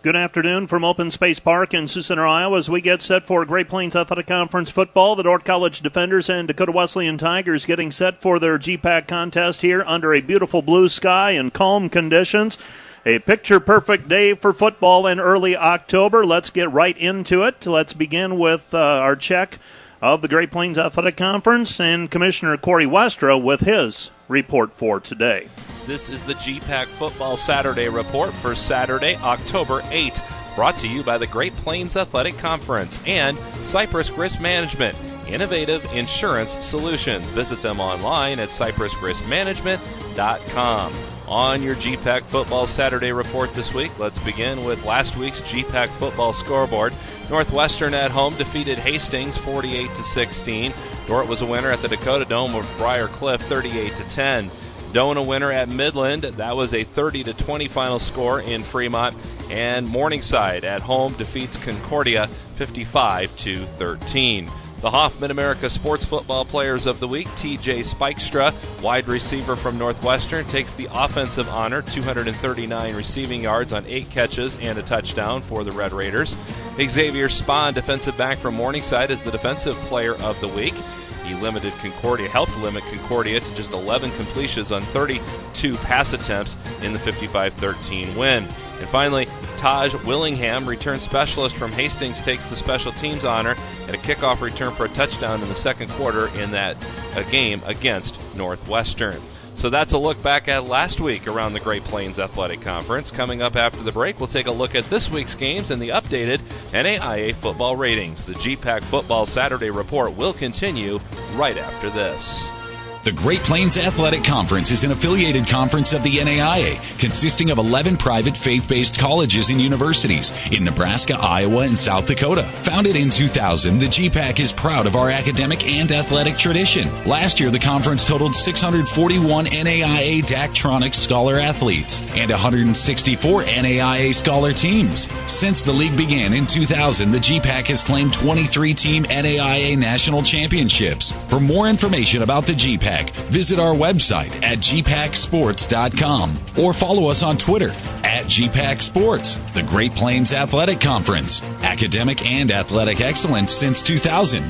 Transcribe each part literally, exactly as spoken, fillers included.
Good afternoon from Open Space Park in Sioux Center, Iowa, as we get set for Great Plains Athletic Conference football. The Dordt College Defenders and Dakota Wesleyan Tigers getting set for their G PAC contest here under a beautiful blue sky and calm conditions. A picture-perfect day for football in early October. Let's get right into it. Let's begin with uh, our check of the Great Plains Athletic Conference and Commissioner Corey Westra with his report for today. This is the G PAC Football Saturday Report for Saturday, October eighth, brought to you by the Great Plains Athletic Conference and Cypress Risk Management, innovative insurance solutions. Visit them online at cypress risk management dot com. On your G PAC Football Saturday Report this week, let's begin with last week's G PAC Football scoreboard. Northwestern at home defeated Hastings forty-eight to sixteen. Dordt was a winner at the Dakota Dome with Briar Cliff thirty-eight to ten. Doane a winner at Midland. That was a thirty to twenty final score in Fremont. And Morningside at home defeats Concordia fifty-five to thirteen. The Hoffman America Sports Football Players of the Week, T J Spikestra, wide receiver from Northwestern, takes the offensive honor, two hundred thirty-nine receiving yards on eight catches and a touchdown for the Red Raiders. Xavier Spahn, defensive back from Morningside, is the Defensive Player of the Week. He limited Concordia, helped limit Concordia to just eleven completions on thirty-two pass attempts in the fifty-five thirteen win. And finally, Taj Willingham, return specialist from Hastings, takes the special teams honor at a kickoff return for a touchdown in the second quarter in that uh, game against Northwestern. So that's a look back at last week around the Great Plains Athletic Conference. Coming up after the break, we'll take a look at this week's games and the updated N A I A football ratings. The G PAC Football Saturday Report will continue right after this. The Great Plains Athletic Conference is an affiliated conference of the N A I A, consisting of eleven private faith-based colleges and universities in Nebraska, Iowa, and South Dakota. Founded in two thousand, the G PAC is proud of our academic and athletic tradition. Last year, the conference totaled six hundred forty-one N A I A Daktronics Scholar athletes and one hundred sixty-four N A I A Scholar teams. Since the league began in two thousand, the G PAC has claimed twenty-three team N A I A national championships. For more information about the G PAC, visit our website at g pac sports dot com or follow us on Twitter at G PAC Sports. The Great Plains Athletic Conference, academic and athletic excellence since two thousand.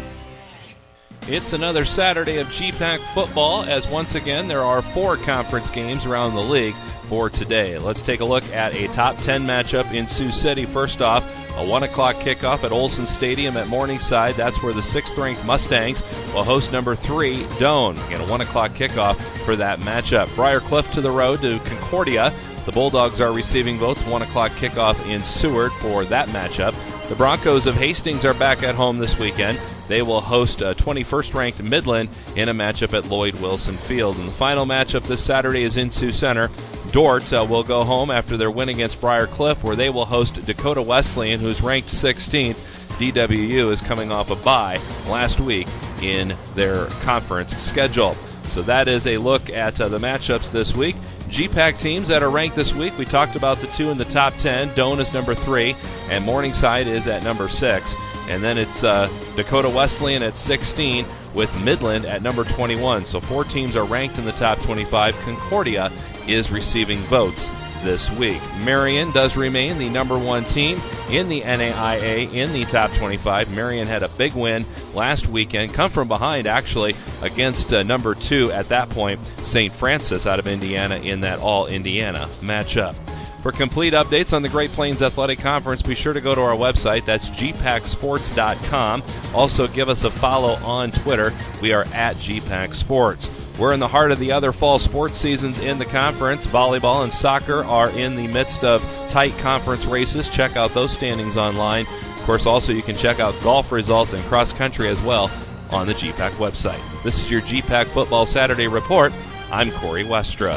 It's another Saturday of G PAC football, as once again there are four conference games around the league for today. Let's take a look at a top ten matchup in Sioux City. First off, a one o'clock kickoff at Olson Stadium at Morningside. That's where the sixth-ranked Mustangs will host number three, Doane. Again, a one o'clock kickoff for that matchup. Briar Cliff to the road to Concordia. The Bulldogs are receiving votes. one o'clock kickoff in Seward for that matchup. The Broncos of Hastings are back at home this weekend. They will host a twenty-first-ranked Midland in a matchup at Lloyd Wilson Field. And the final matchup this Saturday is in Sioux Center. Dordt uh, will go home after their win against Briar Cliff, where they will host Dakota Wesleyan, who's ranked sixteenth. D W U is coming off a bye last week in their conference schedule. So that is a look at uh, the matchups this week. G PAC teams that are ranked this week, we talked about the two in the top ten. Doane is number three, and Morningside is at number six. And then it's uh, Dakota Wesleyan at sixteen, with Midland at number twenty-one. So four teams are ranked in the top twenty-five. Concordia is receiving votes this week. Marion does remain the number one team in the N A I A in the top twenty-five. Marion had a big win last weekend, come from behind actually against uh, number two at that point, Saint Francis out of Indiana, in that all-Indiana matchup. For complete updates on the Great Plains Athletic Conference, be sure to go to our website. That's g pac sports dot com. Also, give us a follow on Twitter. We are at G PAC Sports. We're in the heart of the other fall sports seasons in the conference. Volleyball and soccer are in the midst of tight conference races. Check out those standings online. Of course, also you can check out golf results and cross country as well on the G PAC website. This is your G PAC Football Saturday Report. I'm Corey Westra.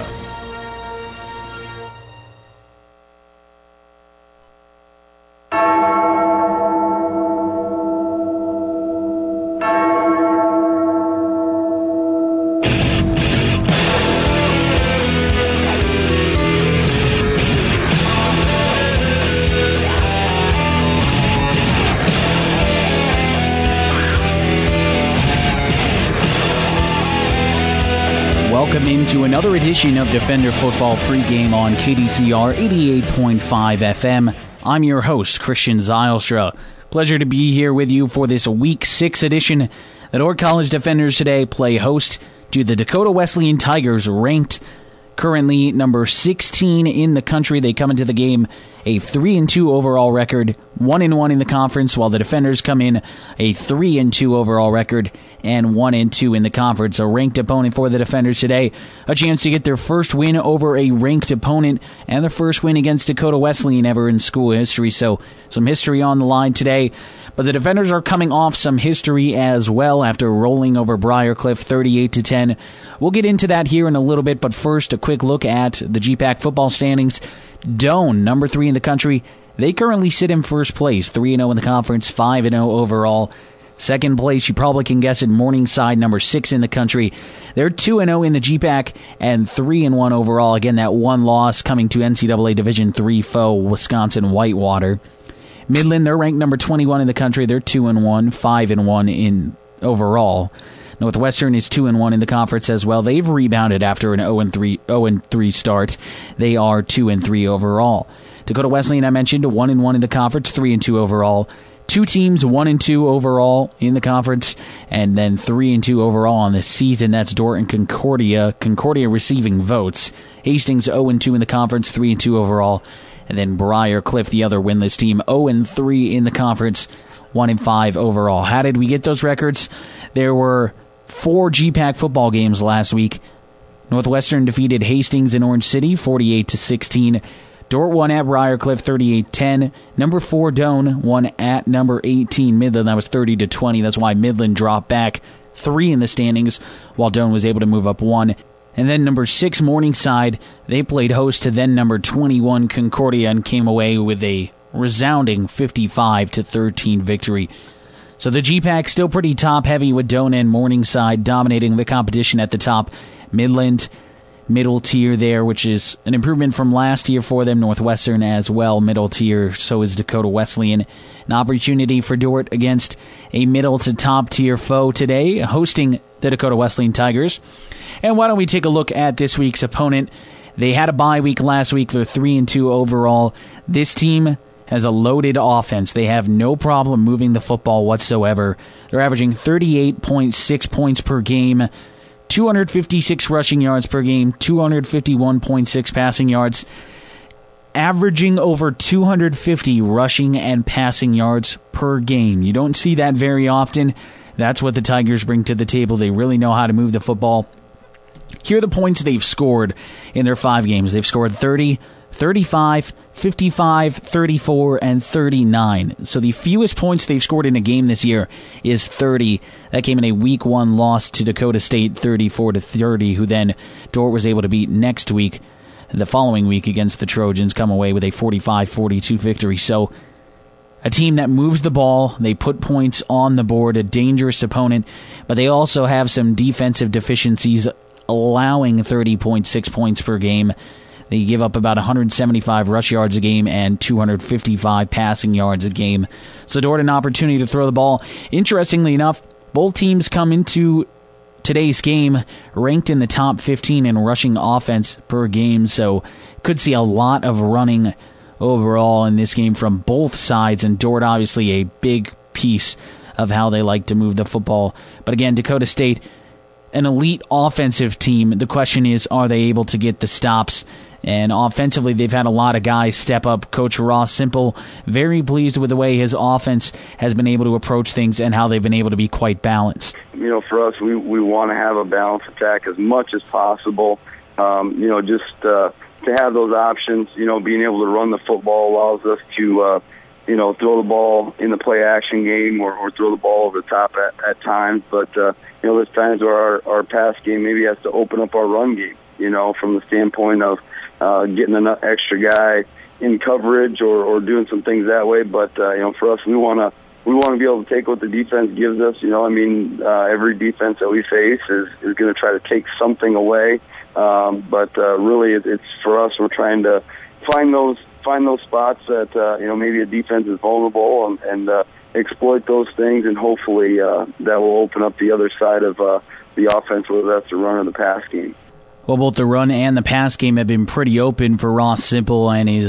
Welcome into another edition of Defender Football pregame on K D C R eighty-eight point five F M. I'm your host, Christian Zylstra. Pleasure to be here with you for this Week six edition. The Dordt College Defenders today play host to the Dakota Wesleyan Tigers, ranked currently number sixteen in the country. They come into the game a three and two overall record, one and one in the conference, while the Defenders come in a three and two overall record and one and two in the conference. A ranked opponent for the Defenders today, a chance to get their first win over a ranked opponent and their first win against Dakota Wesleyan ever in school history. So some history on the line today. But the Defenders are coming off some history as well after rolling over Briarcliff thirty-eight to ten. We'll get into that here in a little bit, but first a quick look at the G PAC football standings. Doane, number three in the country, they currently sit in first place, three and oh in the conference, five and oh overall. Second place, you probably can guess it, Morningside, number six in the country. They're two and oh in the G PAC and three and one overall. Again, that one loss coming to N C double A Division three foe, Wisconsin Whitewater. Midland, they're ranked number twenty-one in the country. They're two and one, five and one in overall. Northwestern is two and one in the conference as well. They've rebounded after an oh and three start. They are two and three overall. Dakota Wesleyan, I mentioned, one and one in the conference, three and two overall. Two teams, one and two overall in the conference, and then three and two overall on this season. That's Dordt and Concordia. Concordia receiving votes. Hastings oh and two in the conference, three and two overall. And then Briarcliff, the other winless team, oh and three in the conference, one and five overall. How did we get those records? There were four G PAC football games last week. Northwestern defeated Hastings in Orange City, forty-eight to sixteen. Dordt won at Briarcliff, thirty-eight ten. Number four, Doane, won at number eighteen, Midland. That was thirty to twenty. That's why Midland dropped back three in the standings, while Doane was able to move up one. And then number six, Morningside, they played host to then number twenty-one, Concordia, and came away with a resounding fifty-five to thirteen victory. So the G PAC still pretty top-heavy with Doane and Morningside dominating the competition at the top. Midland, middle tier there, which is an improvement from last year for them. Northwestern as well, middle tier. So is Dakota Wesleyan. An opportunity for Dordt against a middle to top tier foe today, hosting the Dakota Wesleyan Tigers. And why don't we take a look at this week's opponent? They had a bye week last week. They're three and two overall. This team has a loaded offense. They have no problem moving the football whatsoever. They're averaging thirty-eight point six points per game, two hundred fifty-six rushing yards per game, two hundred fifty-one point six passing yards, averaging over two hundred fifty rushing and passing yards per game. You don't see that very often. That's what the Tigers bring to the table. They really know how to move the football. Here are the points they've scored in their five games. They've scored thirty, thirty-five, fifty-five, thirty-four, and thirty-nine. So the fewest points they've scored in a game this year is thirty. That came in a week one loss to Dakota State, thirty-four to thirty, who then Dordt was able to beat next week. The following week against the Trojans, come away with a forty-five forty-two victory. So a team that moves the ball, they put points on the board, a dangerous opponent, but they also have some defensive deficiencies, allowing thirty point six points per game. They give up about one hundred seventy-five rush yards a game and two hundred fifty-five passing yards a game. So Dordt an opportunity to throw the ball. Interestingly enough, both teams come into today's game ranked in the top fifteen in rushing offense per game, so could see a lot of running overall in this game from both sides, and Dordt obviously a big piece of how they like to move the football. But again, Dakota State, an elite offensive team. The question is, are they able to get the stops? And offensively, they've had a lot of guys step up. Coach Ross Simple, very pleased with the way his offense has been able to approach things and how they've been able to be quite balanced. You know, for us, we, we want to have a balanced attack as much as possible. Um, you know, just uh, to have those options, you know, being able to run the football allows us to, uh, you know, throw the ball in the play-action game or, or throw the ball over the top at, at times. But, uh, you know, there's times where our, our pass game maybe has to open up our run game, you know, from the standpoint of uh, getting an extra guy in coverage or, or doing some things that way. But, uh, you know, for us, we want to we want to be able to take what the defense gives us. You know, I mean, uh, every defense that we face is, is going to try to take something away. Um, but uh, really, it, it's for us, we're trying to find those find those spots that, uh, you know, maybe a defense is vulnerable and, and uh, exploit those things, and hopefully uh, that will open up the other side of uh, the offense, whether that's the run or the pass game. Well, both the run and the pass game have been pretty open for Ross Simple and his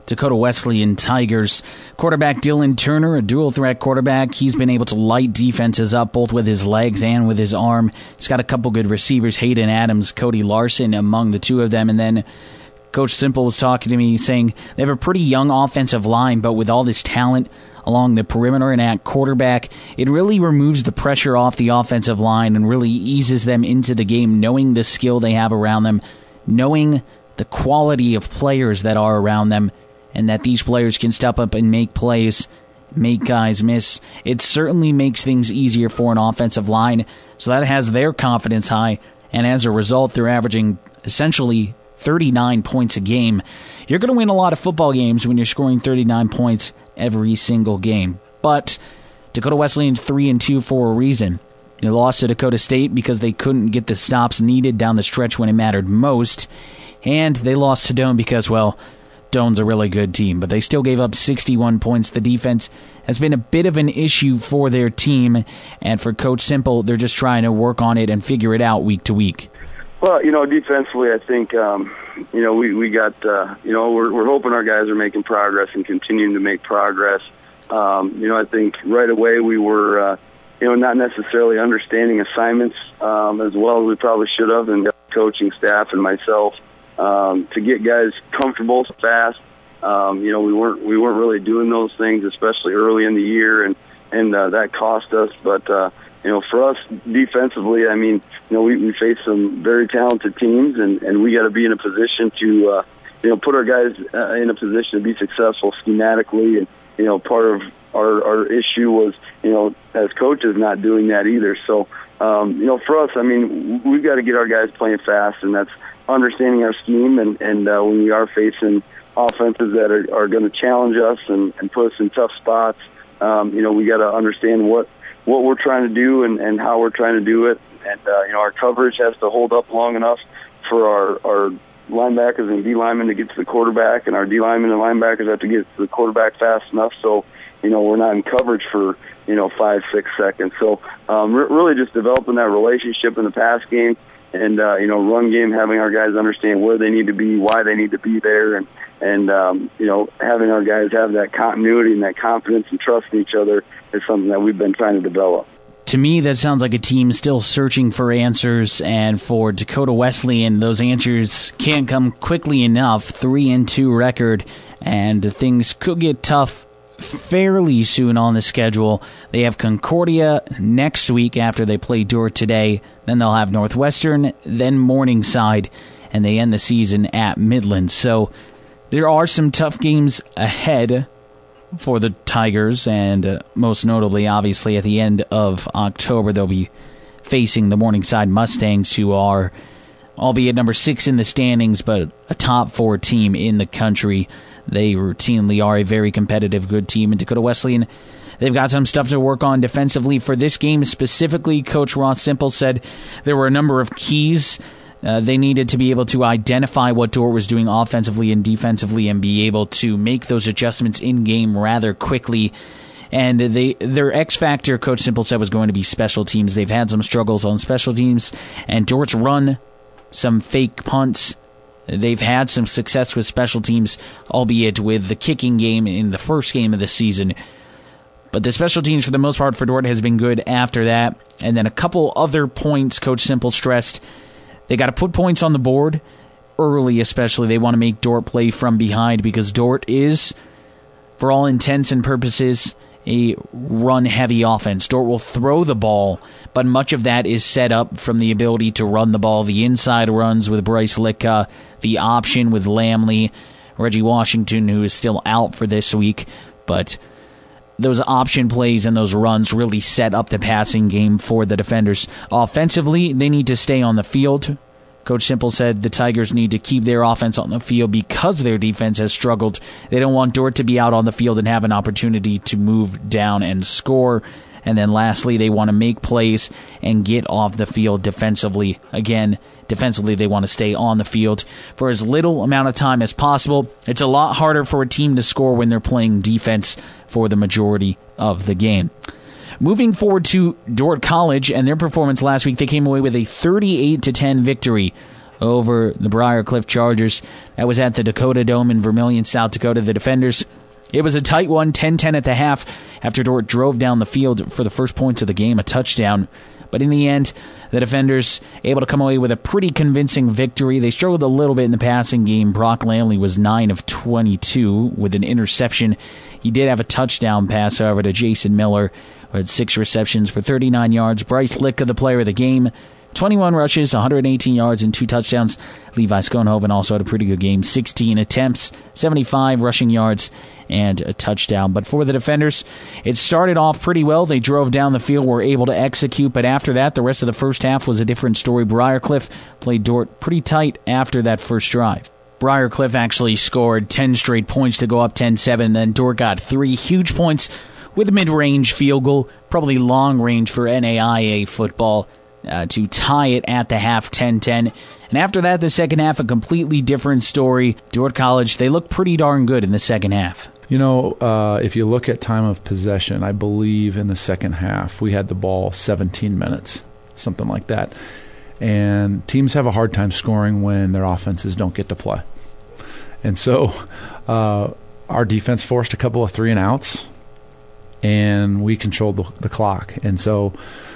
Dakota Wesleyan Tigers. Quarterback Dylan Turner, a dual-threat quarterback. He's been able to light defenses up both with his legs and with his arm. He's got a couple good receivers, Hayden Adams, Cody Larson among the two of them. And then Coach Simple was talking to me saying they have a pretty young offensive line, but with all this talent along the perimeter and at quarterback, it really removes the pressure off the offensive line and really eases them into the game, knowing the skill they have around them, knowing the quality of players that are around them, and that these players can step up and make plays, make guys miss. It certainly makes things easier for an offensive line, so that has their confidence high, and as a result, they're averaging essentially thirty-nine points a game. You're going to win a lot of football games when you're scoring thirty-nine points every single game. But Dakota Wesleyan's three and two for a reason. They lost to Dakota State because they couldn't get the stops needed down the stretch when it mattered most, and they lost to Doane because, well, Doane's a really good team, but they still gave up sixty-one points. The defense has been a bit of an issue for their team, and for Coach Simple, they're just trying to work on it and figure it out week to week. Well, you know, defensively, I think, um, you know, we, we got, uh, you know, we're, we're hoping our guys are making progress and continuing to make progress. Um, you know, I think right away we were, uh, you know, not necessarily understanding assignments um, as well as we probably should have, and the coaching staff and myself, um, to get guys comfortable fast. Um, you know, we weren't we weren't really doing those things, especially early in the year, and and uh, that cost us. But uh, you know, for us defensively, I mean, you know, we, we face some very talented teams, and, and we got to be in a position to, uh, you know, put our guys uh, in a position to be successful schematically. And you know, part of our our issue was, you know, as coaches not doing that either. So, um, you know, for us, I mean, we've got to get our guys playing fast, and that's understanding our scheme, and, and uh, when we are facing offenses that are, are going to challenge us and, and put us in tough spots, um, you know, we got to understand what, what we're trying to do and, and how we're trying to do it. And, uh, you know, our coverage has to hold up long enough for our, our linebackers and D linemen to get to the quarterback, and our D linemen and linebackers have to get to the quarterback fast enough so, you know, we're not in coverage for, you know, five, six seconds. So um, re- really just developing that relationship in the pass game. And, uh, you know, run game, having our guys understand where they need to be, why they need to be there, and, and um, you know, having our guys have that continuity and that confidence and trust in each other is something that we've been trying to develop. To me, that sounds like a team still searching for answers, and for Dakota Wesleyan, those answers can't come quickly enough. Three and two record, and things could get tough fairly soon on the schedule. They have Concordia next week after they play Dordt today. Then they'll have Northwestern, then Morningside, and they end the season at Midland. So there are some tough games ahead for the Tigers, and uh, most notably, obviously, at the end of October, they'll be facing the Morningside Mustangs, who are, albeit number six in the standings, but a top four team in the country. They routinely are a very competitive, good team. And Dakota Wesleyan, they've got some stuff to work on defensively. For this game specifically, Coach Ross Simple said there were a number of keys. Uh, they needed to be able to identify what Dordt was doing offensively and defensively and be able to make those adjustments in-game rather quickly. And they their X factor, Coach Simple said, was going to be special teams. They've had some struggles on special teams, and Dordt's run some fake punts. They've had some success with special teams, albeit with the kicking game in the first game of the season. But the special teams, for the most part, for Dordt has been good after that. And then a couple other points Coach Simple stressed. They got to put points on the board early, especially. They want to make Dordt play from behind, because Dordt is, for all intents and purposes, a run-heavy offense. Dordt will throw the ball, but much of that is set up from the ability to run the ball. The inside runs with Bryce Litka, the option with Lamley, Reggie Washington, who is still out for this week, but those option plays and those runs really set up the passing game for the defenders. Offensively, they need to stay on the field. Coach Simple said the Tigers need to keep their offense on the field because their defense has struggled. They don't want Dordt to be out on the field and have an opportunity to move down and score. And then lastly, they want to make plays and get off the field defensively. Again, defensively, they want to stay on the field for as little amount of time as possible. It's a lot harder for a team to score when they're playing defense for the majority of the game. Moving forward to Dordt College and their performance last week, they came away with a thirty-eight to ten victory over the Briarcliff Chargers. That was at the Dakota Dome in Vermilion, South Dakota. The defenders, it was a tight one, ten ten at the half, after Dordt drove down the field for the first points of the game, a touchdown. But in the end, the defenders able to come away with a pretty convincing victory. They struggled a little bit in the passing game. Brock Lamley was nine of twenty-two with an interception. He did have a touchdown pass, however, to Jason Miller, who had six receptions for thirty-nine yards. Bryce Litka, the player of the game, twenty-one rushes, one hundred eighteen yards, and two touchdowns. Levi Schoenhoven also had a pretty good game. sixteen attempts, seventy-five rushing yards, and a touchdown. But for the defenders, it started off pretty well. They drove down the field, were able to execute, but after that, the rest of the first half was a different story. Briarcliff played Dordt pretty tight after that first drive. Briarcliff actually scored ten straight points to go up ten seven, then Dordt got three huge points with a mid-range field goal, probably long-range for N A I A football, uh, to tie it at the half ten ten. And after that, the second half, a completely different story. Dordt College, they looked pretty darn good in the second half. You know, uh, if you look at time of possession, I believe in the second half, we had the ball seventeen minutes, something like that. And teams have a hard time scoring when their offenses don't get to play. And so uh, our defense forced a couple of three and outs, and we controlled the, the clock. And so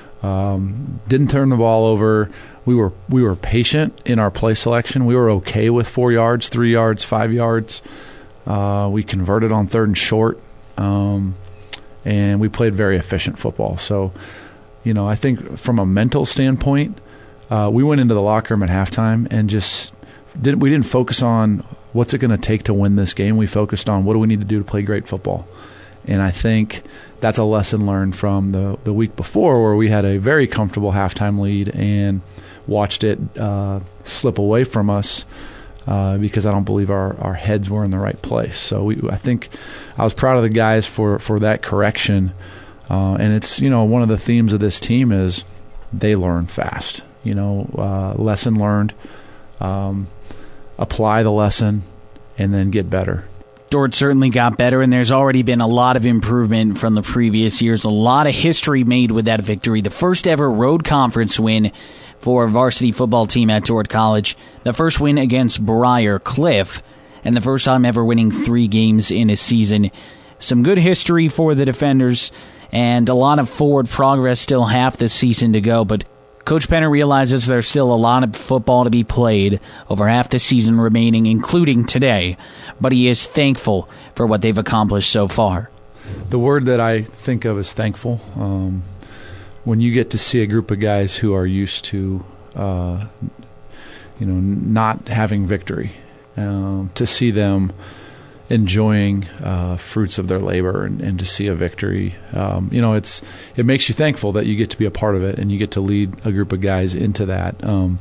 um, didn't turn the ball over. We were we were patient in our play selection. We were okay with four yards, three yards, five yards. Uh, we converted on third and short, um, and we played very efficient football. So, you know, I think from a mental standpoint, uh, we went into the locker room at halftime and just didn't. We didn't focus on what's it going to take to win this game. We focused on what do we need to do to play great football. And I think that's a lesson learned from the the week before, where we had a very comfortable halftime lead and watched it uh, slip away from us. Uh, because I don't believe our, our heads were in the right place. So we, I think I was proud of the guys for, for that correction. Uh, and it's, you know, one of the themes of this team is they learn fast. You know, uh, lesson learned, um, apply the lesson, and then get better. Dordt certainly got better, and there's already been a lot of improvement from the previous years. A lot of history made with that victory. The first ever road conference win for a varsity football team at Dordt College. The first win against Briarcliff, and the first time ever winning three games in a season. Some good history for the defenders, and a lot of forward progress, still half the season to go, but Coach Penner realizes there's still a lot of football to be played, over half the season remaining, including today, but he is thankful for what they've accomplished so far. The word that I think of is thankful. Um, when you get to see a group of guys who are used to, uh, you know, not having victory, um, to see them enjoying uh, fruits of their labor and, and to see a victory, um, you know, it's it makes you thankful that you get to be a part of it and you get to lead a group of guys into that. Um,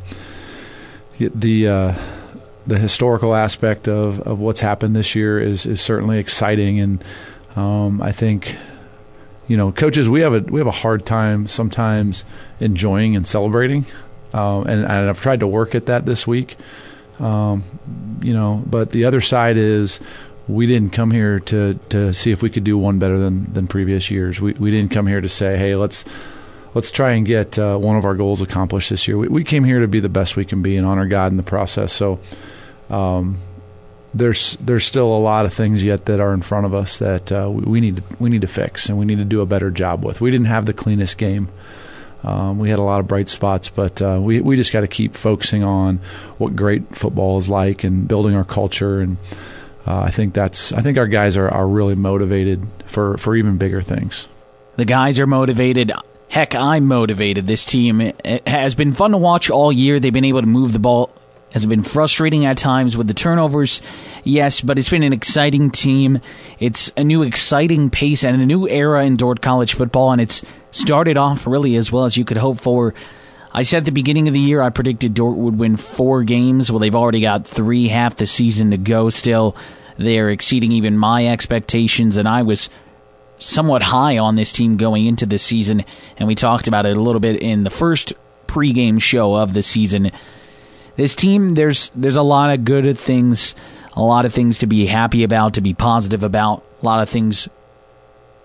the uh, the historical aspect of, of what's happened this year is is certainly exciting, and um, I think, you know, coaches, we have a we have a hard time sometimes enjoying and celebrating, um, and, and I've tried to work at that this week. Um, you know, but the other side is we didn't come here to, to see if we could do one better than, than previous years. We we didn't come here to say, hey, let's let's try and get uh, one of our goals accomplished this year. We, we came here to be the best we can be and honor God in the process. So um, there's there's still a lot of things yet that are in front of us that uh, we, we need to we need to fix and we need to do a better job with. We didn't have the cleanest game. Um, we had a lot of bright spots, but uh, we we just got to keep focusing on what great football is like and building our culture. And uh, I think that's I think our guys are, are really motivated for, for even bigger things. The guys are motivated. Heck, I'm motivated. This team it has been fun to watch all year. They've been able to move the ball. Has been frustrating at times with the turnovers, yes, but it's been an exciting team. It's a new exciting pace and a new era in Dordt College football, and it's started off really as well as you could hope for. I said at the beginning of the year I predicted Dordt would win four games. Well, they've already got three, half the season to go still. They're exceeding even my expectations, and I was somewhat high on this team going into the season, and we talked about it a little bit in the first pregame show of the season. This team, there's there's a lot of good things, a lot of things to be happy about, to be positive about, a lot of things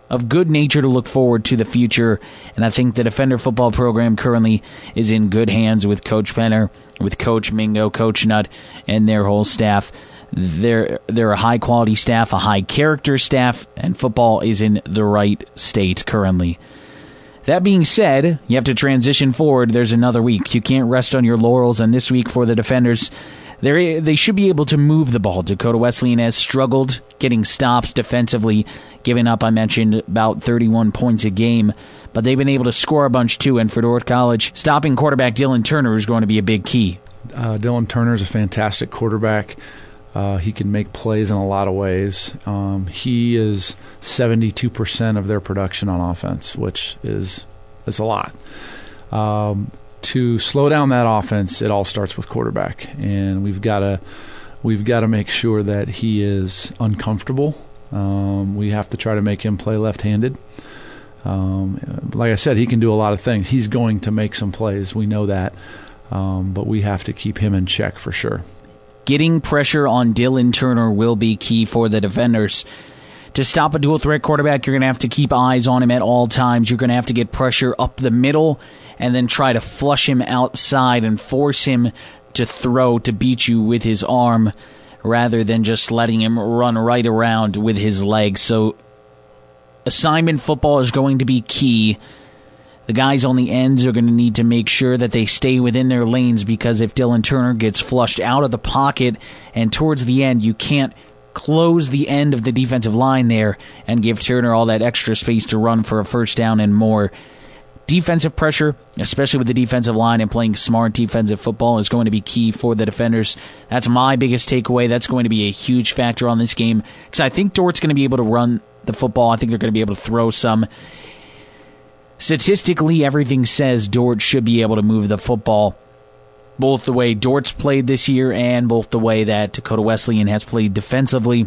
of good nature to look forward to the future, and I think the Defender football program currently is in good hands with Coach Penner, with Coach Mingo, Coach Nutt, and their whole staff. They're, they're a high-quality staff, a high-character staff, and football is in the right state currently. That being said, you have to transition forward. There's another week. You can't rest on your laurels, and this week for the Defenders, They're, they should be able to move the ball. Dakota Wesleyan has struggled getting stops defensively, giving up, I mentioned, about thirty-one points a game. But they've been able to score a bunch, too. And for Dordt College, stopping quarterback Dylan Turner is going to be a big key. Uh, Dylan Turner is a fantastic quarterback. Uh, he can make plays in a lot of ways. Um, he is seventy-two percent of their production on offense, which is, is a lot. Um To slow down that offense, it all starts with quarterback, and we've got to we've got to make sure that he is uncomfortable. Um, we have to try to make him play left-handed. Um, like I said, he can do a lot of things. He's going to make some plays. We know that, um, but we have to keep him in check for sure. Getting pressure on Dylan Turner will be key for the Defenders. To stop a dual-threat quarterback, you're going to have to keep eyes on him at all times. You're going to have to get pressure up the middle and then try to flush him outside and force him to throw to beat you with his arm rather than just letting him run right around with his legs. So assignment football is going to be key. The guys on the ends are going to need to make sure that they stay within their lanes, because if Dylan Turner gets flushed out of the pocket and towards the end, you can't close the end of the defensive line there and give Turner all that extra space to run for a first down and more. Defensive pressure, especially with the defensive line and playing smart defensive football, is going to be key for the Defenders. That's my biggest takeaway. That's going to be a huge factor on this game, because I think Dort's going to be able to run the football. I think they're going to be able to throw some. Statistically, everything says Dort should be able to move the football, both the way Dort's played this year and both the way that Dakota Wesleyan has played defensively.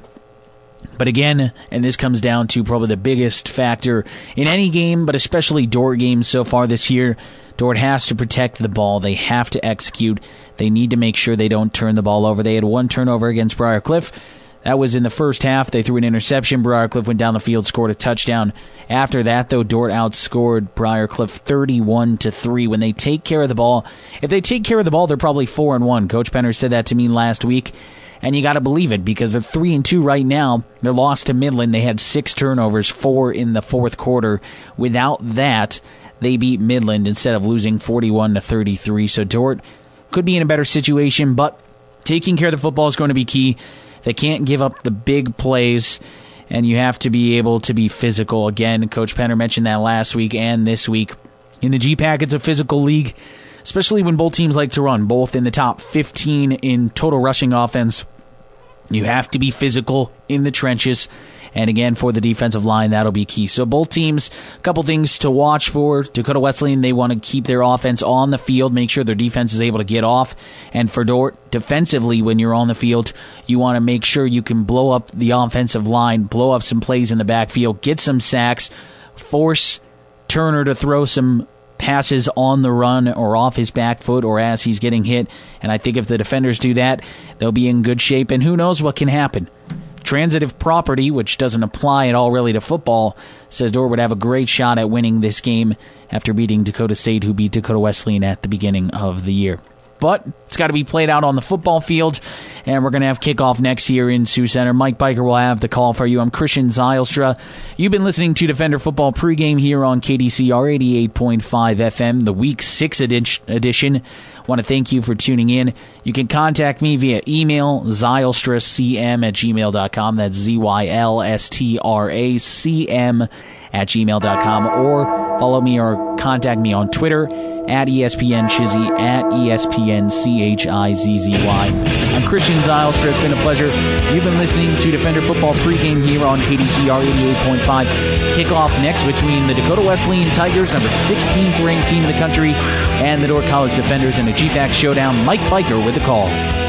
But again, and this comes down to probably the biggest factor in any game, but especially Dort games so far this year, Dort has to protect the ball. They have to execute. They need to make sure they don't turn the ball over. They had one turnover against Briar Cliff. That was in the first half. They threw an interception. Briar Cliff went down the field, scored a touchdown. After that, though, Dort outscored Briar Cliff thirty-one to three. When they take care of the ball, if they take care of the ball, they're probably four and one. Coach Penner said that to me last week, and you got to believe it, because they're three and two right now. They're lost to Midland. They had six turnovers, four in the fourth quarter. Without that, they beat Midland instead of losing forty-one to thirty-three. So Dort could be in a better situation, but taking care of the football is going to be key. They can't give up the big plays, and you have to be able to be physical. Again, Coach Penner mentioned that last week and this week. In the G PAC, it's a physical league, especially when both teams like to run, both in the top fifteen in total rushing offense. You have to be physical in the trenches. And again, for the defensive line, that'll be key. So both teams, a couple things to watch for. Dakota Wesleyan, they want to keep their offense on the field, make sure their defense is able to get off. And for Dort, defensively, when you're on the field, you want to make sure you can blow up the offensive line, blow up some plays in the backfield, get some sacks, force Turner to throw some passes on the run or off his back foot or as he's getting hit. And I think if the Defenders do that, they'll be in good shape. And who knows what can happen. Transitive property, which doesn't apply at all really to football, says Dort would have a great shot at winning this game after beating Dakota State, who beat Dakota Wesleyan at the beginning of the year. But it's got to be played out on the football field, and we're going to have kickoff next year in Sioux Center. Mike Biker will have the call for you. I'm Christian Zylstra. You've been listening to Defender Football pregame here on K D C R eighty-eight point five F M, the Week six edition. Want to thank you for tuning in. You can contact me via email, zylstracm at gmail dot com. That's Z Y L S T R A C M at gmail dot com. Or follow me or contact me on Twitter at E S P N Chizzy, at E S P N C H I Z Z Y. I'm Christian Zylstra. It's been a pleasure. You've been listening to Defender Football pregame here on K D C R eighty-eight point five. Kickoff next between the Dakota Wesleyan Tigers, number sixteenth ranked team in the country, and the Dordt College Defenders in a G PAC showdown. Mike Biker with the call.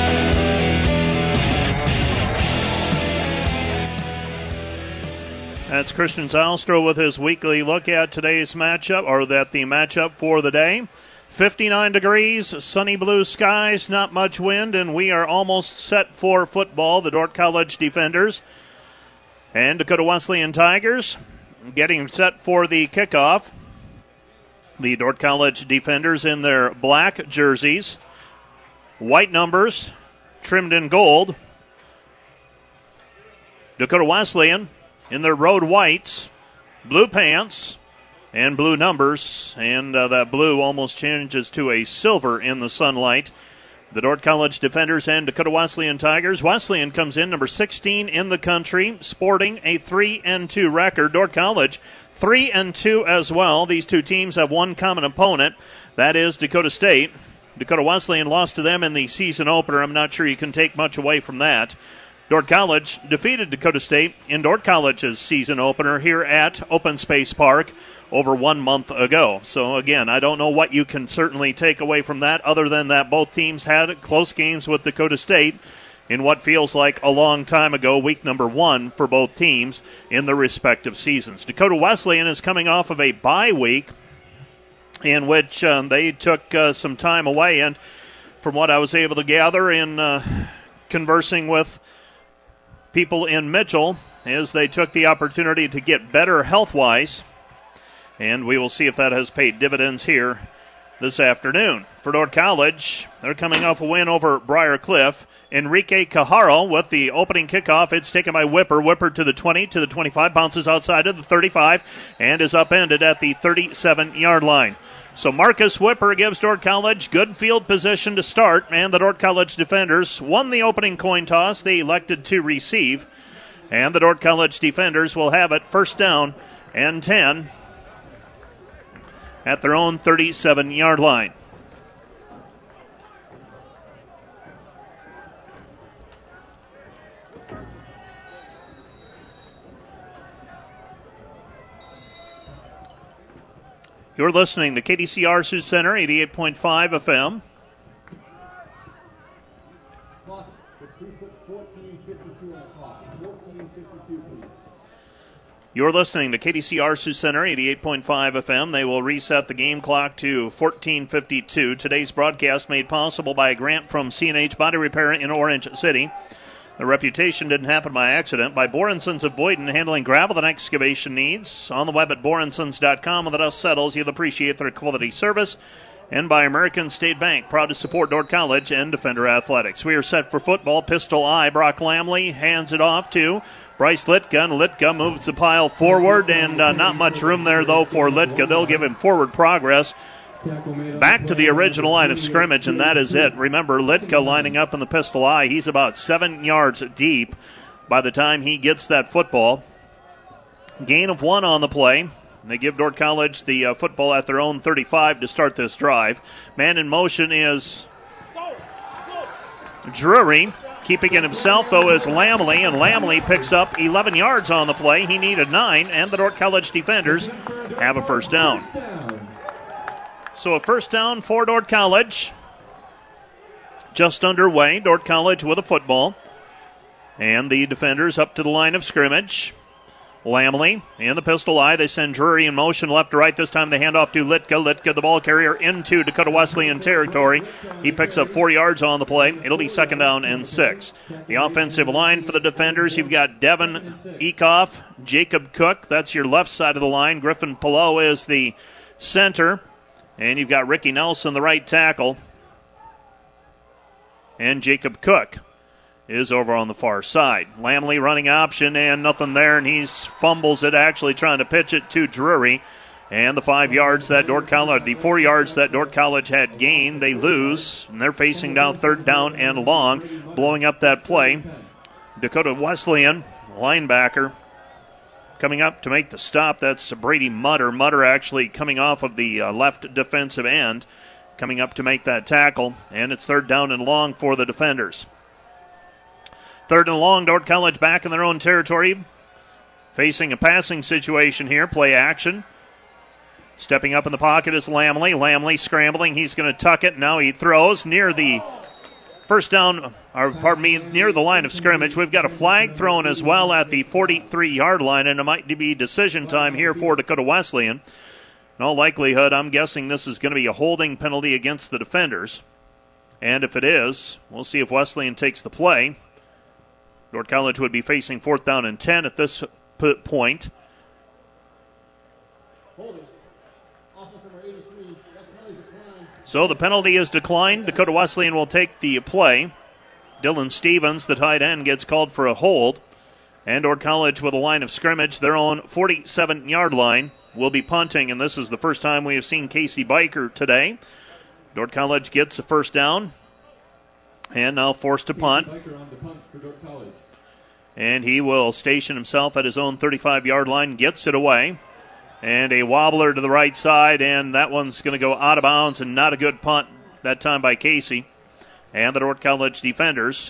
That's Christian Zylstra with his weekly look at today's matchup, or that the matchup for the day. fifty-nine degrees, sunny blue skies, not much wind, and we are almost set for football. The Dordt College Defenders and Dakota Wesleyan Tigers. getting set for the kickoff. The Dordt College defenders in their black jerseys, white numbers, trimmed in gold. Dakota Wesleyan in their road whites, blue pants, and blue numbers, and uh, that blue almost changes to a silver in the sunlight. The Dordt College defenders and Dakota Wesleyan Tigers. Wesleyan comes in number sixteen in the country, sporting a three and two record. Dordt College three and two as well. These two teams have one common opponent. That is Dakota State. Dakota Wesleyan lost to them in the season opener. I'm not sure you can take much away from that. Dordt College defeated Dakota State in Dordt College's season opener here at Open Space Park over one month ago. So, again, I don't know what you can certainly take away from that other than that both teams had close games with Dakota State in what feels like a long time ago, week number one for both teams in their respective seasons. Dakota Wesleyan is coming off of a bye week in which um, they took uh, some time away, and from what I was able to gather in uh, conversing with people in Mitchell, is they took the opportunity to get better health-wise, and we will see if that has paid dividends here this afternoon. For Dordt College, they're coming off a win over Briar Cliff. Enrique Cajaro with the opening kickoff. It's taken by Whipper. Whipper to the twenty, to the twenty-five, bounces outside of the thirty-five, and is upended at the thirty-seven-yard line. So Marcus Whipper gives Dordt College good field position to start, and the Dordt College defenders won the opening coin toss. They elected to receive, and the Dordt College defenders will have it first down and ten at their own thirty-seven-yard line. You're listening to K D C R Sioux Center, eighty-eight point five F M. You're listening to K D C R Sioux Center, eighty-eight point five F M. They will reset the game clock to fourteen fifty-two. Today's broadcast made possible by a grant from C and H Body Repair in Orange City. The reputation didn't happen by accident. By Borensons of Boyden, handling gravel and excavation needs. On the web at borensons dot com. When the dust settles, you'll appreciate their quality service. And by American State Bank, proud to support Dordt College and Defender Athletics. We are set for football. Pistol I. Brock Lamley hands it off to Bryce Litka. And Litka moves the pile forward, and uh, not much room there, though, for Litka. They'll give him forward progress. Back to the original line of scrimmage, and that is it. Remember, Litka lining up in the pistol I. He's about seven yards deep by the time he gets that football. Gain of one on the play. They give Dordt College the uh, football at their own thirty-five to start this drive. Man in motion is Drury. Keeping it himself, though, is Lamley, and Lamley picks up eleven yards on the play. He needed nine, and the Dordt College defenders have a first down. So a first down for Dordt College. Just underway. Dordt College with a football. And the defenders up to the line of scrimmage. Lamley in the pistol I. They send Drury in motion left to right. This time they hand off to Litka. Litka, the ball carrier, into Dakota Wesleyan territory. He picks up four yards on the play. It'll be second down and six. The offensive line for the defenders, you've got Devin Ekoff, Jacob Cook. That's your left side of the line. Griffin Pillow is the center. And you've got Ricky Nelson, the right tackle. And Jacob Cook is over on the far side. Lamley running option, and nothing there, and he fumbles it, actually trying to pitch it to Drury. And the five yards that Dordt College, the four yards that Dordt College had gained, they lose. And they're facing down third down and long, blowing up that play. Dakota Wesleyan, linebacker, coming up to make the stop. That's Brady Mutter. Mutter actually coming off of the uh, left defensive end, coming up to make that tackle. And it's third down and long for the defenders. Third and long, Dordt College back in their own territory, facing a passing situation here, play action. Stepping up in the pocket is Lamley. Lamley scrambling. He's going to tuck it. Now he throws near the first down, or pardon me, near the line of scrimmage. We've got a flag thrown as well at the forty-three-yard line, and it might be decision time here for Dakota Wesleyan. In all likelihood, I'm guessing this is going to be a holding penalty against the defenders. And if it is, we'll see if Wesleyan takes the play. Dordt College would be facing fourth down and ten at this point. So the penalty is declined. Dakota Wesleyan will take the play. Dylan Stevens, the tight end, gets called for a hold. And Dordt College with a line of scrimmage, their own forty-seven-yard line, will be punting, and this is the first time we have seen Casey Biker today. Dordt College gets a first down, and now forced to punt. And he will station himself at his own thirty-five-yard line, gets it away. And a wobbler to the right side, and that one's going to go out of bounds, and not a good punt that time by Casey. And the Dordt College defenders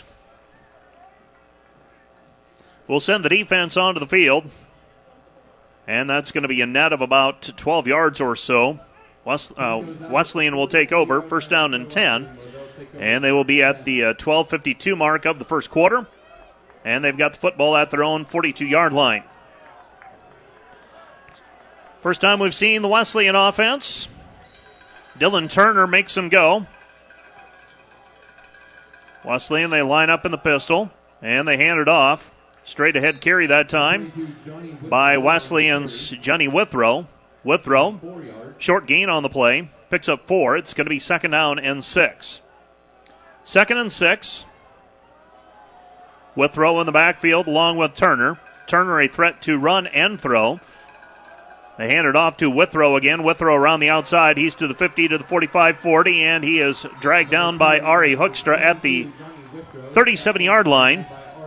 will send the defense onto the field. And that's going to be a net of about twelve yards or so. Wes, uh, Wesleyan will take over, first down and ten. And they will be at the uh, twelve fifty-two mark of the first quarter. And they've got the football at their own forty-two-yard line. First time we've seen the Wesleyan offense. Dylan Turner makes them go. Wesleyan, they line up in the pistol, and they hand it off. Straight ahead carry that time by Wesleyan's Johnny Withrow. Withrow, short gain on the play, picks up four. It's going to be second down and six. Second and six. Withrow in the backfield along with Turner. Turner a threat to run and throw. They hand it off to Withrow again. Withrow around the outside. He's to the fifty, to the forty-five, forty, and he is dragged down by Ari Hoekstra at the thirty-seven-yard line.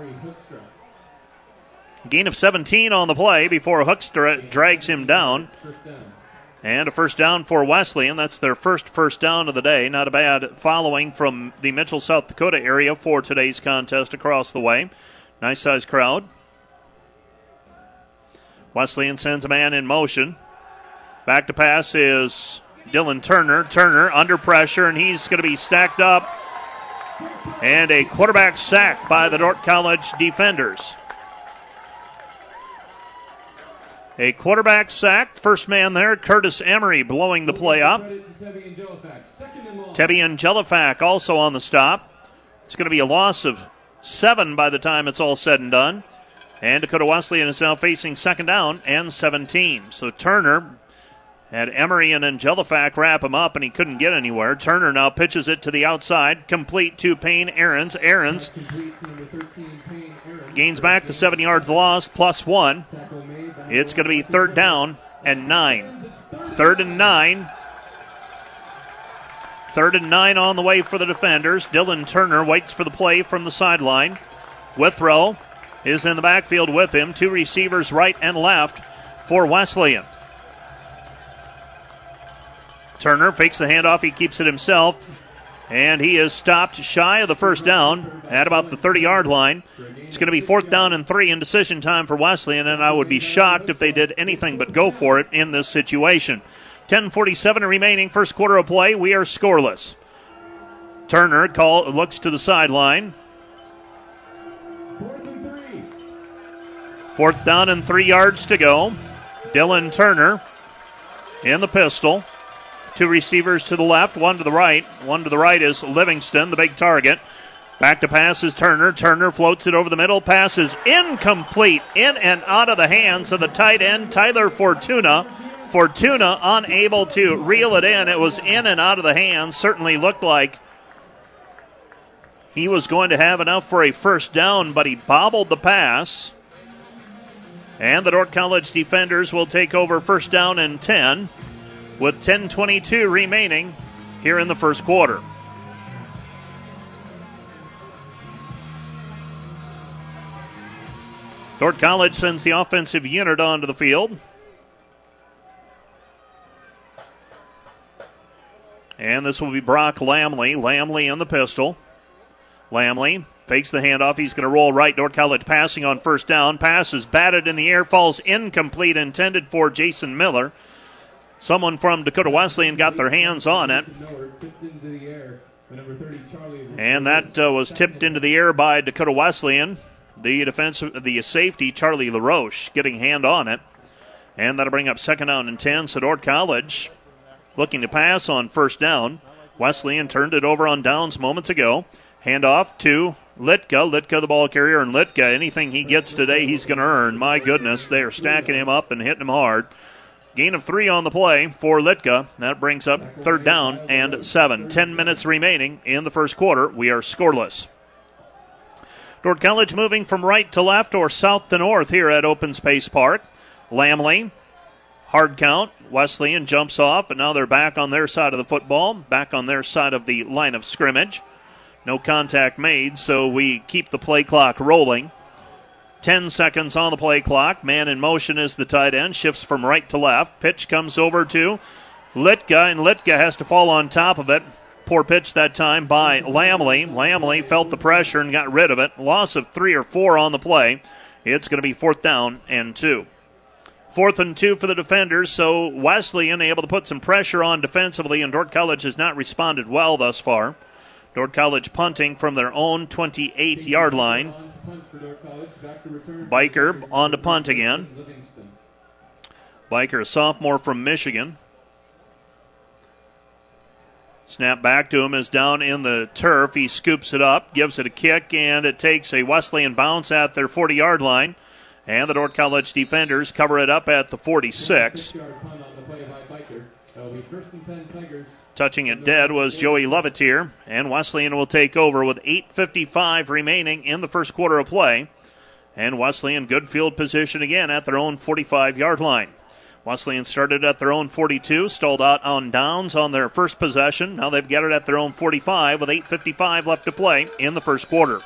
Gain of seventeen on the play before Hoekstra drags him down. And a first down for Wesleyan. That's their first first down of the day. Not a bad following from the Mitchell, South Dakota area for today's contest across the way. Nice sized crowd. Wesleyan sends a man in motion. Back to pass is Dylan Turner. Turner under pressure, and he's going to be stacked up. And a quarterback sack by the Dordt College defenders. A quarterback sack. First man there, Curtis Emery, blowing the play up. Tebian Jellifac also on the stop. It's going to be a loss of seven by the time it's all said and done. And Dakota Wesleyan is now facing second down and seventeen. So Turner had Emery and Jellifac wrap him up, and he couldn't get anywhere. Turner now pitches it to the outside, complete to Payne Ahrens. Ahrens gains back the seven yards lost, plus one. It's going to be third down and nine. Third and nine. Third and nine on the way for the defenders. Dylan Turner waits for the play from the sideline. Withrow is in the backfield with him. Two receivers right and left for Wesleyan. Turner fakes the handoff. He keeps it himself. And he is stopped shy of the first down at about the thirty-yard line. It's going to be fourth down and three in decision time for Wesleyan, and I would be shocked if they did anything but go for it in this situation. ten forty-seven remaining, first quarter of play. We are scoreless. Turner call, looks to the sideline. Fourth down and three yards to go. Dylan Turner in the pistol. Two receivers to the left, one to the right. One to the right is Livingston, the big target. Back to pass is Turner. Turner floats it over the middle. Pass is incomplete. In and out of the hands of the tight end, Tyler Fortuna. Fortuna unable to reel it in. It was in and out of the hands. Certainly looked like he was going to have enough for a first down, but he bobbled the pass. And the Dordt College defenders will take over first down and ten with ten twenty-two remaining here in the first quarter. Dordt College sends the offensive unit onto the field. And this will be Brock Lamley. Lamley in the pistol. Lamley fakes the handoff. He's going to roll right. Dordt College passing on first down. Pass is batted in the air. Falls incomplete. Intended for Jason Miller. Someone from Dakota Wesleyan got their hands on it. And that uh, was tipped into the air by Dakota Wesleyan. The defense, the safety, Charlie LaRoche, getting hand on it. And that'll bring up second down and ten. So Dordt College looking to pass on first down. Wesleyan turned it over on downs moments ago. Handoff to Litka. Litka, the ball carrier, and Litka, anything he gets today, he's going to earn. My goodness, they are stacking him up and hitting him hard. Gain of three on the play for Litka. That brings up third down and seven. Ten minutes remaining in the first quarter. We are scoreless. Dordt College moving from right to left or south to north here at Open Space Park. Lamley, hard count. Wesleyan jumps off, but now they're back on their side of the football, back on their side of the line of scrimmage. No contact made, so we keep the play clock rolling. Ten seconds on the play clock. Man in motion is the tight end. Shifts from right to left. Pitch comes over to Litka, and Litka has to fall on top of it. Poor pitch that time by Lamley. Lamley felt the pressure and got rid of it. Loss of three or four on the play. It's going to be fourth down and two. Fourth and two for the defenders, so Wesleyan able to put some pressure on defensively, and Dordt College has not responded well thus far. Dordt College punting from their own twenty-eight-yard line. Biker on to punt again. Biker, a sophomore from Michigan. Snap back to him is down in the turf. He scoops it up, gives it a kick, and it takes a Wesleyan bounce at their forty-yard line. And the Dordt College defenders cover it up at the forty-six. Touching it dead was Joey Levitier, and Wesleyan will take over with eight fifty-five remaining in the first quarter of play. And Wesleyan good field position again at their own forty-five-yard line. Wesleyan started at their own forty-two, stalled out on downs on their first possession. Now they've got it at their own forty-five with eight fifty-five left to play in the first quarter.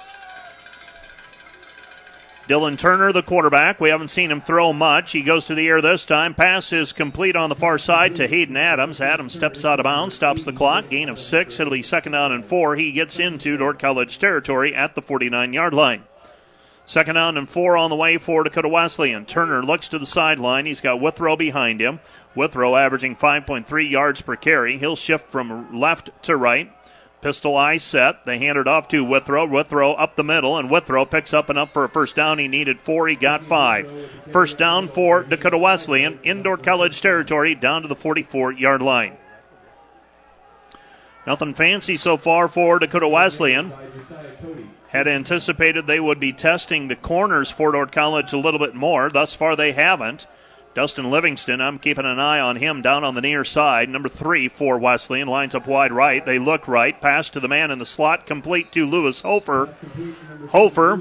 Dylan Turner, the quarterback. We haven't seen him throw much. He goes to the air this time. Pass is complete on the far side to Hayden Adams. Adams steps out of bounds, stops the clock. Gain of six. It'll be second down and four. He gets into Dordt College territory at the forty-nine-yard line. Second down and four on the way for Dakota Wesleyan. Turner looks to the sideline. He's got Withrow behind him. Withrow averaging five point three yards per carry. He'll shift from left to right. Pistol eye set. They hand it off to Withrow. Withrow up the middle, and Withrow picks up enough for a first down. He needed four. He got five. First down for Dakota Wesleyan. In Dordt College territory down to the forty-four-yard line. Nothing fancy so far for Dakota Wesleyan. Had anticipated they would be testing the corners for Dordt College a little bit more. Thus far, they haven't. Dustin Livingston, I'm keeping an eye on him down on the near side. Number three for Wesleyan, lines up wide right. They look right. Pass to the man in the slot, complete to Lewis Hofer. Hofer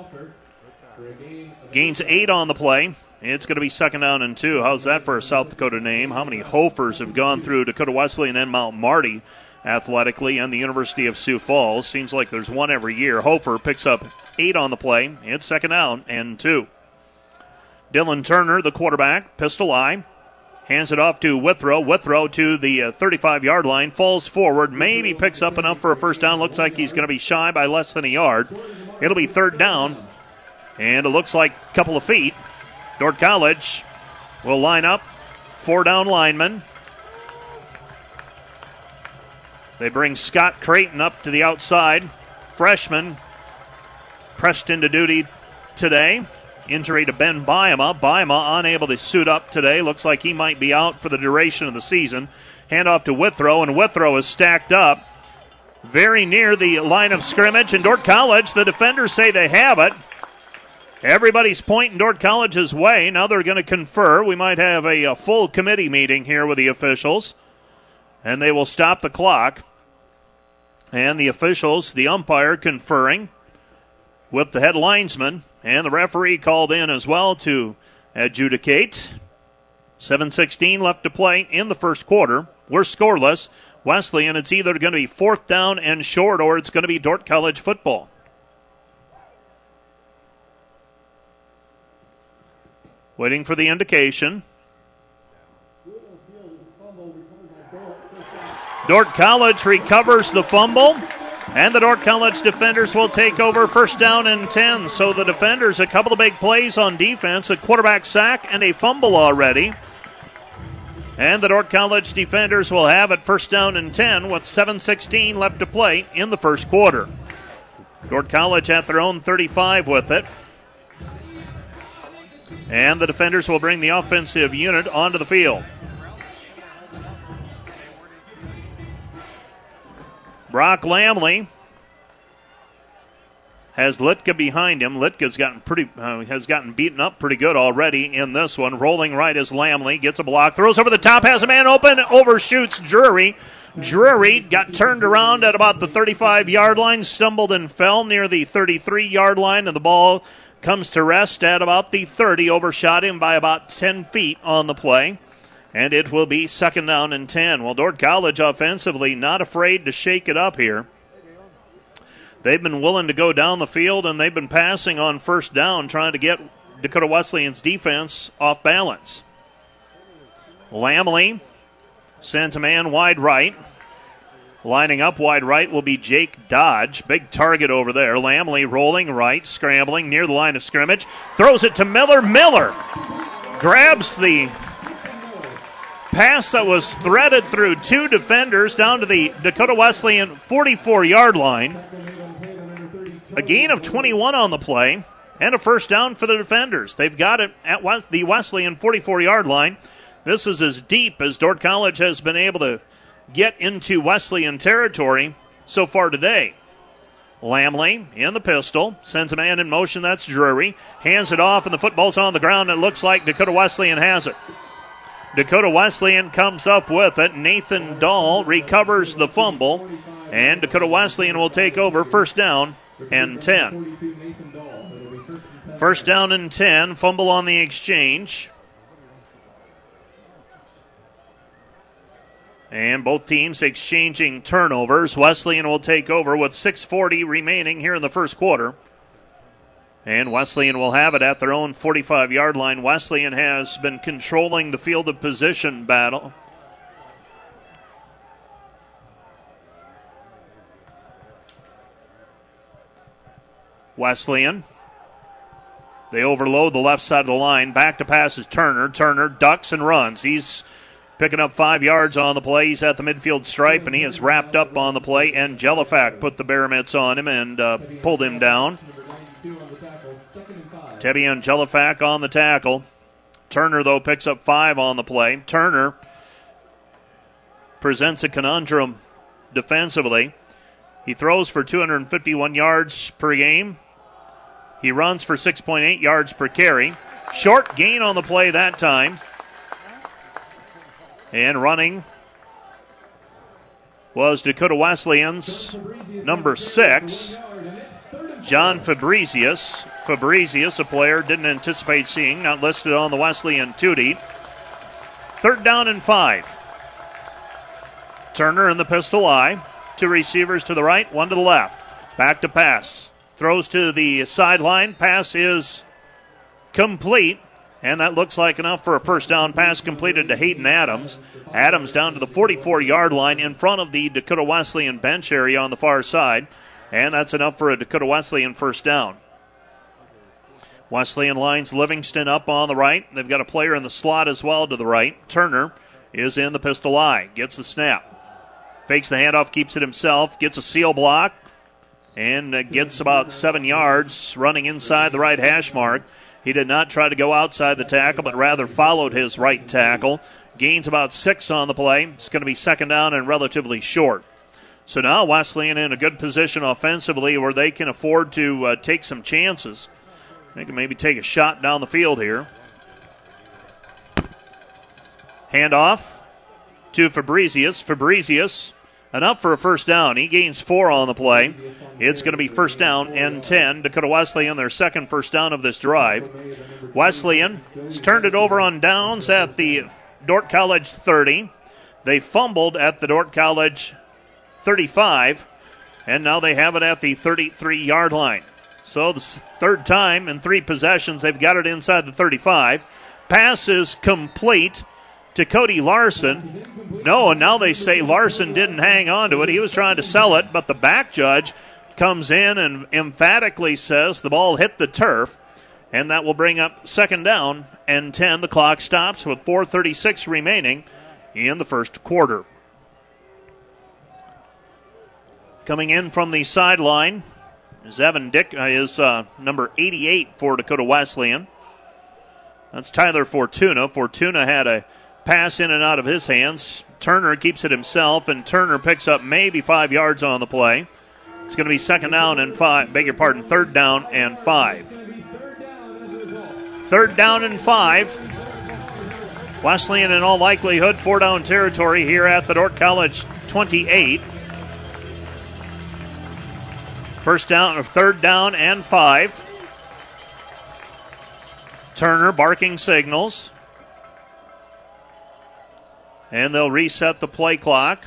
gains eight on the play. It's going to be second down and two. How's that for a South Dakota name? How many Hofers have gone through Dakota Wesleyan and Mount Marty athletically and the University of Sioux Falls? Seems like there's one every year. Hofer picks up eight on the play. It's second down and two. Dylan Turner, the quarterback, pistol eye, hands it off to Withrow. Withrow to the thirty-five-yard line, falls forward, maybe picks up enough for a first down. Looks like he's going to be shy by less than a yard. It'll be third down, and it looks like a couple of feet. Dordt College will line up, four down linemen. They bring Scott Creighton up to the outside. Freshman pressed into duty today. Injury to Ben Biama. Biama unable to suit up today. Looks like he might be out for the duration of the season. Hand off to Withrow, and Withrow is stacked up very near the line of scrimmage. And Dordt College, the defenders say they have it. Everybody's pointing Dordt College's way. Now they're going to confer. We might have a, a full committee meeting here with the officials. And they will stop the clock. And the officials, the umpire, conferring with the head linesman. And the referee called in as well to adjudicate. seven sixteen left to play in the first quarter. We're scoreless. Wesleyan, it's either going to be fourth down and short or it's going to be Dordt College football. Waiting for the indication. Dordt College recovers the fumble. And the Dordt College defenders will take over first down and ten. So the defenders, a couple of big plays on defense, a quarterback sack and a fumble already. And the Dordt College defenders will have it first down and ten with seven sixteen left to play in the first quarter. Dordt College at their own thirty-five with it. And the defenders will bring the offensive unit onto the field. Brock Lamley has Litka behind him. Litka's gotten pretty uh, has gotten beaten up pretty good already in this one. Rolling right is Lamley, gets a block, throws over the top, has a man open, overshoots Drury. Drury got turned around at about the thirty-five-yard line, stumbled and fell near the thirty-three-yard line, and the ball comes to rest at about the thirty, overshot him by about ten feet on the play. And it will be second down and ten. Well, Dordt College offensively not afraid to shake it up here. They've been willing to go down the field, and they've been passing on first down, trying to get Dakota Wesleyan's defense off balance. Lamley sends a man wide right. Lining up wide right will be Jake Dodge. Big target over there. Lamley rolling right, scrambling near the line of scrimmage. Throws it to Miller. Miller grabs the pass that was threaded through two defenders down to the Dakota Wesleyan forty-four-yard line. A gain of twenty-one on the play and a first down for the defenders. They've got it at West, the Wesleyan forty-four-yard line. This is as deep as Dordt College has been able to get into Wesleyan territory so far today. Lamley in the pistol, sends a man in motion, that's Drury. Hands it off, and the football's on the ground. It looks like Dakota Wesleyan has it. Dakota Wesleyan comes up with it. Nathan Dahl recovers the fumble, and Dakota Wesleyan will take over first down and ten. First down and ten, fumble on the exchange. And both teams exchanging turnovers. Wesleyan will take over with six forty remaining here in the first quarter. And Wesleyan will have it at their own forty-five-yard line. Wesleyan has been controlling the field of position battle. Wesleyan. They overload the left side of the line. Back to pass is Turner. Turner ducks and runs. He's picking up five yards on the play. He's at the midfield stripe, and he is wrapped up on the play. And Jellifac put the bare mitts on him and uh, pulled him down. Tevian Jellifac on the tackle. Turner, though, picks up five on the play. Turner presents a conundrum defensively. He throws for two hundred fifty-one yards per game. He runs for six point eight yards per carry. Short gain on the play that time. And running was Dakota Wesleyan's number six, John Fabrizius. Fabrizius, a player didn't anticipate seeing, not listed on the Wesleyan two-deep. Third down and five. Turner in the pistol eye. Two receivers to the right, one to the left. Back to pass. Throws to the sideline. Pass is complete. And that looks like enough for a first down pass completed to Hayden Adams. Adams down to the forty-four-yard line in front of the Dakota Wesleyan bench area on the far side. And that's enough for a Dakota Wesleyan first down. Wesleyan lines Livingston up on the right. They've got a player in the slot as well to the right. Turner is in the pistol eye. Gets the snap. Fakes the handoff, keeps it himself. Gets a seal block. And uh, gets about seven yards running inside the right hash mark. He did not try to go outside the tackle, but rather followed his right tackle. Gains about six on the play. It's going to be second down and relatively short. So now Wesleyan in a good position offensively where they can afford to uh, take some chances. They can maybe take a shot down the field here. Handoff to Fabrizius. Fabrizius enough for a first down. He gains four on the play. It's going to be first down and ten. Dakota Wesleyan, their second first down of this drive. Wesleyan has turned it over on downs at the Dordt College thirty. They fumbled at the Dordt College thirty-five, and now they have it at the thirty-three-yard line. So the third time in three possessions, they've got it inside the thirty-five. Pass is complete to Cody Larson. No, and now they say Larson didn't hang on to it. He was trying to sell it, but the back judge comes in and emphatically says the ball hit the turf, and that will bring up second down and ten. The clock stops with four thirty-six remaining in the first quarter. Coming in from the sideline is Evan Dick, uh, is uh, number eighty-eight for Dakota Wesleyan. That's Tyler Fortuna. Fortuna had a pass in and out of his hands. Turner keeps it himself, and Turner picks up maybe five yards on the play. It's going to be second down and five. Beg your pardon, third down and five. Third down and five. Wesleyan in all likelihood, four down territory here at the Dordt College twenty-eight. First down, or third down and five. Turner barking signals. And they'll reset the play clock.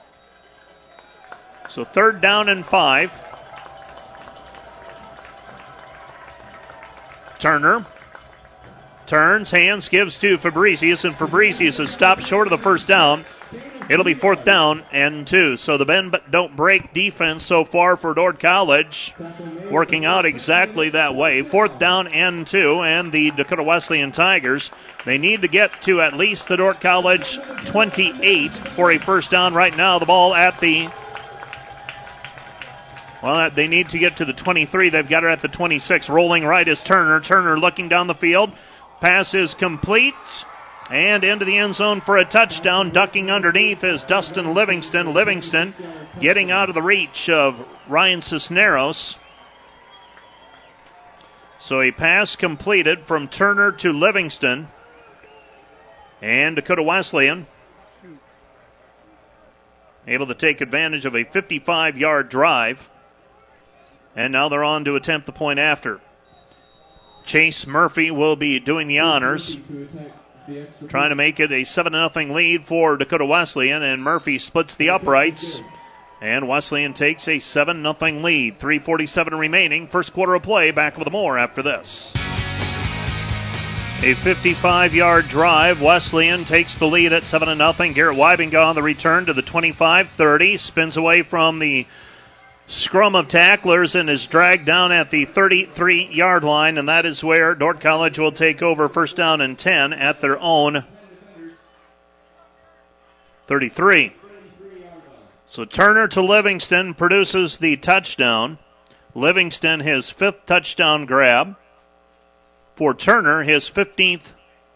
So third down and five. Turner turns, hands, gives to Fabricius, and Fabricius has stopped short of the first down. It'll be fourth down and two. So the bend but don't break defense so far for Dordt College working out exactly that way. Fourth down and two, and the Dakota Wesleyan Tigers, they need to get to at least the Dordt College twenty-eight for a first down. Right now the ball at the, well, they need to get to the twenty-three. They've got it at the twenty-six. Rolling right is Turner. Turner looking down the field. Pass is complete. And into the end zone for a touchdown. Ducking underneath is Dustin Livingston. Livingston getting out of the reach of Ryan Cisneros. So a pass completed from Turner to Livingston. And Dakota Wesleyan able to take advantage of a fifty-five-yard drive. And now they're on to attempt the point after. Chase Murphy will be doing the honors, trying to make it a seven to nothing lead for Dakota Wesleyan, and Murphy splits the uprights, and Wesleyan takes a seven to nothing lead. three forty-seven remaining, first quarter of play. Back with more after this. A fifty-five-yard drive. Wesleyan takes the lead at seven to nothing. Garrett Weibenga on the return to the twenty-five thirty, spins away from the scrum of tacklers and is dragged down at the thirty-three-yard line, and that is where Dordt College will take over first down and ten at their own thirty-three. So Turner to Livingston produces the touchdown. Livingston his fifth touchdown grab. For Turner, his fifteenth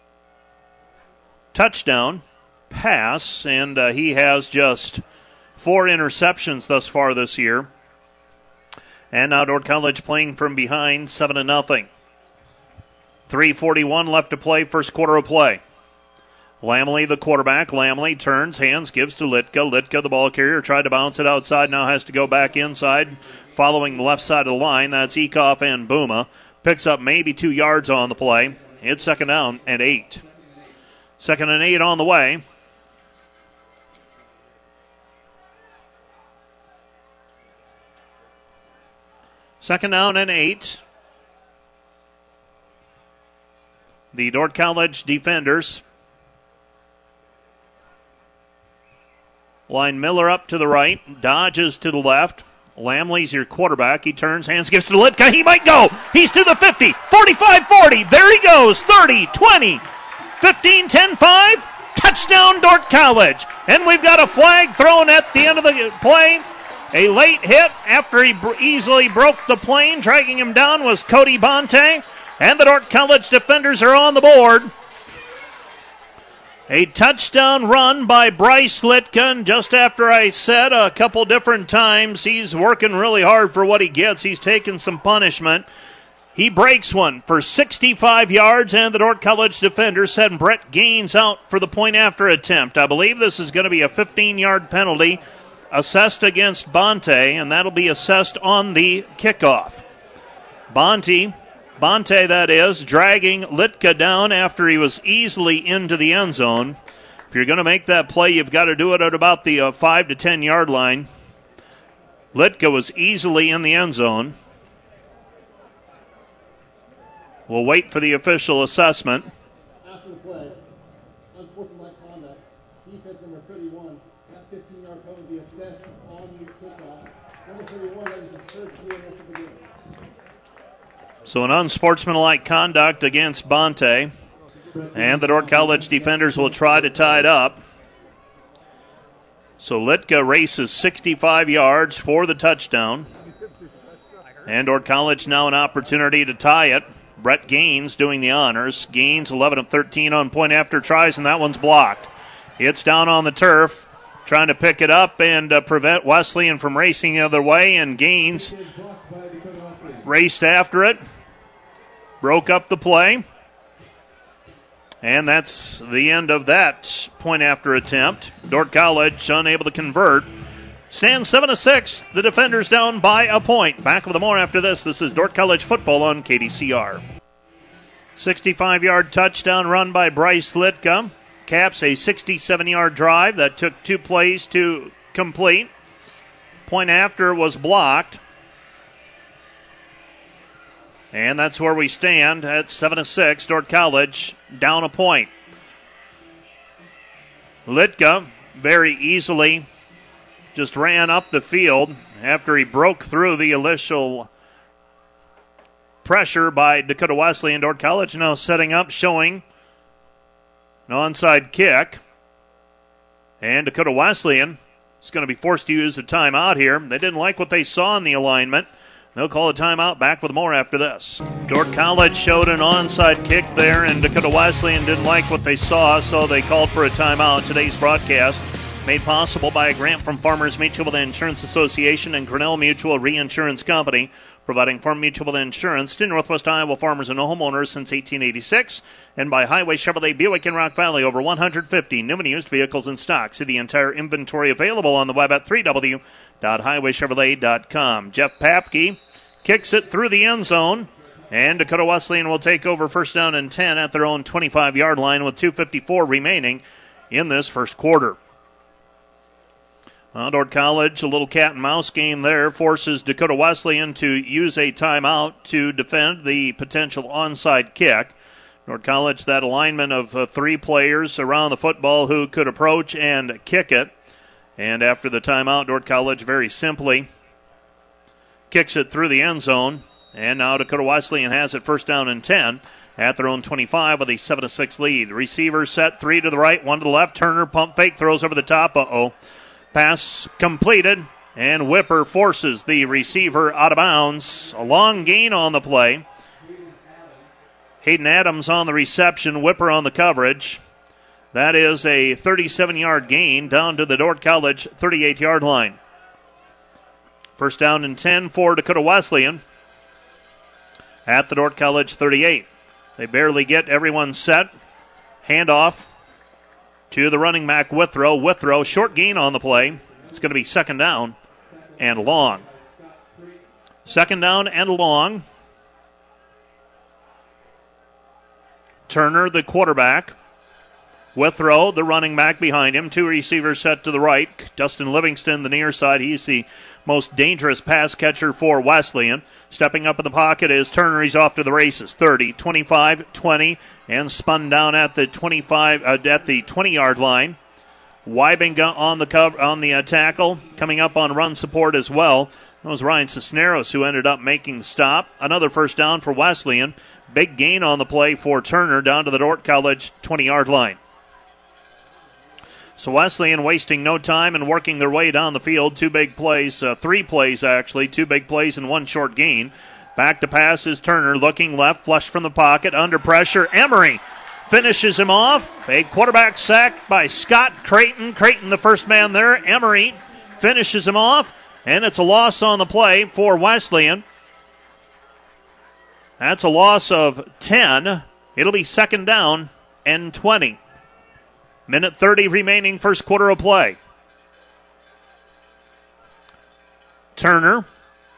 touchdown pass, and uh, he has just four interceptions thus far this year. And now Dordt College playing from behind, seven to nothing. three forty-one left to play, first quarter of play. Lamley, the quarterback. Lamley turns, hands, gives to Litka. Litka, the ball carrier, tried to bounce it outside, now has to go back inside, following the left side of the line. That's Ekoff and Booma. Picks up maybe two yards on the play. It's second down and eight. Second and eight on the way. Second down and eight. The Dordt College defenders line Miller up to the right, dodges to the left. Lamley's your quarterback. He turns, hands, gives to Litka. He might go. He's to the fifty, forty-five forty. There he goes. thirty, twenty, fifteen, ten, five. Touchdown, Dordt College. And we've got a flag thrown at the end of the play. A late hit after he easily broke the plane. Dragging him down was Cody Bonte. And the Dordt College defenders are on the board. A touchdown run by Bryce Litka. Just after I said a couple different times, he's working really hard for what he gets. He's taken some punishment. He breaks one for sixty-five yards, and the Dordt College defender sent Brett Gaines out for the point after attempt. I believe this is going to be a fifteen-yard penalty assessed against Bonte, and that'll be assessed on the kickoff. Bonte, Bonte that is, dragging Litka down after he was easily into the end zone. If you're going to make that play, you've got to do it at about the uh, five to ten-yard line. Litka was easily in the end zone. We'll wait for the official assessment. After the play, unsportsmanlike conduct, defense number thirty-one, that fifteen-yard penalty assessed on the kickoff. Number thirty-one, that is the first play of the game. So an unsportsmanlike conduct against Bonte. And the Dordt College defenders will try to tie it up. So Litka races sixty-five yards for the touchdown. And Dordt College now an opportunity to tie it. Brett Gaines doing the honors. Gaines eleven of thirteen on point after tries, and that one's blocked. It's down on the turf. trying to pick it up and uh, prevent Wesleyan from racing the other way, and Gaines raced after it, broke up the play, and that's the end of that point after attempt. Dordt College unable to convert. Stands seven to six. The defenders down by a point. Back with the more after this. This is Dordt College football on K D C R. sixty-five-yard touchdown run by Bryce Litka. Caps a sixty-seven-yard drive that took two plays to complete. Point after was blocked. And that's where we stand at seven to six. Dordt College down a point. Litka very easily just ran up the field after he broke through the initial pressure by Dakota Wesleyan. Dordt College now setting up, showing an onside kick. And Dakota Wesleyan is going to be forced to use a timeout here. They didn't like what they saw in the alignment. They'll call a timeout. Back with more after this. Dordt College showed an onside kick there, and Dakota Wesleyan didn't like what they saw, so they called for a timeout. Today's broadcast made possible by a grant from Farmers Mutual Insurance Association and Grinnell Mutual Reinsurance Company, providing farm mutual insurance to Northwest Iowa farmers and homeowners since eighteen eighty-six, and by Highway Chevrolet Buick in Rock Valley, over one hundred fifty new and used vehicles in stock. See the entire inventory available on the web at three w dot highway chevrolet dot com. Jeff Papke kicks it through the end zone, and Dakota Wesleyan will take over first down and ten at their own twenty-five-yard line with two fifty-four remaining in this first quarter. Well, Dordt College, a little cat and mouse game there, forces Dakota Wesleyan to use a timeout to defend the potential onside kick. Dordt College, that alignment of uh, three players around the football who could approach and kick it. And after the timeout, Dordt College very simply kicks it through the end zone. And now Dakota Wesleyan has it first down and ten at their own twenty-five with a seven to six lead. Receiver set, three to the right, one to the left. Turner pump fake, throws over the top. Uh-oh. Pass completed, and Whipper forces the receiver out of bounds. A long gain on the play. Hayden Adams on the reception, Whipper on the coverage. That is a thirty-seven-yard gain down to the Dordt College thirty-eight-yard line. First down and ten for Dakota Wesleyan at the Dordt College thirty-eight. They barely get everyone set. Handoff to the running back, Withrow. Withrow, short gain on the play. It's going to be second down and long. Second down and long. Turner, the quarterback. Withrow, the running back behind him. Two receivers set to the right. Dustin Livingston, the near side. He's the most dangerous pass catcher for Wesleyan. Stepping up in the pocket is Turner. He's off to the races. thirty, twenty-five, twenty, and spun down at the twenty-five, uh, at the twenty-yard line. Wybinga on the cover, on the uh, tackle, coming up on run support as well. That was Ryan Cisneros who ended up making the stop. Another first down for Wesleyan. Big gain on the play for Turner down to the Dordt College twenty-yard line. So Wesleyan wasting no time and working their way down the field. Two big plays, uh, three plays actually, two big plays and one short gain. Back to pass is Turner, looking left, flush from the pocket, under pressure. Emery finishes him off. A quarterback sack by Scott Creighton. Creighton the first man there. Emery finishes him off, and it's a loss on the play for Wesleyan. That's a loss of ten. It'll be second down and twenty. Minute thirty remaining, first quarter of play. Turner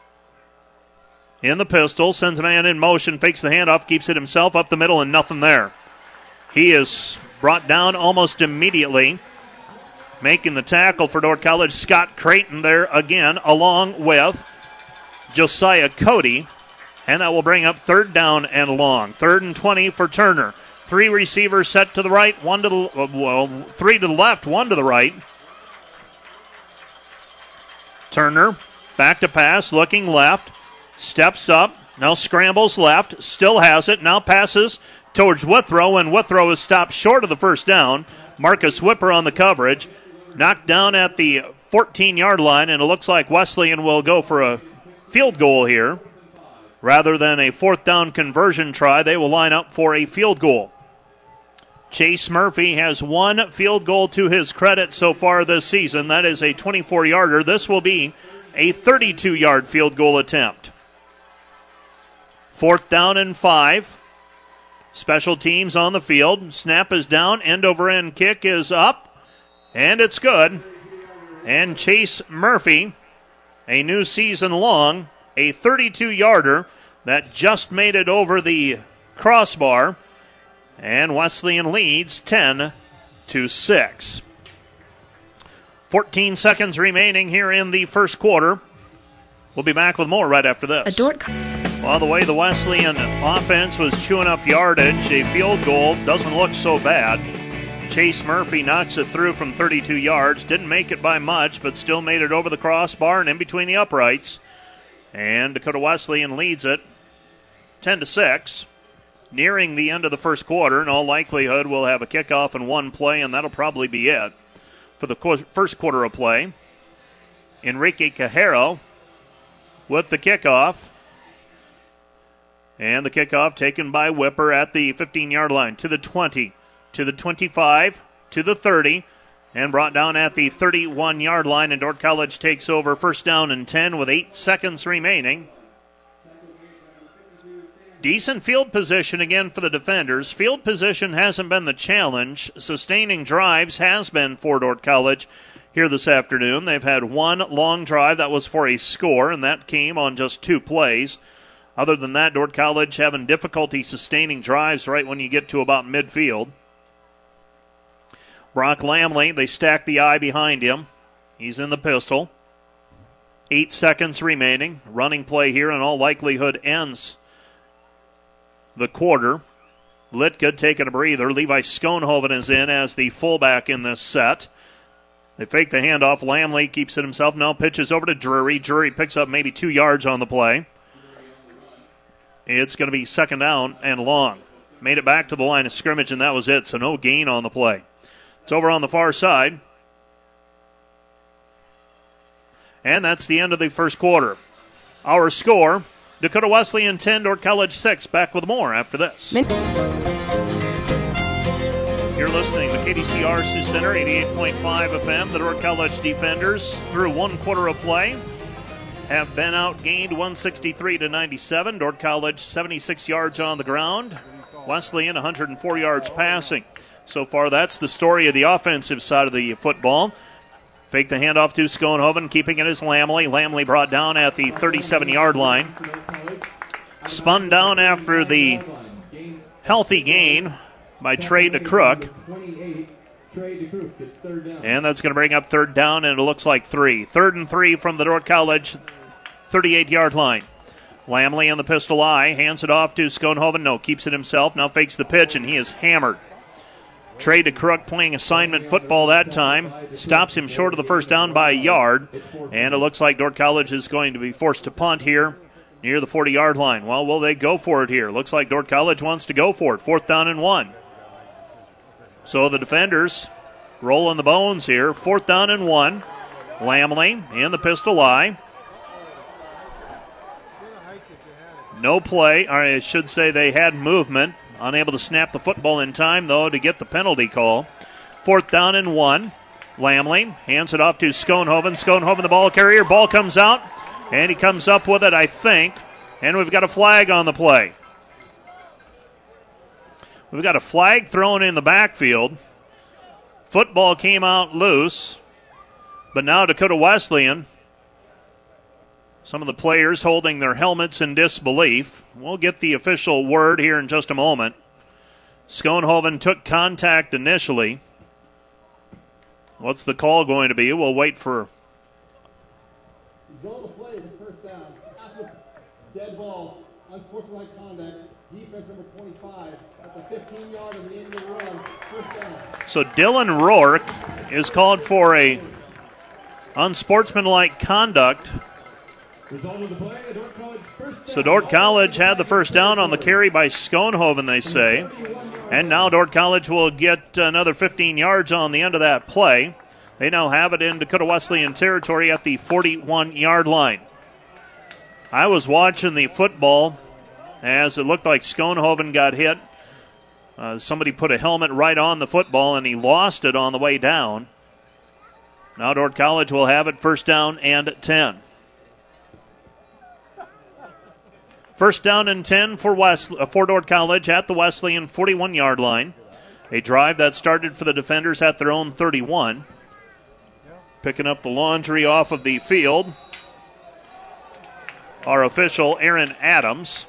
in the pistol, sends a man in motion, fakes the handoff, keeps it himself up the middle, and nothing there. He is brought down almost immediately. Making the tackle for Dordt College, Scott Creighton there again, along with Josiah Cody. And that will bring up third down and long. Third and twenty for Turner. Three receivers set to the right, one to the, well, three to the left, one to the right. Turner, back to pass, looking left, steps up, now scrambles left, still has it, now passes towards Withrow, and Withrow is stopped short of the first down. Marcus Whipper on the coverage, knocked down at the fourteen-yard line, and it looks like Wesleyan will go for a field goal here. Rather than a fourth down conversion try, they will line up for a field goal. Chase Murphy has one field goal to his credit so far this season. That is a twenty-four-yarder. This will be a thirty-two-yard field goal attempt. Fourth down and five. Special teams on the field. Snap is down. End-over-end kick is up. And it's good. And Chase Murphy, a new season long, a thirty-two-yarder that just made it over the crossbar. And Wesleyan leads ten to six. fourteen seconds remaining here in the first quarter. We'll be back with more right after this. Well, the way the Wesleyan offense was chewing up yardage, a field goal doesn't look so bad. Chase Murphy knocks it through from thirty-two yards. Didn't make it by much, but still made it over the crossbar and in between the uprights. And Dakota Wesleyan leads it ten to six. Nearing the end of the first quarter, in all likelihood, we'll have a kickoff in one play, and that'll probably be it for the first quarter of play. Enrique Cajero with the kickoff. And the kickoff taken by Whipper at the fifteen-yard line to the twenty, to the twenty-five, to the thirty, and brought down at the thirty-one-yard line. And Dordt College takes over first down and ten with eight seconds remaining. Decent field position again for the defenders. Field position hasn't been the challenge. Sustaining drives has been for Dordt College here this afternoon. They've had one long drive that was for a score, and that came on just two plays. Other than that, Dordt College having difficulty sustaining drives right when you get to about midfield. Brock Lamley, they stack the eye behind him. He's in the pistol. Eight seconds remaining. Running play here in all likelihood ends the quarter. Litka taking a breather. Levi Schoenhoven is in as the fullback in this set. They fake the handoff. Lamley keeps it himself. Now pitches over to Drury. Drury picks up maybe two yards on the play. It's going to be second down and long. Made it back to the line of scrimmage, and that was it. So no gain on the play. It's over on the far side. And that's the end of the first quarter. Our score, Dakota Wesleyan ten, Dordt College six. Back with more after this. You're listening to K D C R Sioux Center, eighty-eight point five F M. The Dordt College defenders, through one quarter of play, have been outgained one sixty-three to ninety-seven. Dordt College seventy-six yards on the ground. Wesleyan one hundred four yards passing. So far, that's the story of the offensive side of the football. Fake the handoff to Schoenhoven, keeping it as Lamley. Lamley brought down at the thirty-seven-yard line. Spun down after the healthy gain by Trey DeCrook. And that's going to bring up third down, and it looks like three. Third and three from the Dordt College thirty-eight-yard line. Lamley in the pistol eye, hands it off to Schoenhoven. No, keeps it himself. Now fakes the pitch, and he is hammered. Trey DeCrook playing assignment football that time. Stops him short of the first down by a yard. And it looks like Dordt College is going to be forced to punt here near the forty-yard line. Well, will they go for it here? Looks like Dordt College wants to go for it. Fourth down and one. So the defenders rolling the bones here. Fourth down and one. Lamley in the pistol eye. No play, or I should say they had movement. Unable to snap the football in time, though, to get the penalty call. Fourth down and one. Lamley hands it off to Schoenhoven. Schoenhoven, the ball carrier. Ball comes out, and he comes up with it, I think. And we've got a flag on the play. We've got a flag thrown in the backfield. Football came out loose, but now Dakota Wesleyan, some of the players holding their helmets in disbelief. We'll get the official word here in just a moment. Schoenhoven took contact initially. What's the call going to be? We'll wait for... Goal to play is a first down. After dead ball, unsportsmanlike conduct, defense number twenty-five at the fifteen-yard and the end of the run, first down. So Dylan Rourke is called for a unsportsmanlike conduct. So Dordt College had the first down on the carry by Schoenhoven, they say. And now Dordt College will get another fifteen yards on the end of that play. They now have it in Dakota Wesleyan territory at the forty-one-yard line. I was watching the football as it looked like Schoenhoven got hit Uh, somebody put a helmet right on the football, and he lost it on the way down. Now Dordt College will have it first down and ten. First down and ten for West, uh, for Dordt College at the Wesleyan forty-one-yard line. A drive that started for the defenders at their own thirty-one. Picking up the laundry off of the field, our official, Aaron Adams.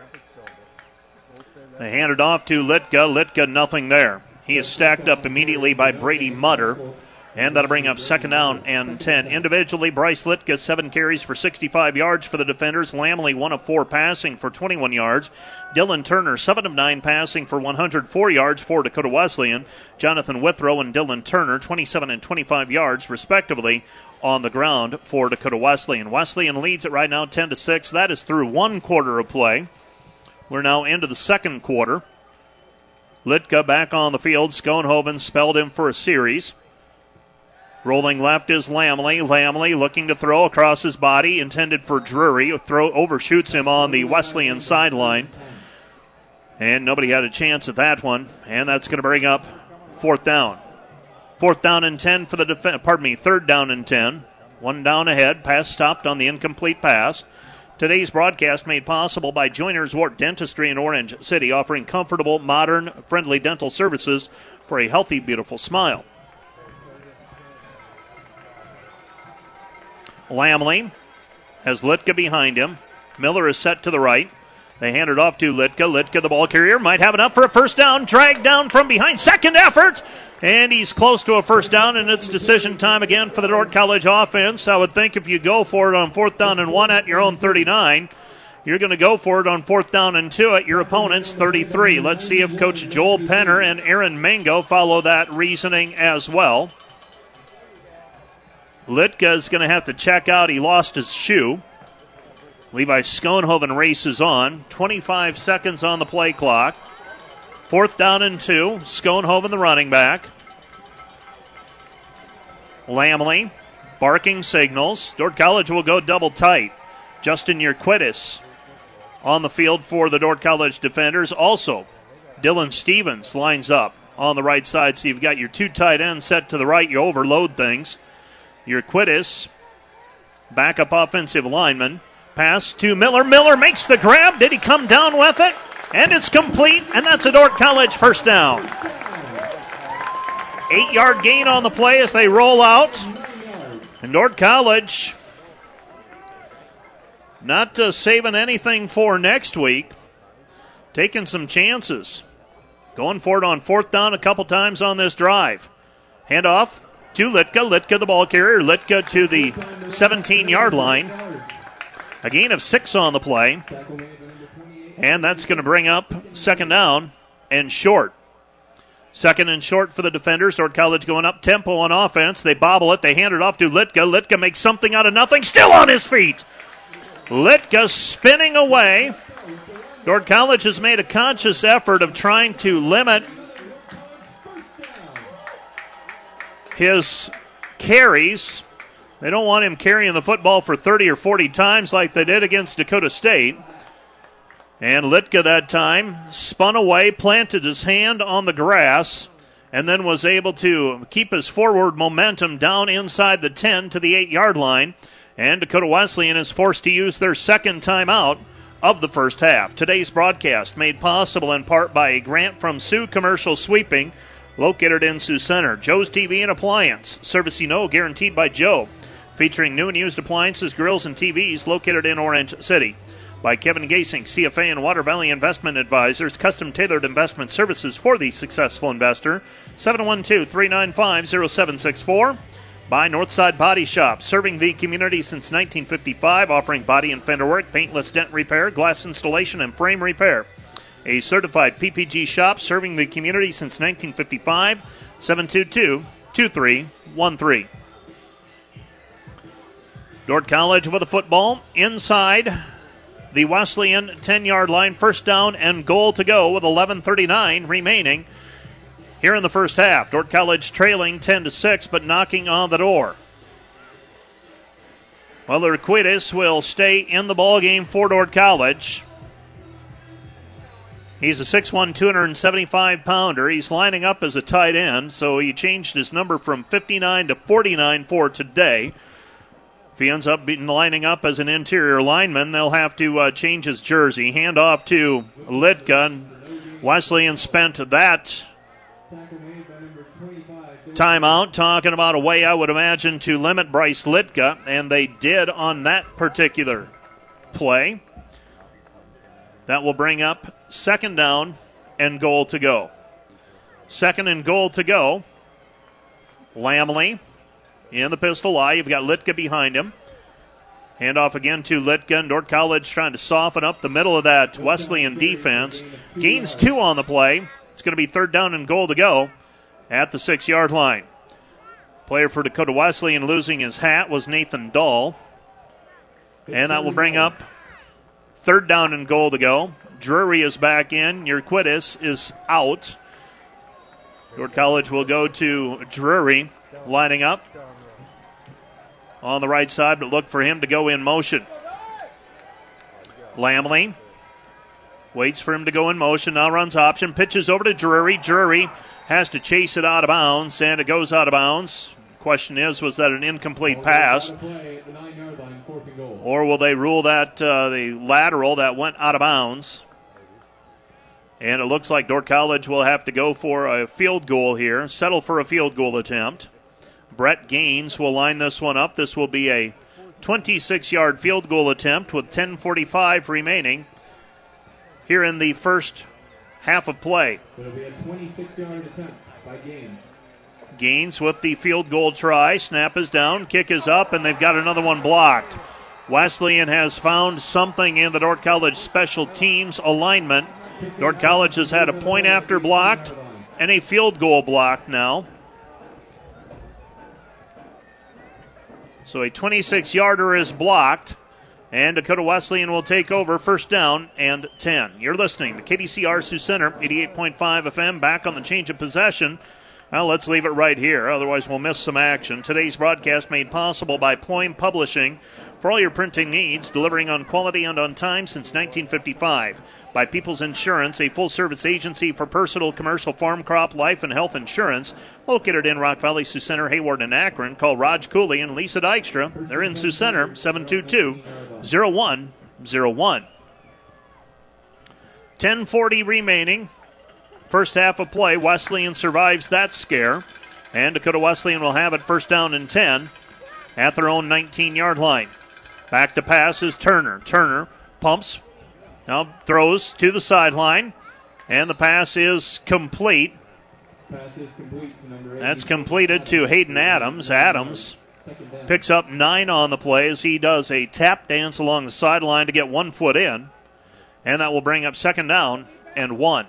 They hand it off to Litka. Litka, nothing there. He is stacked up immediately by Brady Mutter. And that'll bring up second down and ten. Individually, Bryce Litka, seven carries for sixty-five yards for the defenders. Lamley, one of four passing for twenty-one yards. Dylan Turner, seven of nine passing for one hundred four yards for Dakota Wesleyan. Jonathan Withrow and Dylan Turner, twenty-seven and twenty-five yards, respectively, on the ground for Dakota Wesleyan. Wesleyan leads it right now ten to six. That is through one quarter of play. We're now into the second quarter. Litka back on the field. Schoenhoven spelled him for a series. Rolling left is Lamley. Lamley looking to throw across his body, intended for Drury. Throw overshoots him on the Wesleyan sideline. And nobody had a chance at that one. And that's going to bring up fourth down. Fourth down and ten for the defense. Pardon me, third down and ten. One down ahead. Pass stopped on the incomplete pass. Today's broadcast made possible by Joiners Wart Dentistry in Orange City, offering comfortable, modern, friendly dental services for a healthy, beautiful smile. Lamley has Litka behind him. Miller is set to the right. They hand it off to Litka. Litka, the ball carrier, might have enough for a first down. Dragged down from behind. Second effort. And he's close to a first down, and it's decision time again for the Dordt College offense. I would think if you go for it on fourth down and one at your own thirty-nine, you're going to go for it on fourth down and two at your opponent's thirty-three. Let's see if Coach Joel Penner and Aaron Mango follow that reasoning as well. Litka is going to have to check out. He lost his shoe. Levi Schoenhoven races on. twenty-five seconds on the play clock. Fourth down and two. Schoenhoven, the running back. Lamley barking signals. Dordt College will go double tight. Justin Urquidis on the field for the Dordt College defenders. Also, Dylan Stevens lines up on the right side. So you've got your two tight ends set to the right. You overload things. Urquidis, backup offensive lineman. Pass to Miller. Miller makes the grab. Did he come down with it? And it's complete, and that's a Dordt College first down. Eight-yard gain on the play as they roll out. And Dordt College not uh, saving anything for next week. Taking some chances. Going for it on fourth down a couple times on this drive. Handoff to Litka. Litka, the ball carrier. Litka to the seventeen-yard line. A gain of six on the play. And that's going to bring up second down and short. Second and short for the defenders. Dordt College going up tempo on offense. They bobble it. They hand it off to Litka. Litka makes something out of nothing. Still on his feet. Litka spinning away. Dordt College has made a conscious effort of trying to limit his carries. They don't want him carrying the football for thirty or forty times like they did against Dakota State. And Litka that time spun away, planted his hand on the grass, and then was able to keep his forward momentum down inside the ten to the eight-yard line. And Dakota Wesleyan is forced to use their second timeout of the first half. Today's broadcast made possible in part by a grant from Sioux Commercial Sweeping, located in Sioux Center. Joe's T V and Appliance, service you know, guaranteed by Joe. Featuring new and used appliances, grills, and T Vs located in Orange City. By Kevin Gasing, C F A and Water Valley Investment Advisors, custom-tailored investment services for the successful investor. seven one two, three nine five, zero seven six four. By Northside Body Shop, serving the community since nineteen fifty-five, offering body and fender work, paintless dent repair, glass installation, and frame repair. A certified P P G shop serving the community since nineteen fifty-five. seven two two, two three one three. Dordt College with a football inside the Wesleyan ten-yard line. First down and goal to go with eleven thirty-nine remaining here in the first half. Dordt College trailing ten to six, but knocking on the door. Well, Urquidis will stay in the ball game for Dordt College. He's a six one, two hundred seventy-five pounder. He's lining up as a tight end, so he changed his number from fifty-nine to forty-nine for today. If he ends up being lining up as an interior lineman, they'll have to uh, change his jersey. Hand off to Litka. Wesleyan spent that timeout talking about a way, I would imagine, to limit Bryce Litka, and they did on that particular play. That will bring up second down and goal to go. Second and goal to go. Lamley in the pistol eye. You've got Litka behind him. Hand off again to Litka. Dordt College trying to soften up the middle of that Wesleyan defense. Gains two on the play. It's going to be third down and goal to go at the six-yard line. Player for Dakota Wesleyan losing his hat was Nathan Dahl. And that will bring up third down and goal to go. Drury is back in. Urquidis is out. Dordt College will go to Drury lining up on the right side, but look for him to go in motion. Lamley waits for him to go in motion. Now runs option. Pitches over to Drury. Drury has to chase it out of bounds, and it goes out of bounds. Question is, was that an incomplete pass? Or will they rule that uh, the lateral that went out of bounds? And it looks like Dordt College will have to go for a field goal here, settle for a field goal attempt. Brett Gaines will line this one up. This will be a twenty-six-yard field goal attempt with ten forty-five remaining here in the first half of play. It'll be a twenty-six-yard attempt by Gaines. Gaines with the field goal try. Snap is down, kick is up, and they've got another one blocked. Wesleyan has found something in the Dordt College special teams alignment. Dordt College has had a point after blocked and a field goal blocked now. So a twenty-six-yarder is blocked, and Dakota Wesleyan will take over first down and ten. You're listening to K D C R Sioux Center, eighty-eight point five F M, back on the change of possession. Well, let's leave it right here, otherwise we'll miss some action. Today's broadcast made possible by Ployne Publishing. For all your printing needs, delivering on quality and on time since nineteen fifty-five. By People's Insurance, a full-service agency for personal, commercial, farm, crop, life, and health insurance. Located in Rock Valley, Sioux Center, Hayward, and Akron. Call Raj Cooley and Lisa Dykstra. They're in Sioux Center, seven two two, zero one zero one. ten forty remaining. First half of play. Wesleyan survives that scare. And Dakota Wesleyan will have it first down and ten at their own nineteen-yard line. Back to pass is Turner. Turner pumps. Now throws to the sideline. And the pass is complete. Pass is complete to number eight. That's completed to Hayden Adams. Adams picks up nine on the play as he does a tap dance along the sideline to get one foot in. And that will bring up second down and one.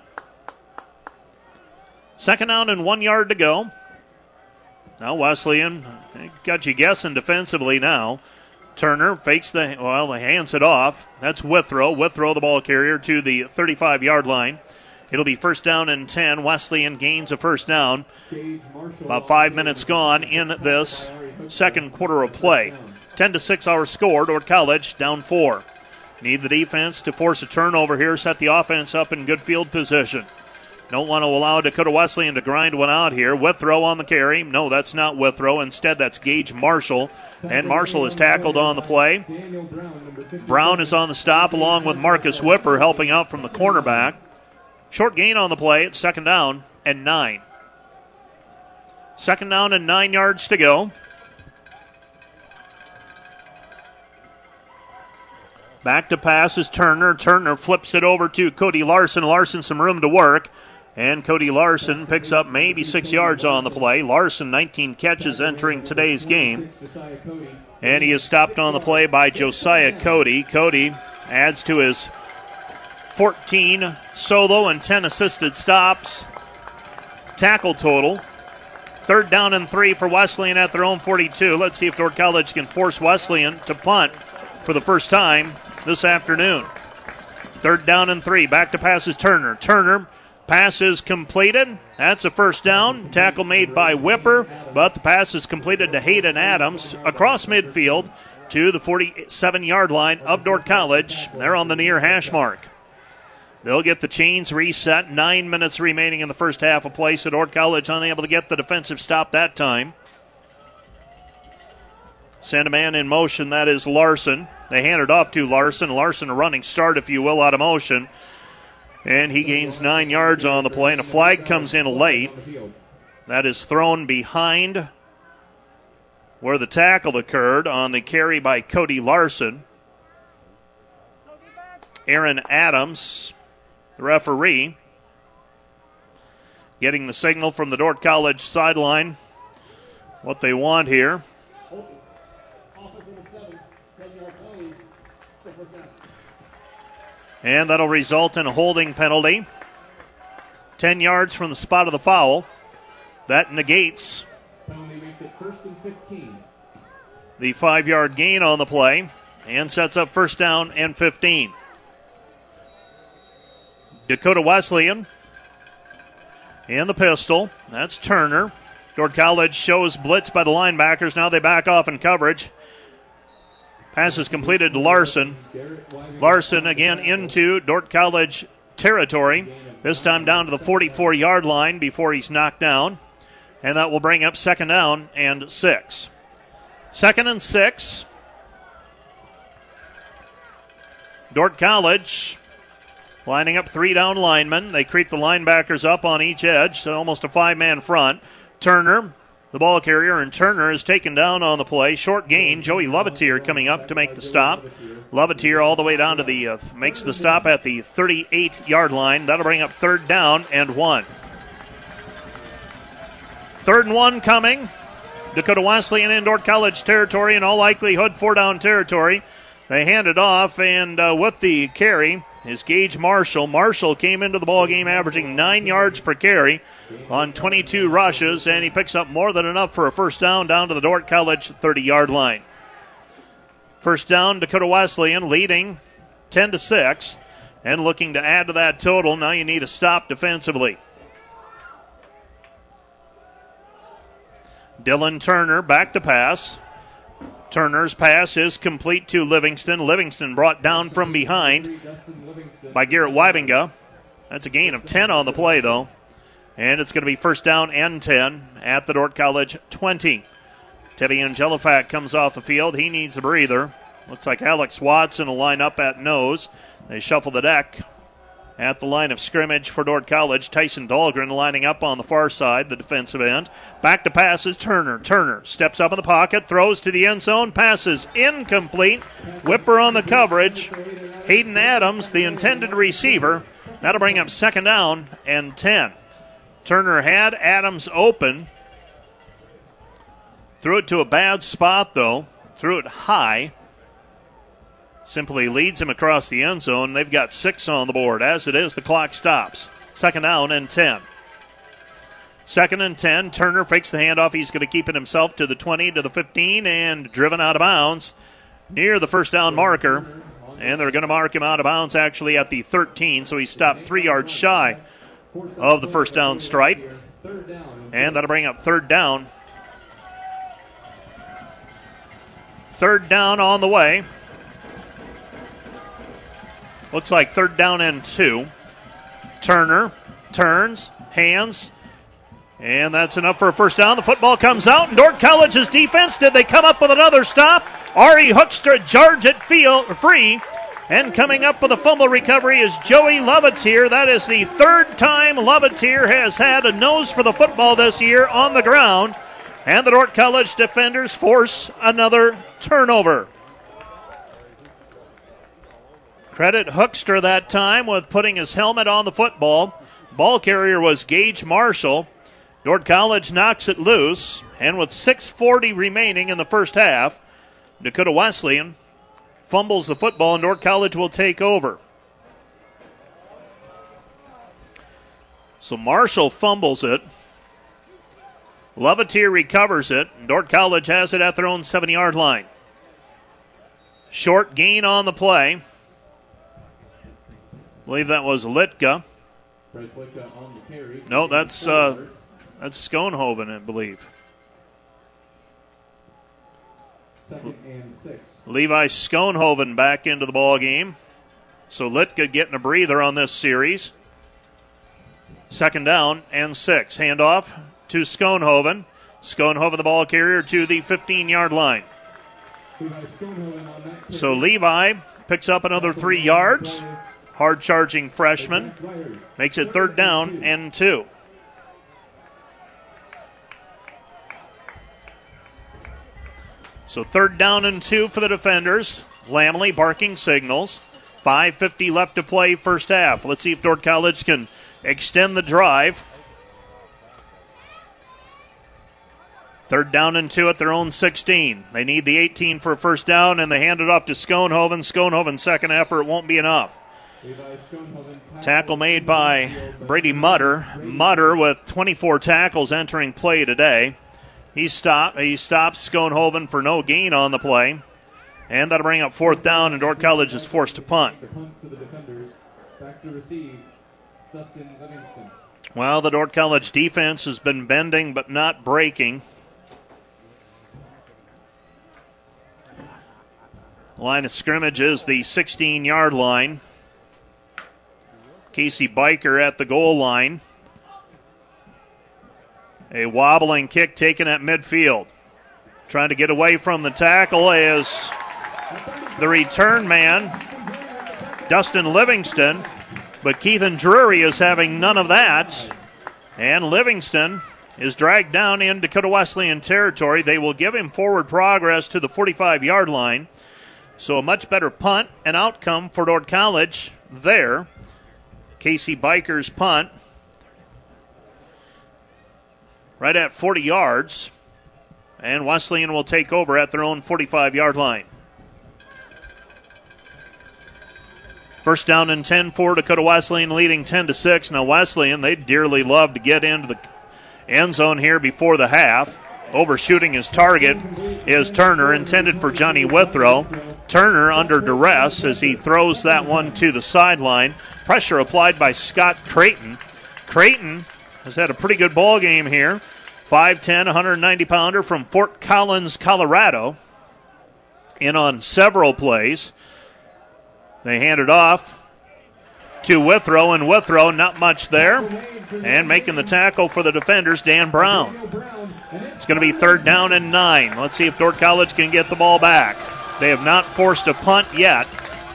Second down and one yard to go. Now Wesleyan got you guessing defensively now. Turner fakes the, well, he hands it off. That's Withrow. Withrow, the ball carrier, to the thirty-five-yard line. It'll be first down and ten. Wesleyan gains a first down. About five minutes gone in this second quarter of play. ten to six our score. Dordt College down four. Need the defense to force a turnover here, set the offense up in good field position. Don't want to allow Dakota Wesleyan to grind one out here. Withrow on the carry. No, that's not Withrow. Instead, that's Gage Marshall. And Marshall is tackled on the play. Brown is on the stop along with Marcus Whipper helping out from the cornerback. Short gain on the play. It's second down and nine. Second down and nine yards to go. Back to pass is Turner. Turner flips it over to Cody Larson. Larson some room to work. And Cody Larson picks up maybe six yards on the play. Larson, nineteen catches entering today's game. And he is stopped on the play by Josiah Cody. Cody adds to his fourteen solo and ten assisted stops. Tackle total. Third down and three for Wesleyan at their own forty-two. Let's see if Dordt College can force Wesleyan to punt for the first time this afternoon. Third down and three. Back to passes Turner. Turner. Pass is completed. That's a first down. Tackle made by Whipper, but the pass is completed to Hayden Adams across midfield to the forty-seven-yard line of Dordt College. They're on the near hash mark. They'll get the chains reset. Nine minutes remaining in the first half of play. So Dordt College unable to get the defensive stop that time. Send a man in motion. That is Larson. They hand it off to Larson. Larson a running start, if you will, out of motion. And he gains nine yards on the play. And a flag comes in late. That is thrown behind where the tackle occurred on the carry by Cody Larson. Aaron Adams, the referee, getting the signal from the Dordt College sideline. What they want here. And that'll result in a holding penalty. Ten yards from the spot of the foul. That negates Penalty makes it first and fifteen. The five-yard gain on the play and sets up first down and fifteen. Dakota Wesleyan in the pistol. That's Turner. Dordt College shows blitz by the linebackers. Now they back off in coverage. Pass is completed to Larson. Larson again into Dordt College territory. This time down to the forty-four-yard line before he's knocked down. And that will bring up second down and six. Second and six. Dordt College lining up three down linemen. They creep the linebackers up on each edge, so almost a five-man front. Turner, the ball carrier, and Turner is taken down on the play. Short gain. Joey Lovetier coming up to make the stop. Lovetier all the way down to the, uh, makes the stop at the thirty-eight-yard line. That'll bring up third down and one. Third and one coming. Dakota Wesleyan in Dordt College territory, in all likelihood four-down territory. They hand it off, and uh, with the carry is Gage Marshall. Marshall came into the ball game averaging nine yards per carry on twenty-two rushes, and he picks up more than enough for a first down down to the Dordt College thirty-yard line. First down, Dakota Wesleyan leading ten to six, and looking to add to that total. Now you need a stop defensively. Dylan Turner back to pass. Turner's pass is complete to Livingston. Livingston brought down from behind by Garrett Wybinga. That's a gain of ten on the play, though. And it's going to be first down and ten at the Dordt College twenty. Teddy Angelifak comes off the field. He needs a breather. Looks like Alex Watson will line up at nose. They shuffle the deck at the line of scrimmage for Dordt College. Tyson Dahlgren lining up on the far side, the defensive end. Back to pass is Turner. Turner steps up in the pocket, throws to the end zone, passes incomplete. Whipper on the coverage. Hayden Adams, the intended receiver. That'll bring up second down and ten. Turner had Adams open. Threw it to a bad spot, though. Threw it high. Simply leads him across the end zone. They've got six on the board. As it is, the clock stops. Second down and ten. Second and ten. Turner fakes the handoff. He's going to keep it himself to the twenty, to the fifteen, and driven out of bounds near the first down marker. And they're going to mark him out of bounds actually at the thirteen, so he stopped three yards shy of the first down stripe. And that'll bring up third down. Third down on the way. Looks like third down and two. Turner turns, hands, and that's enough for a first down. The football comes out, and Dordt College's defense, did they come up with another stop? Ari Hoekstra charged it field, free, and coming up with a fumble recovery is Joey Lovetier. That is the third time Lovetier has had a nose for the football this year on the ground, and the Dordt College defenders force another turnover. Credit Hoekstra that time with putting his helmet on the football. Ball carrier was Gage Marshall. Dordt College knocks it loose, and with six forty remaining in the first half, Dakota Wesleyan fumbles the football, and Dordt College will take over. So Marshall fumbles it. Lovetier recovers it, and Dordt College has it at their own seven-yard line. Short gain on the play. I believe that was Litka. No, that's uh, that's Schoenhoven, I believe. Second and six. Levi Schoenhoven back into the ball game. So Litka getting a breather on this series. Second down and six. Handoff to Schoenhoven. Schoenhoven, the ball carrier, to the fifteen-yard line. So Levi picks up another three yards. Hard-charging freshman. Makes it third down and two. So third down and two for the defenders. Lamley barking signals. five fifty left to play first half. Let's see if Dordt College can extend the drive. Third down and two at their own sixteen. They need the eighteen for a first down, and they hand it off to Schoenhoven. Schoenhoven's second effort won't be enough. Tackle made by Brady Mutter. Mutter with twenty-four tackles entering play today. He stopped. He stops Schoenhoven for no gain on the play. And that'll bring up fourth down, and Dordt College is forced to punt. Well, the Dordt College defense has been bending but not breaking. Line of scrimmage is the sixteen-yard line. Casey Biker at the goal line. A wobbling kick taken at midfield. Trying to get away from the tackle is the return man, Dustin Livingston. But Keithan Drury is having none of that. And Livingston is dragged down in Dakota Wesleyan territory. They will give him forward progress to the forty-five-yard line. So a much better punt and outcome for Dordt College there. Casey Biker's punt right at forty yards. And Wesleyan will take over at their own forty-five-yard line. First down and ten for Dakota Wesleyan, leading ten to six. Now Wesleyan, they'd dearly love to get into the end zone here before the half. Overshooting his target is Turner, intended for Johnny Withrow. Turner under duress as he throws that one to the sideline. Pressure applied by Scott Creighton. Creighton has had a pretty good ball game here. five ten, one ninety pounder from Fort Collins, Colorado. In on several plays. They hand it off to Withrow, and Withrow, not much there. And making the tackle for the defenders, Dan Brown. It's going to be third down and nine. Let's see if Dordt College can get the ball back. They have not forced a punt yet.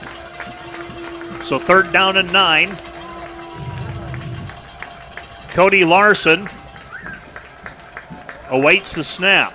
So third down and nine. Cody Larson awaits the snap.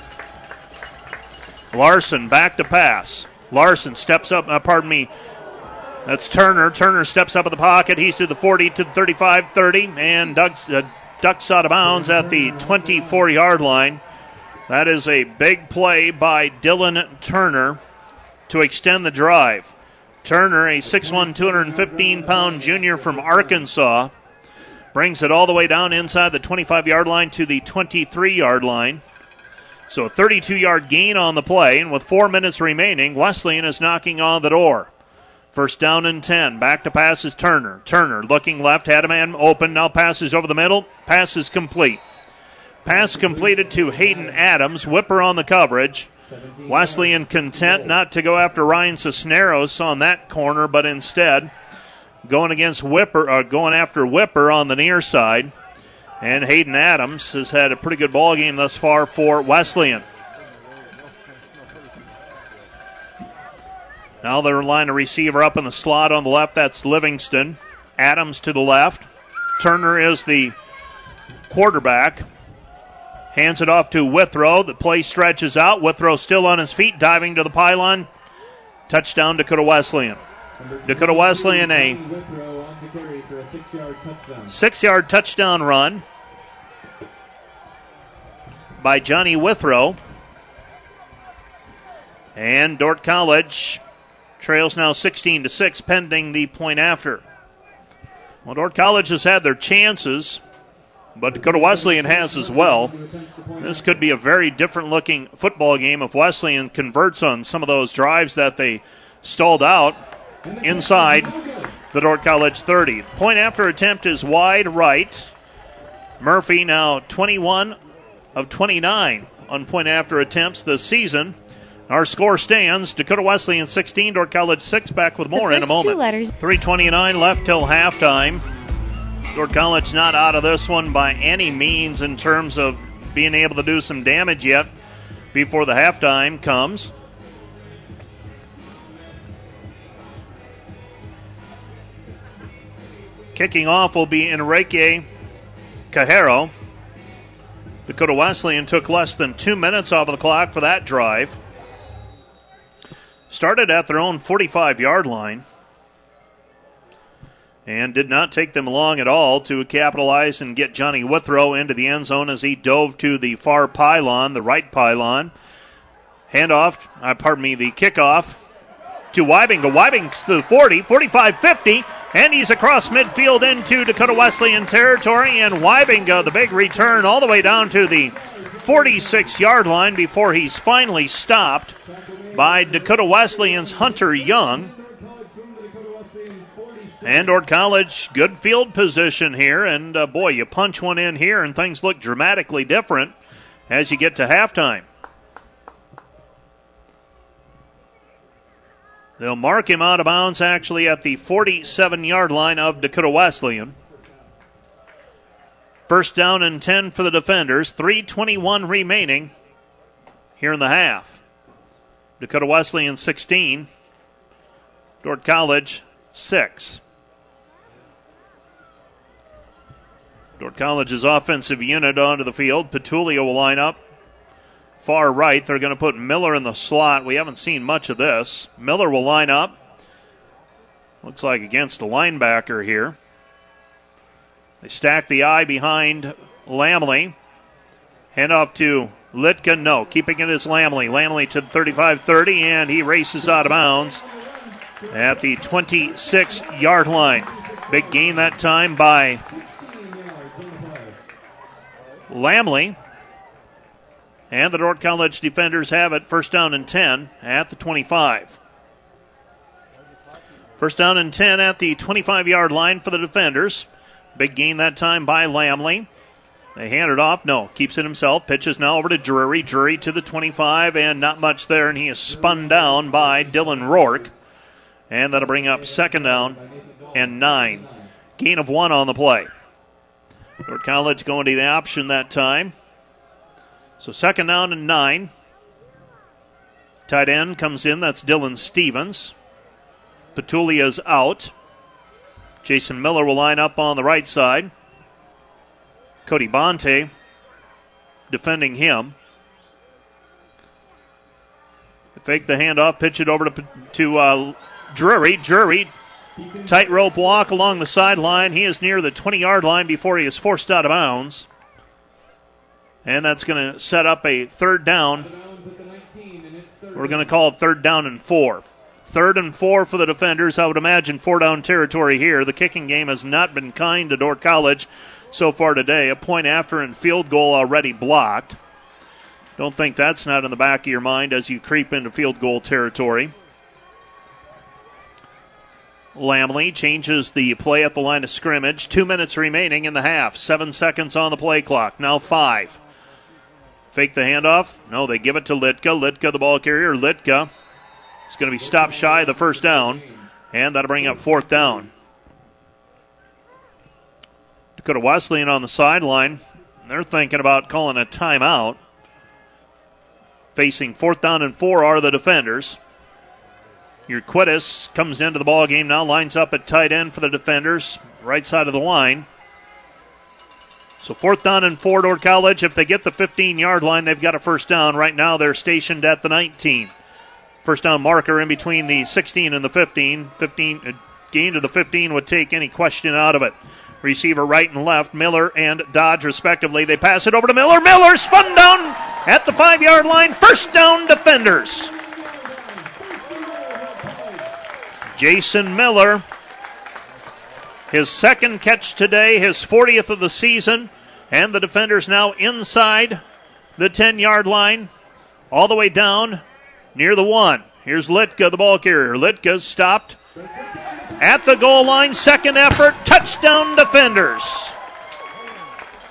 Larson back to pass. Larson steps up, uh, pardon me, that's Turner. Turner steps up in the pocket. He's to the forty, to the thirty-five, thirty, and ducks, uh, ducks out of bounds at the twenty-four-yard line. That is a big play by Dylan Turner to extend the drive. Turner, a six one, two hundred fifteen pound junior from Arkansas, brings it all the way down inside the twenty-five-yard line to the twenty-three-yard line. So a thirty-two-yard gain on the play, and with four minutes remaining, Wesleyan is knocking on the door. First down and ten. Back to pass is Turner. Turner looking left, had a man open, now passes over the middle. Pass is complete. Pass completed to Hayden Adams. Whipper on the coverage. Wesleyan content not to go after Ryan Cisneros on that corner, but instead going against Whipper, or going after Whipper on the near side. And Hayden Adams has had a pretty good ball game thus far for Wesleyan. Now they're line a receiver up in the slot on the left. That's Livingston. Adams to the left. Turner is the quarterback. Hands it off to Withrow. The play stretches out. Withrow still on his feet, diving to the pylon. Touchdown, Dakota Wesleyan. Dakota Wesleyan, a six-yard touchdown run by Johnny Withrow. And Dordt College trails now sixteen to six, pending the point after. Well, Dordt College has had their chances, but Dakota Wesleyan has as well. This could be a very different-looking football game if Wesleyan converts on some of those drives that they stalled out inside the Dordt College thirty. Point after attempt is wide right. Murphy now twenty-one of twenty-nine on point after attempts this season. Our score stands. Dakota Wesleyan sixteen, Dordt College six. Back with more in a moment. Two letters. three twenty-nine left till halftime. Dordt College not out of this one by any means in terms of being able to do some damage yet before the halftime comes. Kicking off will be Enrique Cajero. Dakota Wesleyan took less than two minutes off of the clock for that drive. Started at their own forty-five-yard line and did not take them long at all to capitalize and get Johnny Withrow into the end zone as he dove to the far pylon, the right pylon. Handoff, uh, pardon me, the kickoff to Weibing. To Weibing to the forty, forty-five fifty, and he's across midfield into Dakota Wesleyan territory, and Weibing, uh, the big return all the way down to the forty-six-yard line before he's finally stopped by Dakota Wesleyan's Hunter Young. And Dordt College, good field position here, and uh, boy, you punch one in here and things look dramatically different as you get to halftime. They'll mark him out of bounds actually at the forty-seven-yard line of Dakota Wesleyan. First down and ten for the defenders, three twenty-one remaining here in the half. Dakota Wesleyan sixteen, Dordt College six. Dordt College's offensive unit onto the field. Petulia will line up far right. They're going to put Miller in the slot. We haven't seen much of this. Miller will line up. Looks like against a linebacker here. They stack the eye behind Lamley. Hand off to Litka. No, keeping it is Lamley. Lamley to the thirty-five thirty, and he races out of bounds at the twenty-six-yard line. Big gain that time by Lamley. And the Dordt College defenders have it first down and ten at the twenty-five. First down and ten at the twenty-five-yard line for the defenders. Big gain that time by Lamley. They hand it off. No, keeps it himself. Pitches now over to Drury. Drury to the twenty-five, and not much there, and he is spun down by Dylan Rourke. And that'll bring up second down and nine. Gain of one on the play. Dordt College going to the option that time. So second down and nine. Tight end comes in. That's Dylan Stevens. Petulia's out. Jason Miller will line up on the right side. Cody Bonte defending him. Fake the handoff, pitch it over to, to uh, Drury. Drury, tightrope walk along the sideline. He is near the twenty-yard line before he is forced out of bounds. And that's going to set up a third down. We're going to call it third down and four. Third and four for the defenders. I would imagine four down territory here. The kicking game has not been kind to Dordt College so far today. A point after and field goal already blocked. Don't think that's not in the back of your mind as you creep into field goal territory. Lamley changes the play at the line of scrimmage. Two minutes remaining in the half. Seven seconds on the play clock. Now five. Fake the handoff. No, they give it to Litka. Litka, the ball carrier. Litka is going to be stopped shy of the first down. And that'll bring up fourth down. Dakota Wesleyan on the sideline. They're thinking about calling a timeout. Facing fourth down and four are the defenders. Urquidis comes into the ball game now, lines up at tight end for the defenders, right side of the line. So fourth down and four, Dordt College. If they get the fifteen-yard line, they've got a first down. Right now they're stationed at the nineteen. First down marker in between the sixteen and the fifteen. fifteen uh, gain to the fifteen would take any question out of it. Receiver right and left, Miller and Dodge respectively. They pass it over to Miller. Miller spun down at the five-yard line. First down, defenders. Jason Miller, his second catch today, his fortieth of the season, and the defenders now inside the ten-yard line, all the way down near the one. Here's Litka, the ball carrier. Litka's stopped at the goal line. Second effort, touchdown, defenders.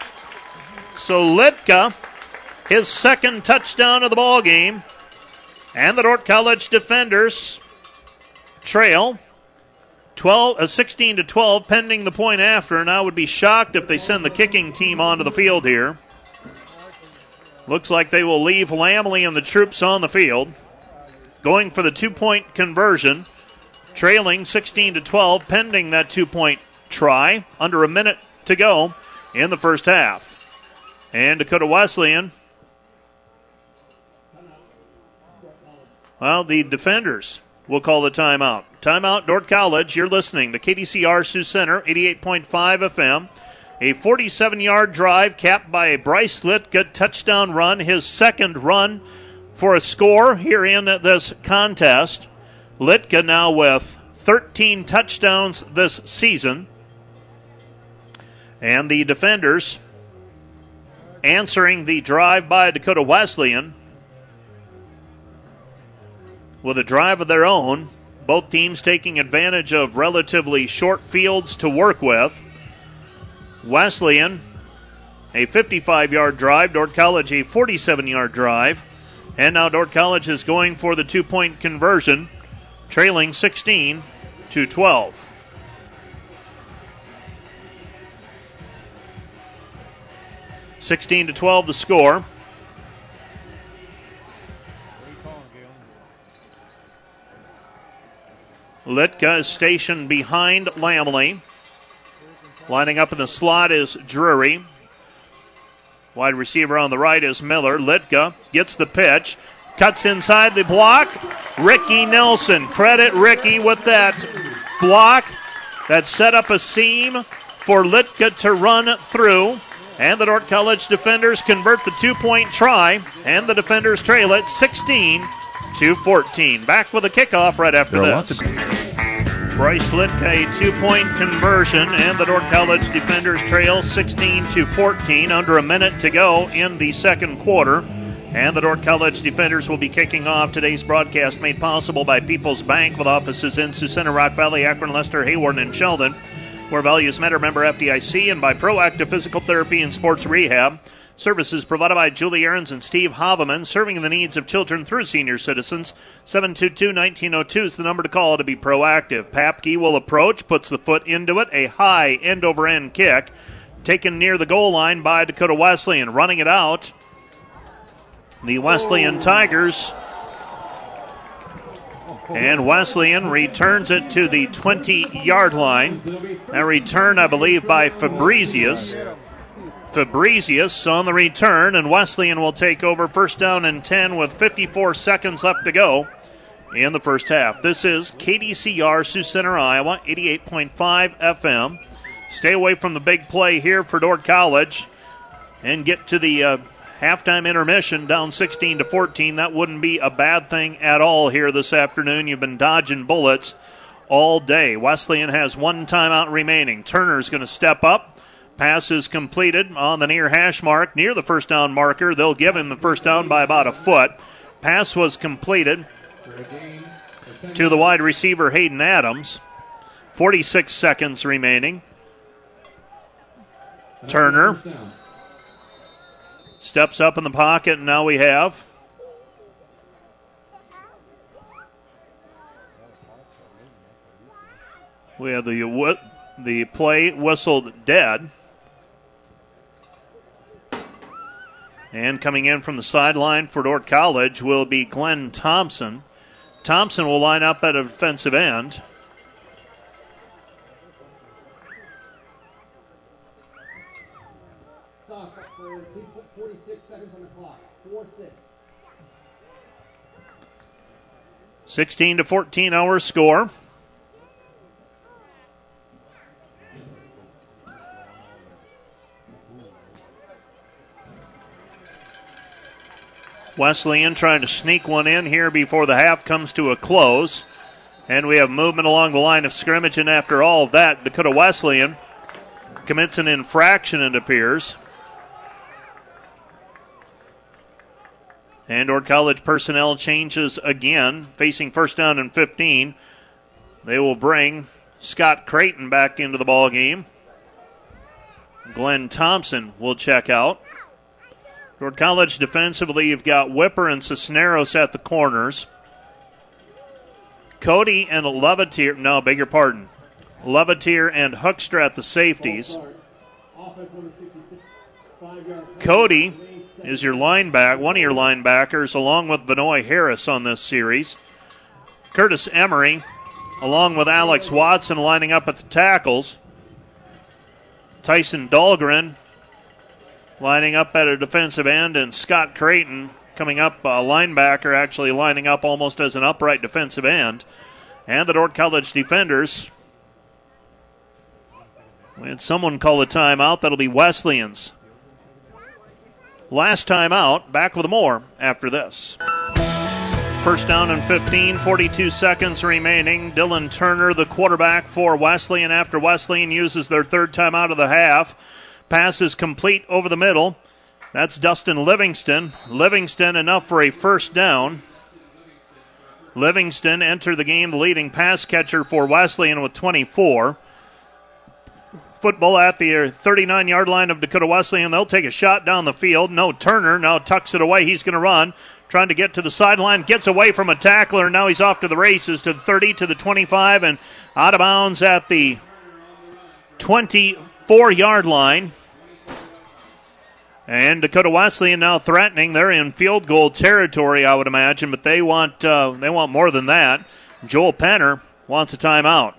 So Litka, his second touchdown of the ball game. And the Dordt College defenders trail twelve, uh, sixteen to twelve, pending the point after, and I would be shocked if they send the kicking team onto the field here. Looks like they will leave Lamley and the troops on the field, going for the two-point conversion, trailing sixteen to twelve, pending that two-point try, under a minute to go in the first half. And Dakota Wesleyan, well, the defenders will call the timeout. Timeout, Dordt College. You're listening to K D C R Sioux Center, eighty-eight point five F M. A forty-seven-yard drive capped by a Bryce Litka touchdown run, his second run for a score here in this contest. Litka now with thirteen touchdowns this season. And the defenders answering the drive by Dakota Wesleyan with a drive of their own. Both teams taking advantage of relatively short fields to work with. Wesleyan, a fifty-five-yard drive. Dordt College, a forty-seven-yard drive. And now Dordt College is going for the two-point conversion, trailing sixteen to twelve. sixteen to twelve the score. Litka is stationed behind Lamley. Lining up in the slot is Drury. Wide receiver on the right is Miller. Litka gets the pitch. Cuts inside the block. Ricky Nelson. Credit Ricky with that block that set up a seam for Litka to run through. And the Dordt College defenders convert the two-point try. And the defenders trail it sixteen to fourteen. Back with a kickoff right after there this. Bryce Litka, a two-point conversion, and the Dordt College defenders trail sixteen to fourteen. Under a minute to go in the second quarter. And the Dordt College defenders will be kicking off today's broadcast, made possible by People's Bank, with offices in Sioux Center, Rock Valley, Akron, Lester, Hayward, and Sheldon, where values matter. Member F D I C, and by Proactive Physical Therapy and Sports Rehab. Services provided by Julie Ahrens and Steve Haveman, serving the needs of children through senior citizens. seven two two, one nine zero two is the number to call to be proactive. Papke will approach, puts the foot into it. A high end-over-end kick taken near the goal line by Dakota Wesleyan. Running it out, the Wesleyan Tigers. And Wesleyan returns it to the twenty-yard line. A return, I believe, by Fabricius. Fabricius on the return, and Wesleyan will take over first down and ten with fifty-four seconds left to go in the first half. This is K D C R Sioux Center, Iowa, eighty-eight point five F M. Stay away from the big play here for Dordt College and get to the uh, halftime intermission down sixteen to fourteen. That wouldn't be a bad thing at all here this afternoon. You've been dodging bullets all day. Wesleyan has one timeout remaining. Turner's going to step up. Pass is completed on the near hash mark, near the first down marker. They'll give him the first down by about a foot. Pass was completed to the wide receiver, Hayden Adams. forty-six seconds remaining. Turner steps up in the pocket, and now we have we have the the play whistled dead. And coming in from the sideline for Dordt College will be Glenn Thompson. Thompson will line up at a defensive end. Stop for forty-six seconds on the clock. four six. sixteen to fourteen our score. Wesleyan trying to sneak one in here before the half comes to a close. And we have movement along the line of scrimmage, and after all of that, Dakota Wesleyan commits an infraction, it appears. And Dordt College personnel changes again, facing first down and fifteen. They will bring Scott Creighton back into the ball game. Glenn Thompson will check out. Dordt College defensively, you've got Whipper and Cisneros at the corners. Cody and Levatier, no, beg your pardon. Levatier and Hoekstra at the safeties. Cody is your linebacker, one of your linebackers, along with Benoit Harris on this series. Curtis Emery, along with Alex Watson, lining up at the tackles. Tyson Dahlgren lining up at a defensive end, and Scott Creighton coming up, a linebacker, actually lining up almost as an upright defensive end. And the Dordt College defenders, we had someone call a timeout. That'll be Wesleyan's last timeout. Back with more after this. First down and fifteen, forty-two seconds remaining. Dylan Turner, the quarterback for Wesleyan, after Wesleyan uses their third timeout of the half. Pass is complete over the middle. That's Dustin Livingston. Livingston enough for a first down. Livingston entered the game the leading pass catcher for Wesleyan with twenty-four. Football at the thirty-nine-yard line of Dakota Wesleyan. They'll take a shot down the field. No, Turner now tucks it away. He's going to run. Trying to get to the sideline. Gets away from a tackler. Now he's off to the races, to the thirty, to the twenty-five, and out of bounds at the twenty-four-yard line. And Dakota Wesleyan now threatening. They're in field goal territory, I would imagine, but they want uh, they want more than that. Joel Penner wants a timeout.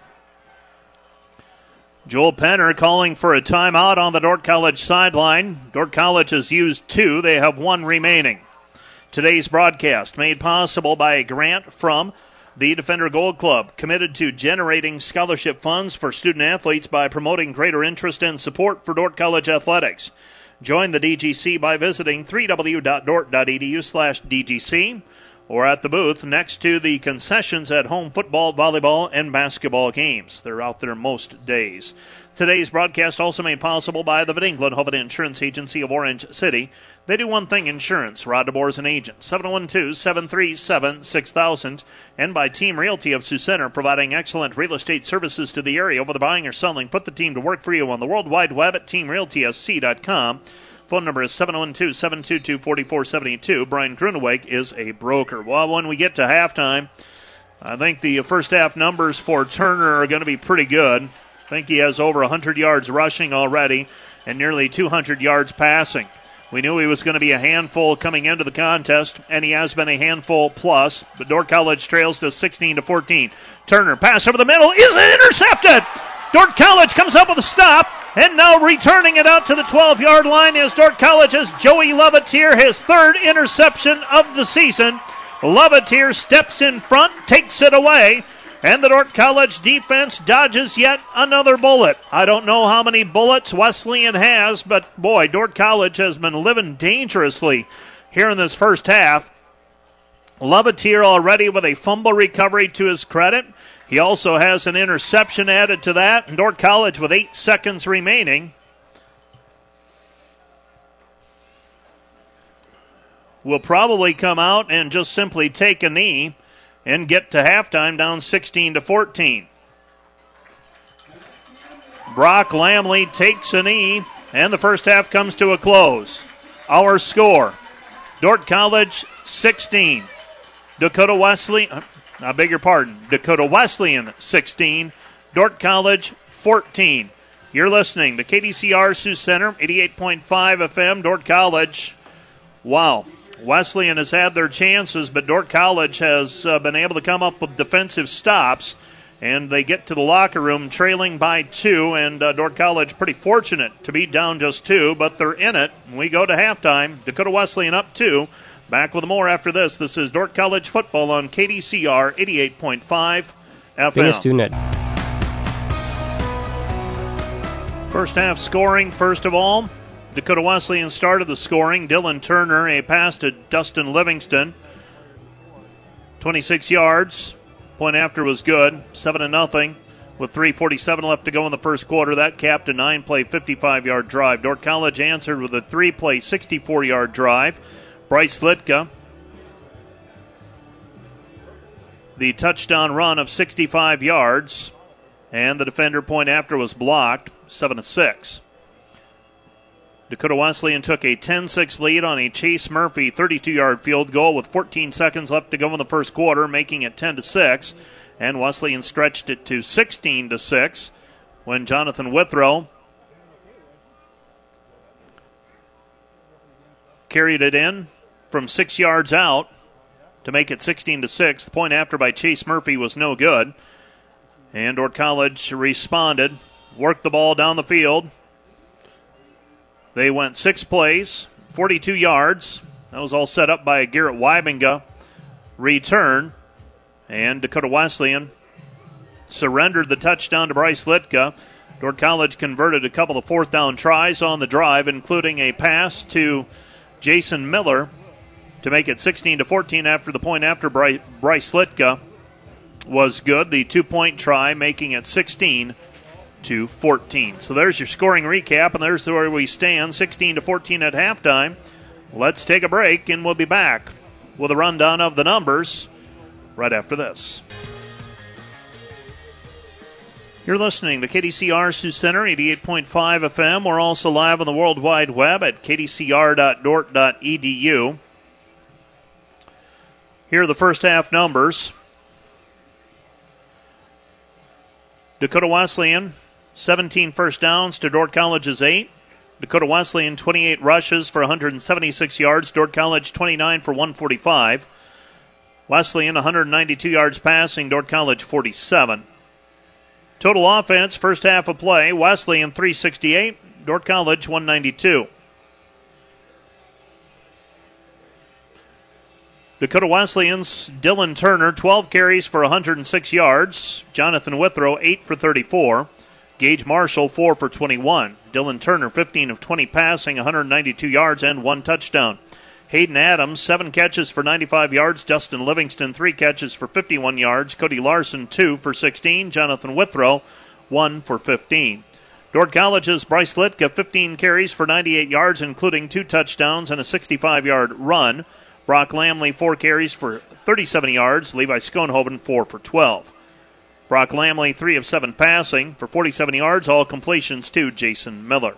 Joel Penner calling for a timeout on the Dordt College sideline. Dordt College has used two. They have one remaining. Today's broadcast made possible by a grant from the Defender Gold Club, committed to generating scholarship funds for student athletes by promoting greater interest and support for Dordt College athletics. Join the D G C by visiting w w w dot dort dot e d u slash d g c or at the booth next to the concessions at home football, volleyball, and basketball games. They're out there most days. Today's broadcast also made possible by the Van Engelen Hoven Insurance Agency of Orange City. They do one thing, insurance. Rod DeBoer is an agent. seven one two, seven three seven, six thousand. And by Team Realty of Sioux Center, providing excellent real estate services to the area. Whether buying or selling, put the team to work for you on the World Wide Web at team realty s c dot com. Phone number is seven one two, seven two two, four four seven two. Brian Gruneweg is a broker. Well, when we get to halftime, I think the first half numbers for Turner are going to be pretty good. I think he has over one hundred yards rushing already and nearly two hundred yards passing. We knew he was going to be a handful coming into the contest, and he has been a handful plus. But Dordt College trails to sixteen to fourteen. Turner, pass over the middle, is intercepted! Dordt College comes up with a stop, and now returning it out to the twelve-yard line is Dordt College's Joey Levatier, his third interception of the season. Levatier steps in front, takes it away, and the Dordt College defense dodges yet another bullet. I don't know how many bullets Wesleyan has, but boy, Dordt College has been living dangerously here in this first half. Levatier already with a fumble recovery to his credit. He also has an interception added to that, and Dordt College with eight seconds remaining will probably come out and just simply take a knee and get to halftime down sixteen to fourteen. Brock Lamley takes a knee, and the first half comes to a close. Our score, Dordt College sixteen, Dakota Wesleyan, I beg your pardon, Dakota Wesleyan sixteen, Dordt College fourteen. You're listening to K D C R Sioux Center, eighty-eight point five F M, Dordt College. Wow. Wesleyan has had their chances, but Dordt College has uh, been able to come up with defensive stops, and they get to the locker room trailing by two, and uh, Dordt College pretty fortunate to be down just two, but they're in it. We go to halftime. Dakota Wesleyan up two. Back with more after this. This is Dordt College football on K D C R eighty-eight point five F M. First half scoring, first of all. Dakota Wesleyan started the scoring. Dylan Turner, a pass to Dustin Livingston. twenty-six yards. Point after was good. seven to nothing with three forty-seven left to go in the first quarter. That capped a nine-play, fifty-five-yard drive. Dordt College answered with a three-play, sixty-four-yard drive. Bryce Litka, the touchdown run of sixty-five yards. And the defender point after was blocked, seven to six. Dakota Wesleyan took a ten six lead on a Chase Murphy thirty-two-yard field goal with fourteen seconds left to go in the first quarter, making it ten to six. And Wesleyan stretched it to sixteen to six when Jonathan Withrow carried it in from six yards out to make it sixteen to six. The point after by Chase Murphy was no good. And Dordt College responded, worked the ball down the field. They went six plays, forty-two yards. That was all set up by a Garrett Wybinga return. And Dakota Wesleyan surrendered the touchdown to Bryce Litka. Dordt College converted a couple of fourth down tries on the drive, including a pass to Jason Miller to make it sixteen to fourteen after the point after Bryce Litka was good. The two-point try making it sixteen to fourteen. So there's your scoring recap, and there's where we stand, sixteen to fourteen at halftime. Let's take a break, and we'll be back with a rundown of the numbers right after this. You're listening to K D C R Sioux Center, eighty-eight point five F M. We're also live on the World Wide Web at k d c r dot dort dot e d u. Here are the first half numbers. Dakota Wesleyan, seventeen first downs to Dordt College's eight. Dakota Wesleyan, twenty-eight rushes for one hundred seventy-six yards. Dordt College, twenty-nine for one forty-five. Wesleyan, one hundred ninety-two yards passing. Dordt College, forty-seven. Total offense, first half of play, Wesleyan three sixty-eight, Dordt College one ninety-two. Dakota Wesleyan's Dylan Turner, twelve carries for one hundred six yards. Jonathan Withrow, eight for thirty-four. Gage Marshall, four for twenty-one. Dylan Turner, fifteen of twenty passing, one hundred ninety-two yards and one touchdown. Hayden Adams, seven catches for ninety-five yards. Dustin Livingston, three catches for fifty-one yards. Cody Larson, two for sixteen. Jonathan Withrow, one for fifteen. Dordt College's Bryce Litka, fifteen carries for ninety-eight yards, including two touchdowns and a sixty-five-yard run. Brock Lamley, four carries for thirty-seven yards. Levi Schoenhoven, four for twelve. Brock Lamley, three of seven passing for forty-seven yards, all completions to Jason Miller.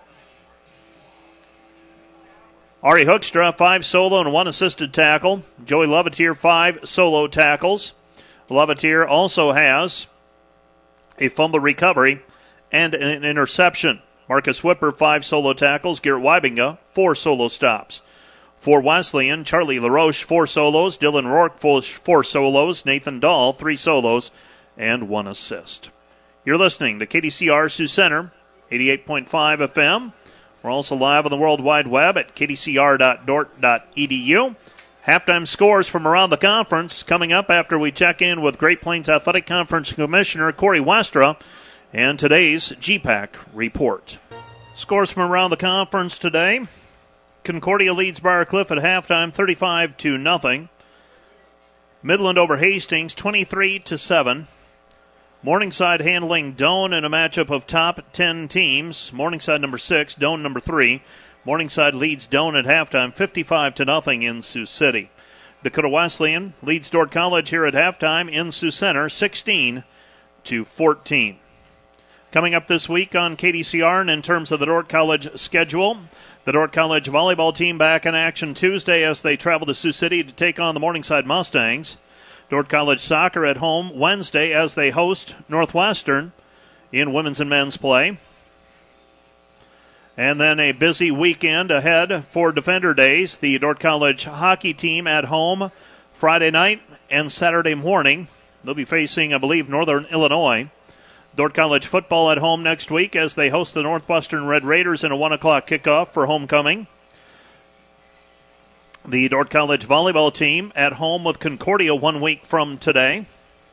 Ari Hoekstra, five solo and one assisted tackle. Joey Lovetier, five solo tackles. Lovetier also has a fumble recovery and an interception. Marcus Whipper, five solo tackles. Garrett Wybinga, four solo stops. For Wesleyan, Charlie LaRoche, four solos. Dylan Rourke, four solos. Nathan Dahl, three solos and one assist. You're listening to K D C R Sioux Center, eighty-eight point five F M. We're also live on the World Wide Web at k d c r dot dort dot e d u. Halftime scores from around the conference coming up after we check in with Great Plains Athletic Conference Commissioner Corey Westra and today's G PAC report. Scores from around the conference today. Concordia leads Briarcliff at halftime thirty-five to nothing. Midland over Hastings twenty-three to seven. Morningside handling Doane in a matchup of top ten teams. Morningside number six, Doane number three. Morningside leads Doane at halftime fifty-five to nothing in Sioux City. Dakota Wesleyan leads Dordt College here at halftime in Sioux Center sixteen to fourteen. Coming up this week on K D C R and in terms of the Dordt College schedule, the Dordt College volleyball team back in action Tuesday as they travel to Sioux City to take on the Morningside Mustangs. Dordt College soccer at home Wednesday as they host Northwestern in women's and men's play. And then a busy weekend ahead for Defender Days. The Dordt College hockey team at home Friday night and Saturday morning. They'll be facing, I believe, Northern Illinois. Dordt College football at home next week as they host the Northwestern Red Raiders in a one o'clock kickoff for homecoming. The Dordt College volleyball team at home with Concordia one week from today.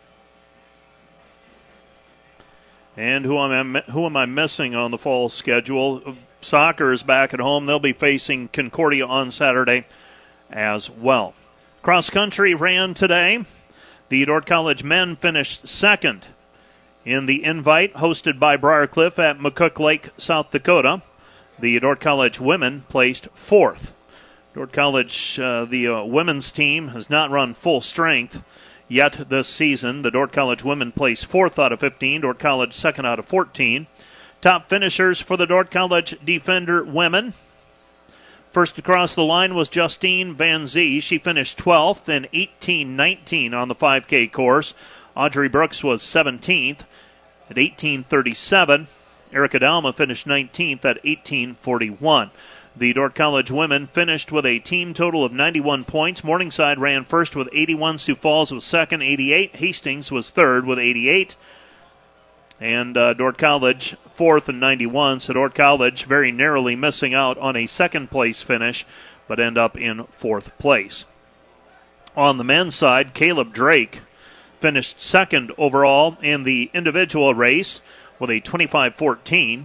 And who am I, who am I missing on the fall schedule? Soccer is back at home. They'll be facing Concordia on Saturday as well. Cross country ran today. The Dordt College men finished second in the invite hosted by Briarcliff at McCook Lake, South Dakota. The Dordt College women placed fourth. Dordt College, uh, the uh, women's team, has not run full strength yet this season. The Dordt College women placed fourth out of fifteen. Dordt College second out of fourteen. Top finishers for the Dordt College Defender women. First across the line was Justine Van Zee. She finished twelfth in eighteen nineteen on the five K course. Audrey Brooks was seventeenth at eighteen thirty-seven. Erica Dalma finished nineteenth at eighteen forty-one. The Dordt College women finished with a team total of ninety-one points. Morningside ran first with eighty-one. Sioux Falls was second, eighty-eight. Hastings was third with eighty-eight. And uh, Dordt College fourth and ninety-one. So Dordt College very narrowly missing out on a second-place finish, but end up in fourth place. On the men's side, Caleb Drake finished second overall in the individual race with a twenty-five fourteen.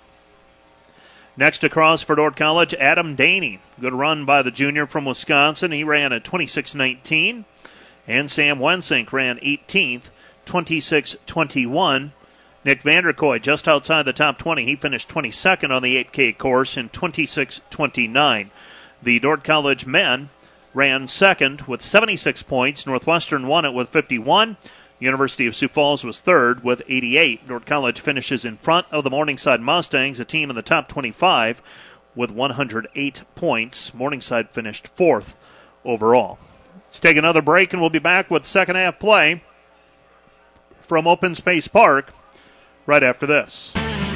Next across for Dordt College, Adam Daney. Good run by the junior from Wisconsin. He ran at twenty-six nineteen. And Sam Wensink ran eighteenth, twenty-six twenty-one. Nick Vanderkoy just outside the top twenty. He finished twenty-second on the eight K course in twenty-six twenty-nine. The Dordt College men ran second with seventy-six points. Northwestern won it with fifty-one. University of Sioux Falls was third with eighty-eight. Dordt College finishes in front of the Morningside Mustangs, a team in the top twenty-five with one hundred eight points. Morningside finished fourth overall. Let's take another break, and we'll be back with second half play from Open Space Park right after this.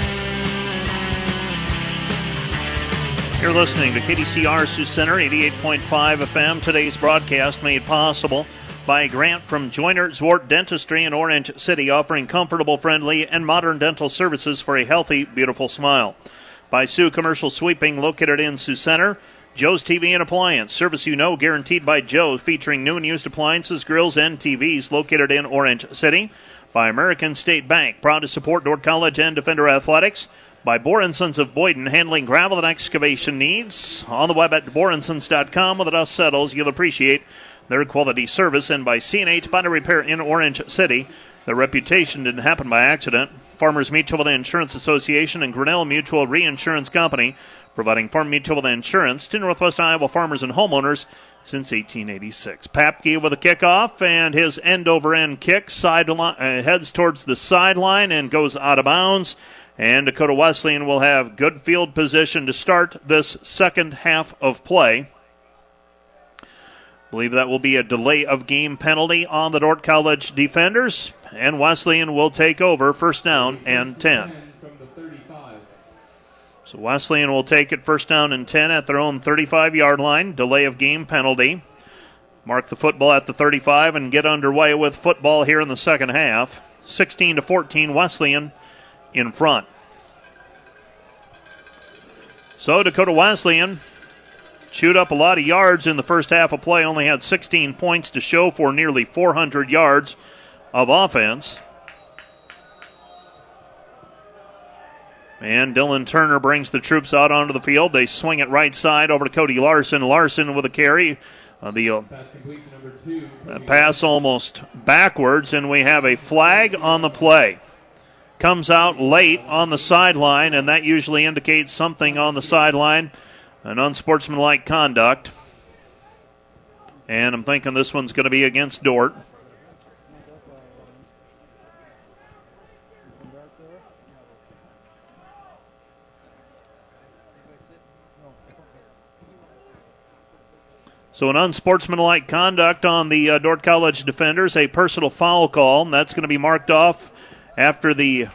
You're listening to K D C R Sioux Center, eighty-eight point five F M. Today's broadcast made possible by a grant from Joyner Zwart Dentistry in Orange City, offering comfortable, friendly, and modern dental services for a healthy, beautiful smile. By Sioux Commercial Sweeping, located in Sioux Center. Joe's T V and Appliance, service you know, guaranteed by Joe, featuring new and used appliances, grills, and T Vs, located in Orange City. By American State Bank, proud to support Dordt College and Defender Athletics. By Bohr and Sons of Boyden, handling gravel and excavation needs. On the web at bohr and sons dot com. When the dust settles, you'll appreciate their quality service. And by C and H Body Repair in Orange City. Their reputation didn't happen by accident. Farmers Mutual Insurance Association and Grinnell Mutual Reinsurance Company, providing farm mutual insurance to Northwest Iowa farmers and homeowners since eighteen eighty-six. Papke with a kickoff, and his end-over-end kick side uh, heads towards the sideline and goes out of bounds. And Dakota Wesleyan will have good field position to start this second half of play. I believe that will be a delay of game penalty on the Dordt College defenders, and Wesleyan will take over first down and ten. So Wesleyan will take it first down and ten at their own thirty-five-yard line. Delay of game penalty. Mark the football at the thirty-five and get underway with football here in the second half. sixteen to fourteen, Wesleyan in front. So Dakota Wesleyan chewed up a lot of yards in the first half of play. Only had sixteen points to show for nearly four hundred yards of offense. And Dylan Turner brings the troops out onto the field. They swing it right side over to Cody Larson. Larson with a carry. Uh, the uh, pass almost backwards, and we have a flag on the play. Comes out late on the sideline, and that usually indicates something on the sideline, an unsportsmanlike conduct. And I'm thinking this one's going to be against Dordt. So an unsportsmanlike conduct on the uh, Dordt College defenders, a personal foul call. That's going to be marked off after the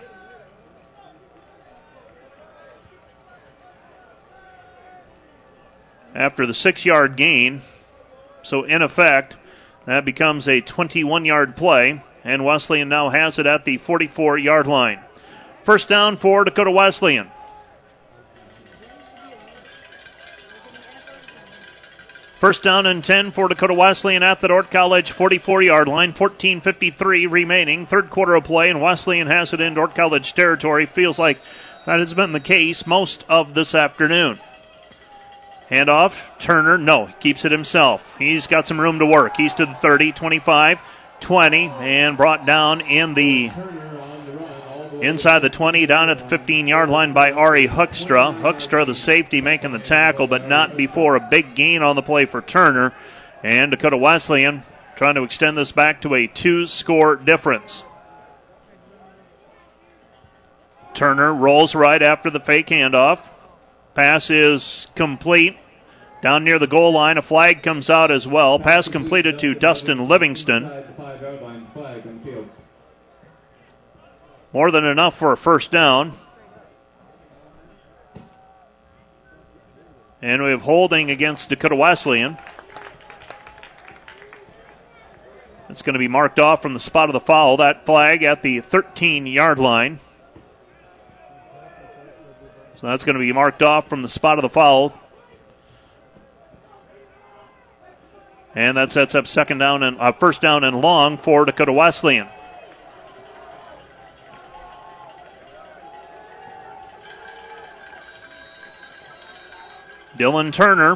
after the six-yard gain. So in effect, that becomes a twenty-one-yard play, and Wesleyan now has it at the forty-four-yard line. First down for Dakota Wesleyan. First down and ten for Dakota Wesleyan at the Dordt College forty-four-yard line. fourteen fifty-three remaining. Third quarter of play, and Wesleyan has it in Dordt College territory. Feels like that has been the case most of this afternoon. Handoff, Turner, no, he keeps it himself. He's got some room to work. He's to the thirty, twenty-five, twenty, and brought down in the inside the twenty, down at the fifteen-yard line by Ari Hoekstra. Hoekstra, the safety, making the tackle, but not before a big gain on the play for Turner. And Dakota Wesleyan trying to extend this back to a two-score difference. Turner rolls right after the fake handoff. Pass is complete Down near the goal line, a flag comes out as well. Pass completed to Dustin Livingston. More than enough for a first down. And we have holding against Dakota Wesleyan. It's going to be marked off from the spot of the foul. That flag at the thirteen-yard line. So that's going to be marked off from the spot of the foul. And that sets up second down and uh, first down and long for Dakota Wesleyan. Dylan Turner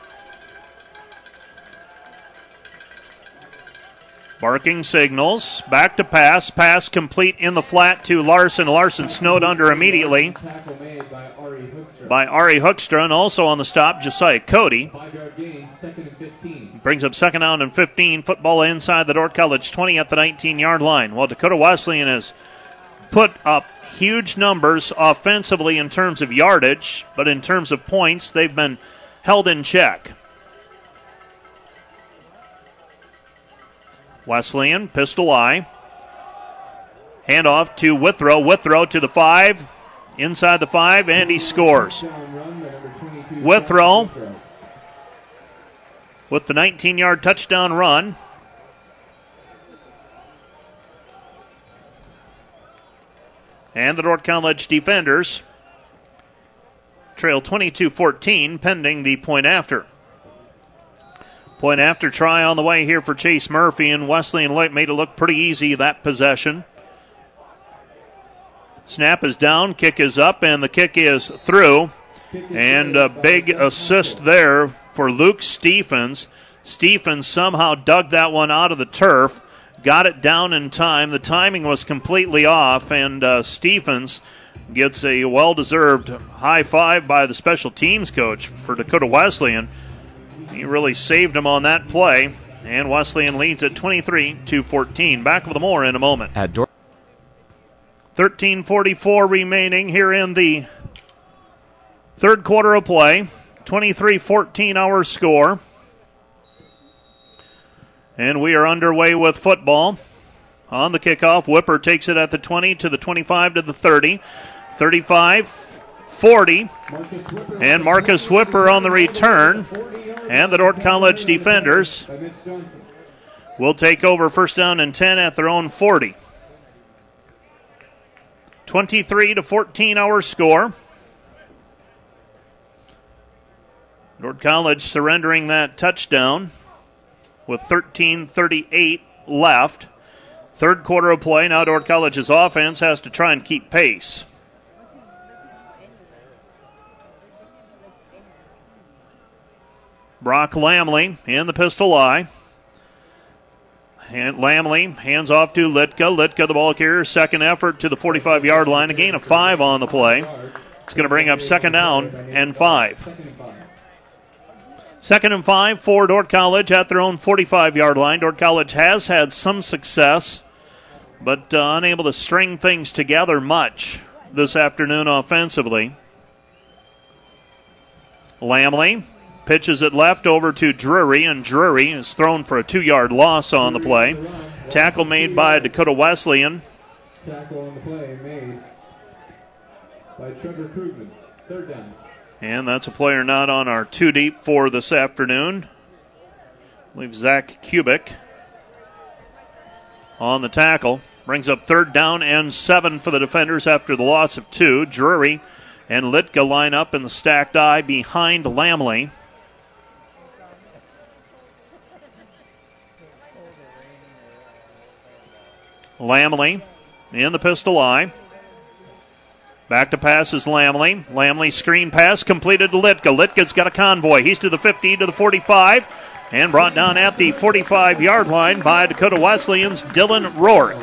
barking signals. Back to pass. Pass complete in the flat to Larson. Larson snowed under immediately by Ari Hoekstra, and also on the stop, Josiah Cody. Brings up second down and fifteen. Football inside the Dordt College twenty at the nineteen-yard line. Well, Dakota Wesleyan has put up huge numbers offensively in terms of yardage, but in terms of points, they've been held in check. Wesleyan, pistol eye. Handoff to Withrow. Withrow to the five. Inside the five, and he scores. Withrow with the nineteen-yard touchdown run. And the Dordt College defenders trail twenty-two fourteen pending the point after. Point after try on the way here for Chase Murphy, and Wesleyan made it look pretty easy, that possession. Snap is down, kick is up, and the kick is through. And a big assist there for Luke Stephens. Stephens somehow dug that one out of the turf, got it down in time. The timing was completely off, and uh, Stephens gets a well-deserved high five by the special teams coach for Dakota Wesleyan. He really saved him on that play, and Wesleyan leads at twenty-three to fourteen. Back with more in a moment. At Dor- thirteen forty-four remaining here in the third quarter of play. twenty-three fourteen our score. And we are underway with football. On the kickoff, Whipper takes it at the twenty to the twenty-five to the thirty. thirty-five forty. And Marcus Whipper on the return. And the Dordt College defenders will take over first down and ten at their own forty. twenty-three to fourteen our score. Dordt College surrendering that touchdown with thirteen thirty-eight left. Third quarter of play. Now Dordt College's offense has to try and keep pace. Brock Lamley in the pistol eye. And Lamley hands off to Litka. Litka, the ball carrier, second effort to the forty-five-yard line. A gain of five on the play. It's going to bring up second down and five. Second and five for Dordt College at their own forty-five-yard line. Dordt College has had some success, but uh, unable to string things together much this afternoon offensively. Lamley pitches it left over to Drury, and Drury is thrown for a two-yard loss on the play. Tackle made by Dakota Wesleyan. Tackle on the play made by Trevor Krugman. Third down. And that's a player not on our two deep for this afternoon. I believe Zach Kubik on the tackle. Brings up third down and seven for the defenders after the loss of two. Drury and Litka line up in the stacked eye behind Lamley. Lamley in the pistol eye. Back to pass is Lamley. Lamley screen pass completed to Litka. Litka's got a convoy. He's to the fifty, to the forty-five, and brought down at the forty-five-yard line by Dakota Wesleyan's Dylan Rourke.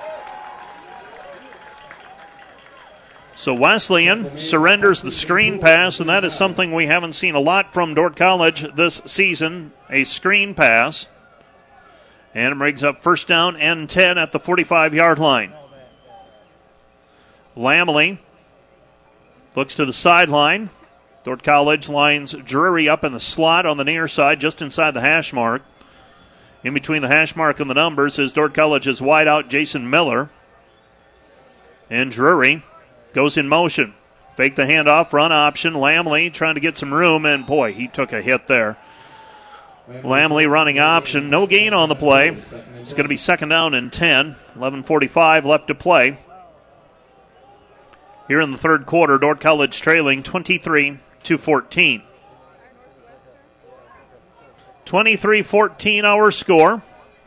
So Wesleyan surrenders the screen pass, and that is something we haven't seen a lot from Dordt College this season, a screen pass. And it brings up first down and ten at the forty-five-yard line. Lamley looks to the sideline. Dordt College lines Drury up in the slot on the near side, just inside the hash mark. In between the hash mark and the numbers is Dordt College's wideout Jason Miller. And Drury goes in motion. Fake the handoff, run option. Lamley trying to get some room, and boy, he took a hit there. Lamley running option, no gain on the play. It's going to be second down and ten. eleven forty-five left to play. Here in the third quarter, Dordt College trailing twenty-three to fourteen. twenty-three fourteen our score.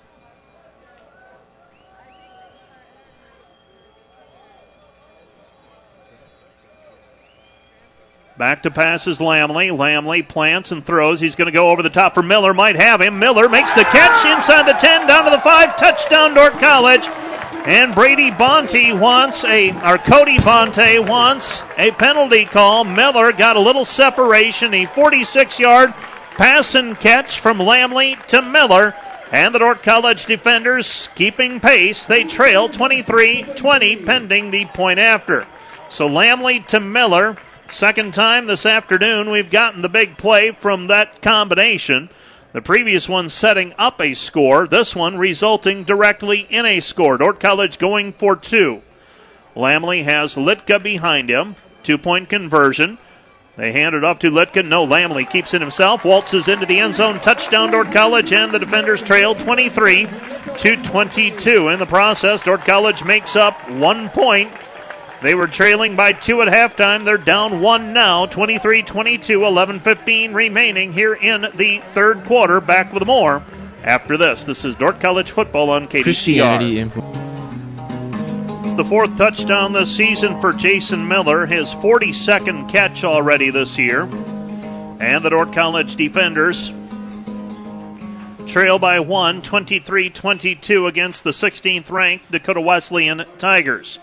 Back to passes Lamley. Lamley plants and throws. He's going to go over the top for Miller. Might have him. Miller makes the catch inside the ten, down to the five. Touchdown, Dordt College. And Brady Bonte wants a, or Cody Bonte wants a penalty call. Miller got a little separation. A forty-six-yard pass and catch from Lamley to Miller. And the Dordt College defenders keeping pace. They trail twenty-three twenty pending the point after. So Lamley to Miller. Second time this afternoon we've gotten the big play from that combination. The previous one setting up a score. This one resulting directly in a score. Dordt College going for two. Lamley has Litka behind him. Two-point conversion. They hand it off to Litka. No, Lamley keeps it himself. Waltzes into the end zone. Touchdown, Dordt College, and the defenders trail twenty-three to twenty-two. In the process, Dordt College makes up one point. They were trailing by two at halftime. They're down one now, twenty-three twenty-two, eleven fifteen remaining here in the third quarter. Back with more after this. This is Dordt College football on K D C R. It's the fourth touchdown this season for Jason Miller, his forty-second catch already this year. And the Dordt College defenders trail by one, twenty-three twenty-two against the sixteenth ranked Dakota Wesleyan Tigers.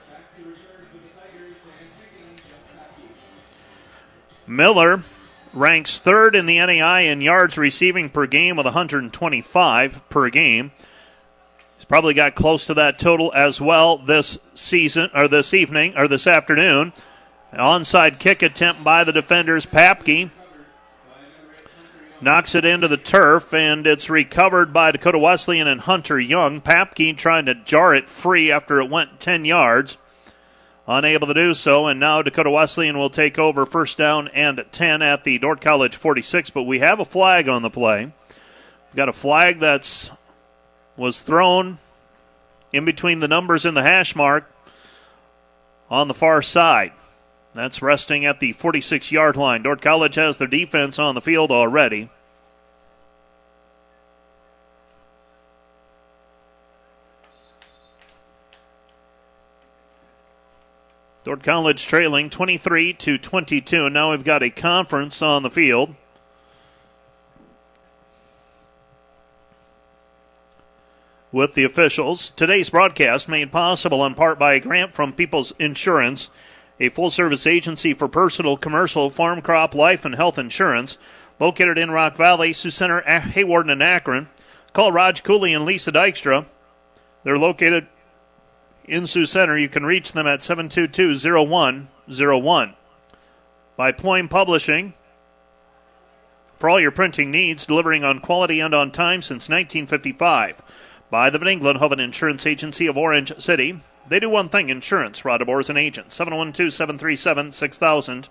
Miller ranks third in the N A I in yards receiving per game with one hundred twenty-five per game. He's probably got close to that total as well this season or this evening or this afternoon. An onside kick attempt by the defenders. Papke knocks it into the turf, and it's recovered by Dakota Wesleyan and Hunter Young. Papke trying to jar it free after it went ten yards. Unable to do so, and now Dakota Wesleyan will take over first down and ten at the Dordt College forty-six, but we have a flag on the play. We've got a flag that's was thrown in between the numbers in the hash mark on the far side. That's resting at the forty-six-yard line. Dordt College has their defense on the field already. Dordt College trailing twenty-three to twenty-two, and now we've got a conference on the field. With the officials, today's broadcast made possible in part by a grant from People's Insurance, a full-service agency for personal, commercial, farm, crop, life, and health insurance, located in Rock Valley, Sioux Center, Hayward, and Akron. Call Raj Cooley and Lisa Dykstra. They're located in Sioux Center. You can reach them at seven two two, zero one zero one. By Ployne Publishing, for all your printing needs, delivering on quality and on time since nineteen fifty-five. By the Van Englenhoven Insurance Agency of Orange City. They do one thing, insurance. Rod DeBoer is an agent. seven one two, seven three seven, six thousand.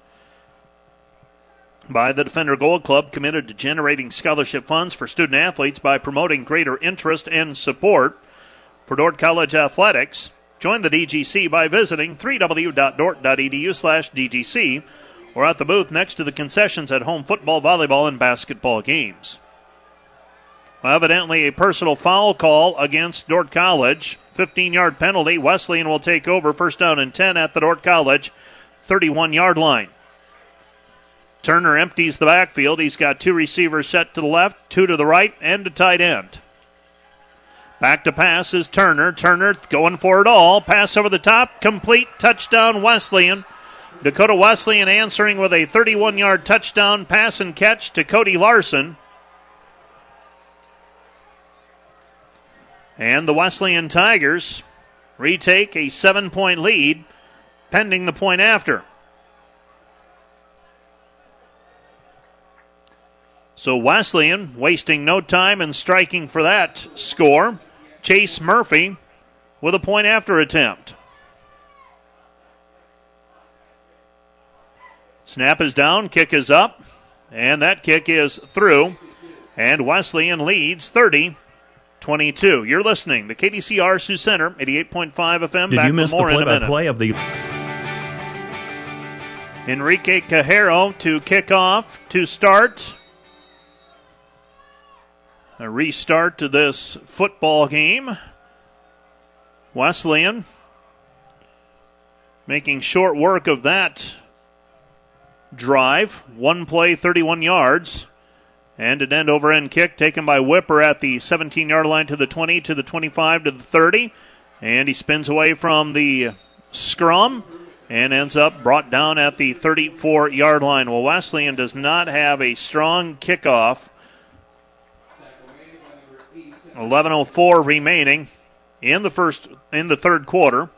By the Defender Gold Club, committed to generating scholarship funds for student athletes by promoting greater interest and support for Dordt College athletics. Join the D G C by visiting w w w dot dordt dot e d u slash d g c or at the booth next to the concessions at home football, volleyball, and basketball games. Well, evidently a personal foul call against Dordt College. fifteen-yard penalty. Wesleyan will take over first down and ten at the Dordt College thirty-one-yard line. Turner empties the backfield. He's got two receivers set to the left, two to the right, and a tight end. Back to pass is Turner. Turner going for it all. Pass over the top. Complete. Touchdown Wesleyan. Dakota Wesleyan answering with a thirty-one-yard touchdown pass and catch to Cody Larson. And the Wesleyan Tigers retake a seven-point lead pending the point after. So Wesleyan wasting no time in striking for that score. Chase Murphy with a point after attempt. Snap is down, kick is up, and that kick is through. And Wesleyan leads thirty twenty-two. You're listening to K D C R Sioux Center, eighty-eight point five F M. Did Back you miss with more the in a minute. play-by-play of the... Enrique Cajero to kick off to start. A restart to this football game. Wesleyan making short work of that drive. One play, thirty-one yards. And an end-over-end kick taken by Whipper at the seventeen-yard line to the twenty, to the twenty-five, to the thirty. And he spins away from the scrum and ends up brought down at the thirty-four-yard line. Well, Wesleyan does not have a strong kickoff. eleven oh four remaining in the first in the third quarter.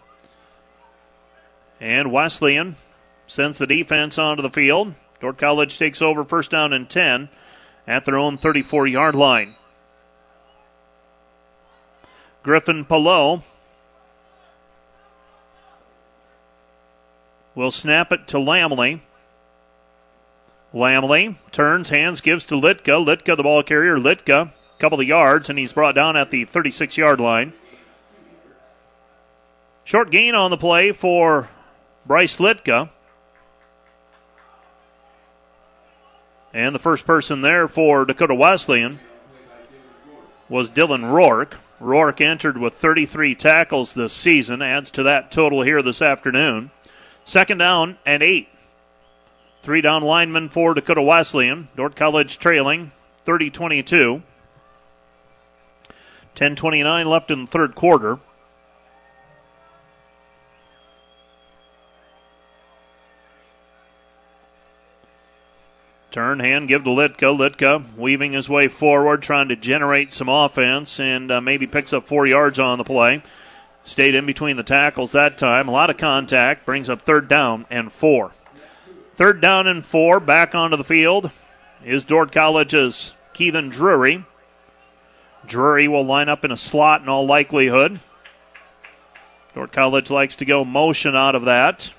And Wesleyan sends the defense onto the field. Dordt College takes over first down and ten at their own thirty-four-yard line. Griffin Pillow will snap it to Lamley. Lamley turns, hands, gives to Litka. Litka, the ball carrier. Litka, couple of yards, and he's brought down at the thirty-six-yard line. Short gain on the play for Bryce Litka. And the first person there for Dakota Wesleyan was Dylan Rourke. Rourke entered with thirty-three tackles this season, adds to that total here this afternoon. Second down and eight. Three down linemen for Dakota Wesleyan. Dordt College trailing thirty twenty-two. ten twenty-nine left in the third quarter. Turn, hand, give to Litka. Litka weaving his way forward, trying to generate some offense, and uh, maybe picks up four yards on the play. Stayed in between the tackles that time. A lot of contact. Brings up third down and four. Third down and four. Back onto the field is Dordt College's Keithan Drury. Drury will line up in a slot in all likelihood. Dordt College likes to go motion out of that.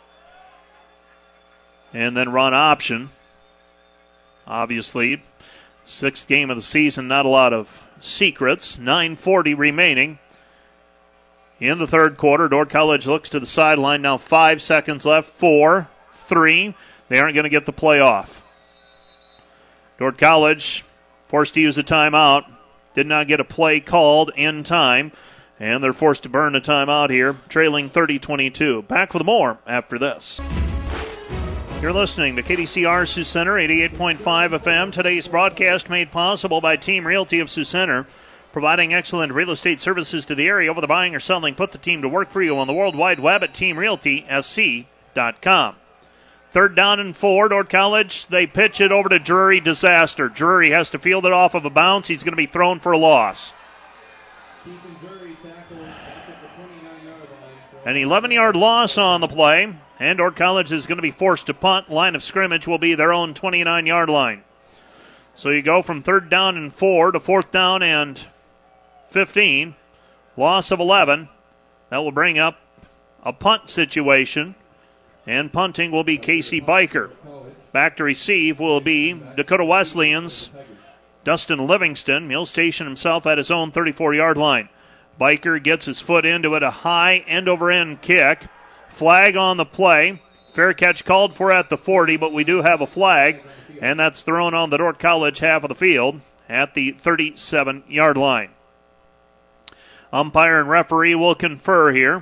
And then run option. Obviously, sixth game of the season, not a lot of secrets. nine forty remaining in the third quarter. Dordt College looks to the sideline. Now five seconds left. Four, three. They aren't going to get the play off. Dordt College forced to use a timeout. Did not get a play called in time. And they're forced to burn a timeout here, trailing thirty twenty-two. Back with more after this. You're listening to K D C R Sioux Center, eighty-eight point five F M. Today's broadcast made possible by Team Realty of Sioux Center, providing excellent real estate services to the area. Whether buying or selling, put the team to work for you on the World Wide Web at team realty s c dot com. Third down and four, Dordt College. They pitch it over to Drury. Disaster. Drury has to field it off of a bounce. He's going to be thrown for a loss. An eleven-yard loss on the play. And Dordt College is going to be forced to punt. Line of scrimmage will be their own twenty-nine-yard line. So you go from third down and four to fourth down and fifteen. Loss of eleven. That will bring up a punt situation. And punting will be Casey Biker. Back to receive will be Dakota Wesleyan's Dustin Livingston. He'll station himself at his own thirty-four-yard line. Biker gets his foot into it. A high end-over-end kick. Flag on the play. Fair catch called for at the forty, but we do have a flag, and that's thrown on the Dordt College half of the field at the thirty-seven-yard line. Umpire and referee will confer here.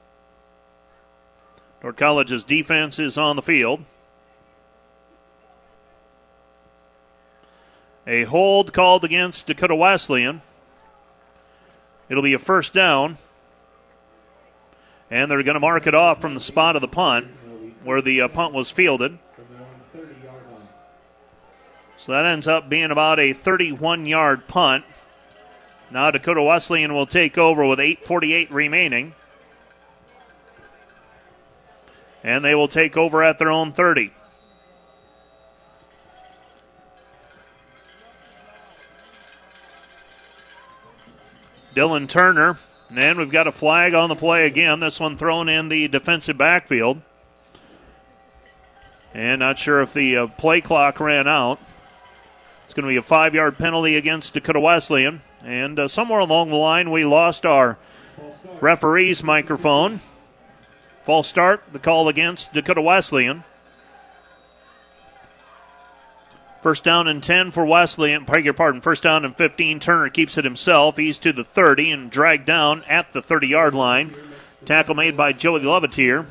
Dordt College's defense is on the field. A hold called against Dakota Wesleyan. It'll be a first down. And they're going to mark it off from the spot of the punt where the uh, punt was fielded. So that ends up being about a thirty-one-yard punt. Now Dakota Wesleyan will take over with eight forty-eight remaining. And they will take over at their own thirty. Dylan Turner. And we've got a flag on the play again. This one thrown in the defensive backfield. And not sure if the uh, play clock ran out. It's going to be a five-yard penalty against Dakota Wesleyan. And uh, somewhere along the line, we lost our referee's microphone. False start, the call against Dakota Wesleyan. First down and ten for Wesleyan. Beg your pardon. First down and fifteen. Turner keeps it himself. He's to the thirty and dragged down at the thirty-yard line. Tackle made by Joey Levitier.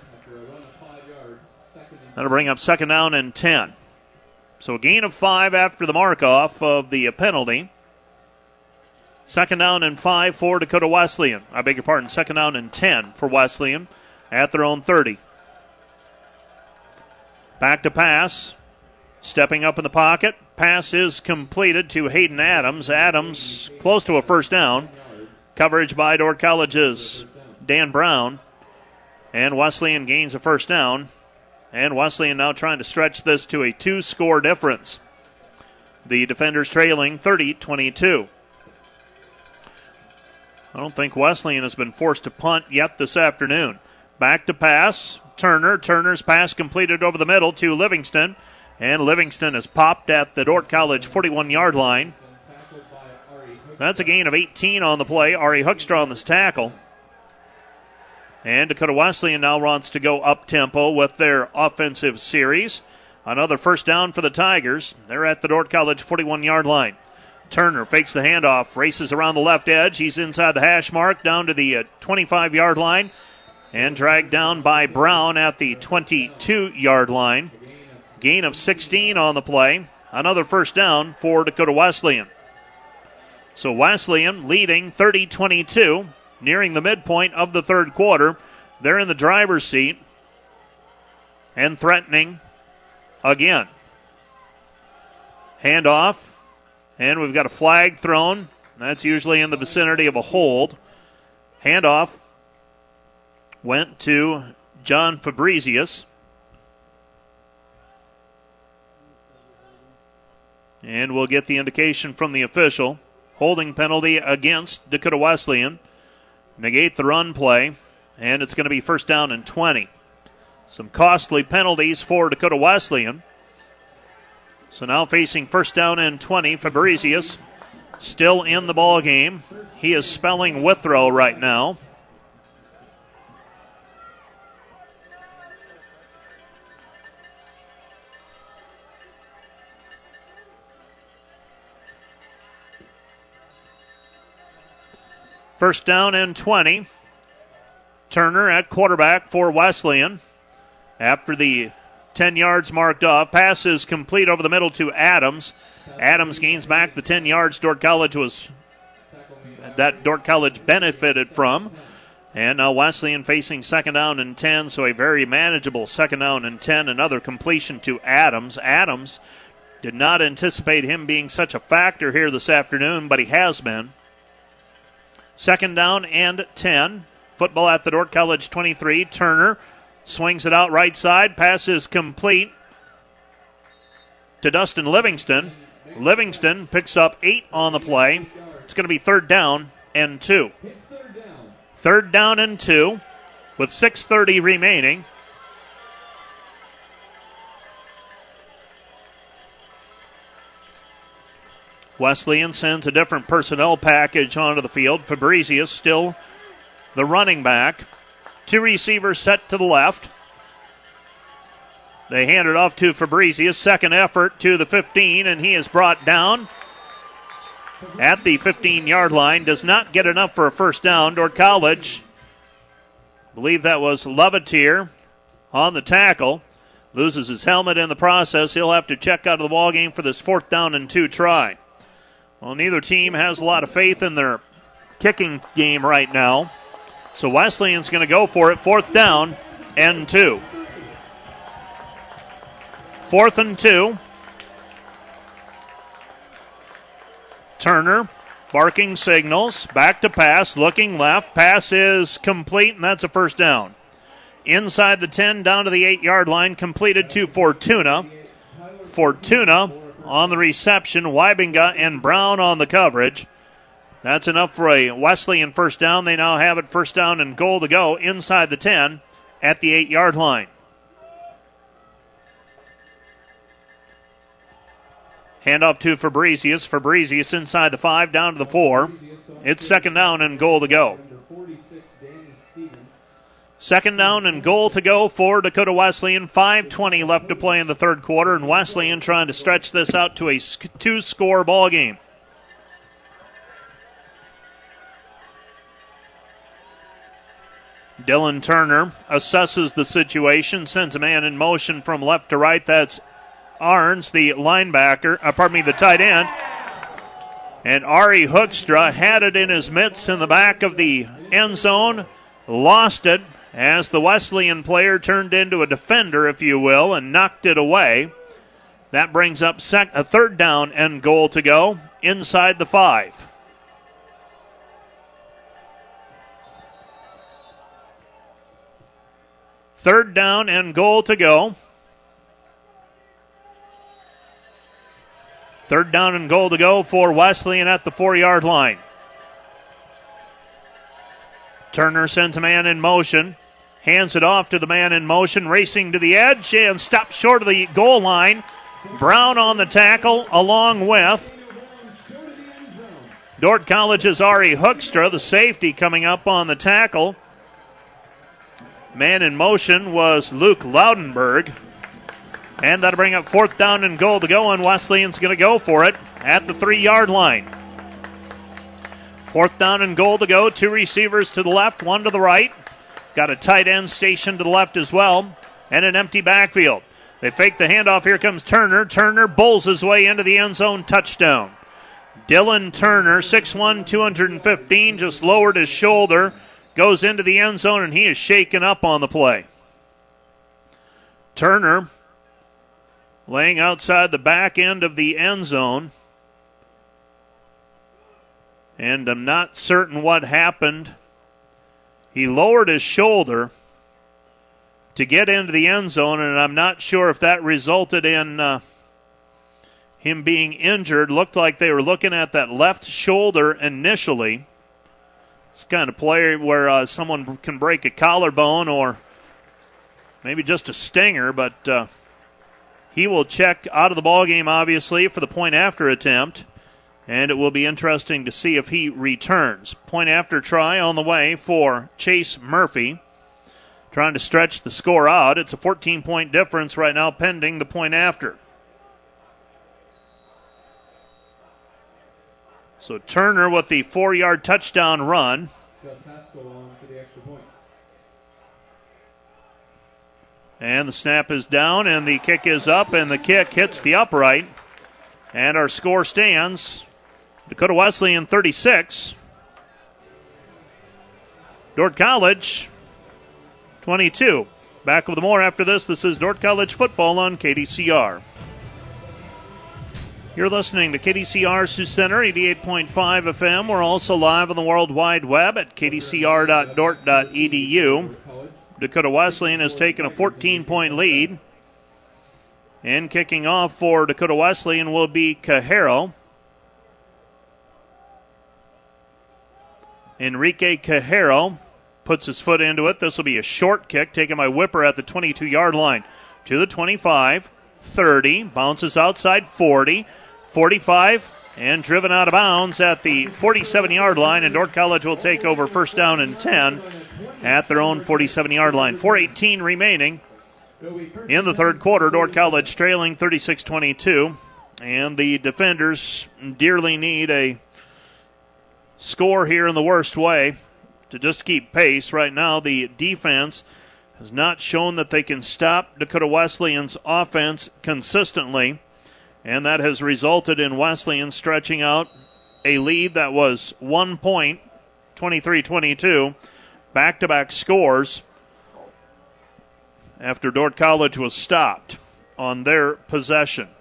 That'll bring up second down and ten. So a gain of five after the mark-off of the penalty. Second down and five for Dakota Wesleyan. I beg your pardon. Second down and ten for Wesleyan at their own thirty. Back to pass. Stepping up in the pocket. Pass is completed to Hayden Adams. Adams close to a first down. Coverage by Dordt College's Dan Brown. And Wesleyan gains a first down. And Wesleyan now trying to stretch this to a two-score difference. The defenders trailing thirty twenty-two. I don't think Wesleyan has been forced to punt yet this afternoon. Back to pass. Turner. Turner's pass completed over the middle to Livingston. And Livingston is popped at the Dordt College forty-one-yard line. That's a gain of eighteen on the play. Ari Hoekstra on this tackle. And Dakota Wesleyan now wants to go up-tempo with their offensive series. Another first down for the Tigers. They're at the Dordt College forty-one-yard line. Turner fakes the handoff, races around the left edge. He's inside the hash mark, down to the twenty-five-yard line, and dragged down by Brown at the twenty-two-yard line. Gain of sixteen on the play. Another first down for Dakota Wesleyan. So Wesleyan leading thirty twenty-two, nearing the midpoint of the third quarter. They're in the driver's seat and threatening again. Handoff, and we've got a flag thrown. That's usually in the vicinity of a hold. Handoff went to John Fabrizius. And we'll get the indication from the official. Holding penalty against Dakota Wesleyan. Negate the run play. And it's going to be first down and twenty. Some costly penalties for Dakota Wesleyan. So now facing first down and twenty. Fabrizius still in the ball game. He is spelling Withrow right now. First down and twenty. Turner at quarterback for Wesleyan. After the ten yards marked off, pass is complete over the middle to Adams. Adams gains back the ten yards Dordt College was that Dordt College benefited from. And now Wesleyan facing second down and ten, so a very manageable second down and ten. Another completion to Adams. Adams did not anticipate him being such a factor here this afternoon, but he has been. Second down and ten. Football at the Dordt College twenty-three. Turner swings it out right side. Pass is complete to Dustin Livingston. Livingston picks up eight on the play. It's going to be third down and two. Third down and two with six thirty remaining. Wesleyan sends a different personnel package onto the field. Fabrizius still the running back. Two receivers set to the left. They hand it off to Fabrizius. Second effort to the fifteen, and he is brought down at the fifteen-yard line. Does not get enough for a first down. Dordt College, I believe that was Levitier on the tackle. Loses his helmet in the process. He'll have to check out of the ballgame for this fourth down and two try. Well, neither team has a lot of faith in their kicking game right now. So Wesleyan's going to go for it. Fourth down and two. Fourth and two. Turner barking signals. Back to pass. Looking left. Pass is complete, and that's a first down. Inside the ten, down to the eight-yard line. Completed to Fortuna. Fortuna on the reception. Wybinga and Brown on the coverage. That's enough for a Wesleyan first down. They now have it first down and goal to go inside the ten at the eight-yard line. Handoff to Fabricius. Fabricius inside the five, down to the four. It's second down and goal to go. Second down and goal to go for Dakota Wesleyan. five twenty left to play in the third quarter, and Wesleyan trying to stretch this out to a two-score ball game. Dylan Turner assesses the situation, sends a man in motion from left to right. That's Arns, the linebacker, uh, pardon me, the tight end. And Ari Hookstra had it in his mitts in the back of the end zone, lost it as the Wesleyan player turned into a defender, if you will, and knocked it away. That brings up sec- a third down and goal to go inside the five. Third down and goal to go. Third down and goal to go for Wesleyan at the four-yard line. Turner sends a man in motion, hands it off to the man in motion, racing to the edge, and stops short of the goal line. Brown on the tackle, along with Dordt College's Ari Hookstra, the safety, coming up on the tackle. Man in motion was Luke Loudenberg. And that'll bring up fourth down and goal to go, and Wesleyan's going to go for it at the three-yard line. Fourth down and goal to go. Two receivers to the left, one to the right. Got a tight end stationed to the left as well, and an empty backfield. They fake the handoff. Here comes Turner. Turner bowls his way into the end zone. Touchdown. Dylan Turner, six one, two hundred fifteen, just lowered his shoulder, goes into the end zone, and he is shaken up on the play. Turner laying outside the back end of the end zone. And I'm not certain what happened. He lowered his shoulder to get into the end zone, and I'm not sure if that resulted in uh, him being injured. Looked like they were looking at that left shoulder initially. It's the kind of play where uh, someone can break a collarbone or maybe just a stinger, but uh, he will check out of the ballgame, obviously, for the point-after attempt, and it will be interesting to see if he returns. Point-after try on the way for Chase Murphy, trying to stretch the score out. It's a fourteen-point difference right now pending the point-after. So Turner with the four-yard touchdown run. Gus Haskell on for the extra point. And the snap is down, and the kick is up, and the kick hits the upright. And our score stands Dakota Wesleyan thirty-six. Dordt College twenty-two. Back with more after this. This is Dordt College football on K D C R. You're listening to K D C R Sioux Center, eighty-eight point five F M. We're also live on the World Wide Web at k d c r dot dort dot e d u. Dakota Wesleyan has taken a fourteen-point lead. And kicking off for Dakota Wesleyan will be Cajero. Enrique Cajero puts his foot into it. This will be a short kick taken by Whipper at the twenty-two-yard line. To the twenty-five, thirty, bounces outside forty, forty-five, and driven out of bounds at the forty-seven-yard line. And Dordt College will take over first down and ten at their own forty-seven-yard line. four eighteen remaining in the third quarter. Dordt College trailing thirty-six twenty-two. And the defenders dearly need a score here in the worst way to just keep pace. Right now, the defense has not shown that they can stop Dakota Wesleyan's offense consistently, and that has resulted in Wesleyan stretching out a lead that was one point, twenty-three twenty-two, back-to-back scores after Dordt College was stopped on their possession.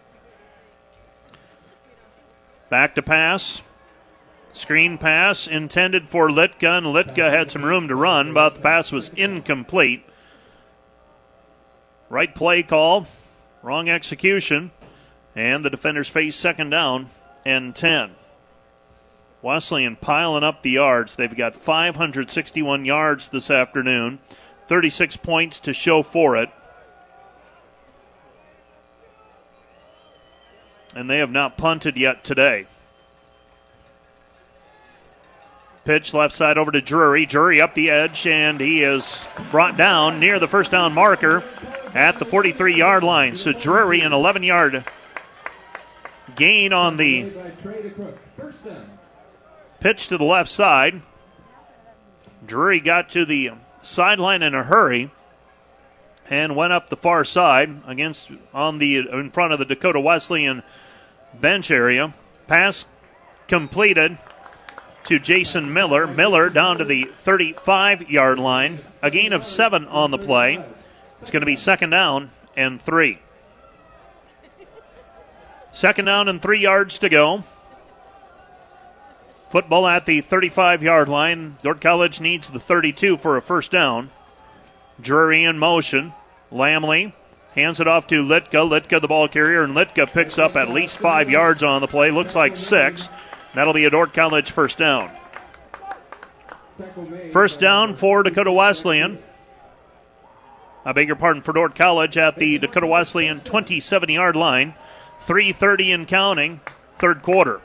Back to pass. Screen pass intended for Litka, and Litka had some room to run, but the pass was incomplete. Right play call, wrong execution, and the defenders face second down and ten. Wesleyan piling up the yards. They've got five hundred sixty-one yards this afternoon, thirty-six points to show for it. And they have not punted yet today. Pitch left side over to Drury. Drury up the edge, and he is brought down near the first down marker at the forty-three-yard line. So Drury, an eleven-yard gain on the pitch to the left side. Drury got to the sideline in a hurry and went up the far side against on the in front of the Dakota Wesleyan bench area. Pass completed to Jason Miller. Miller down to the thirty-five-yard line. A gain of seven on the play. It's going to be second down and three. Second down and three yards to go. Football at the thirty-five-yard line. Dordt College needs the thirty-two for a first down. Drury in motion. Lamley hands it off to Litka. Litka the ball carrier, and Litka picks up at least five yards on the play. Looks like six. That'll be a Dordt College first down. First down for Dakota Wesleyan. I beg your pardon, for Dordt College at the Dakota Wesleyan twenty-seven-yard line. three thirty and counting, third quarter.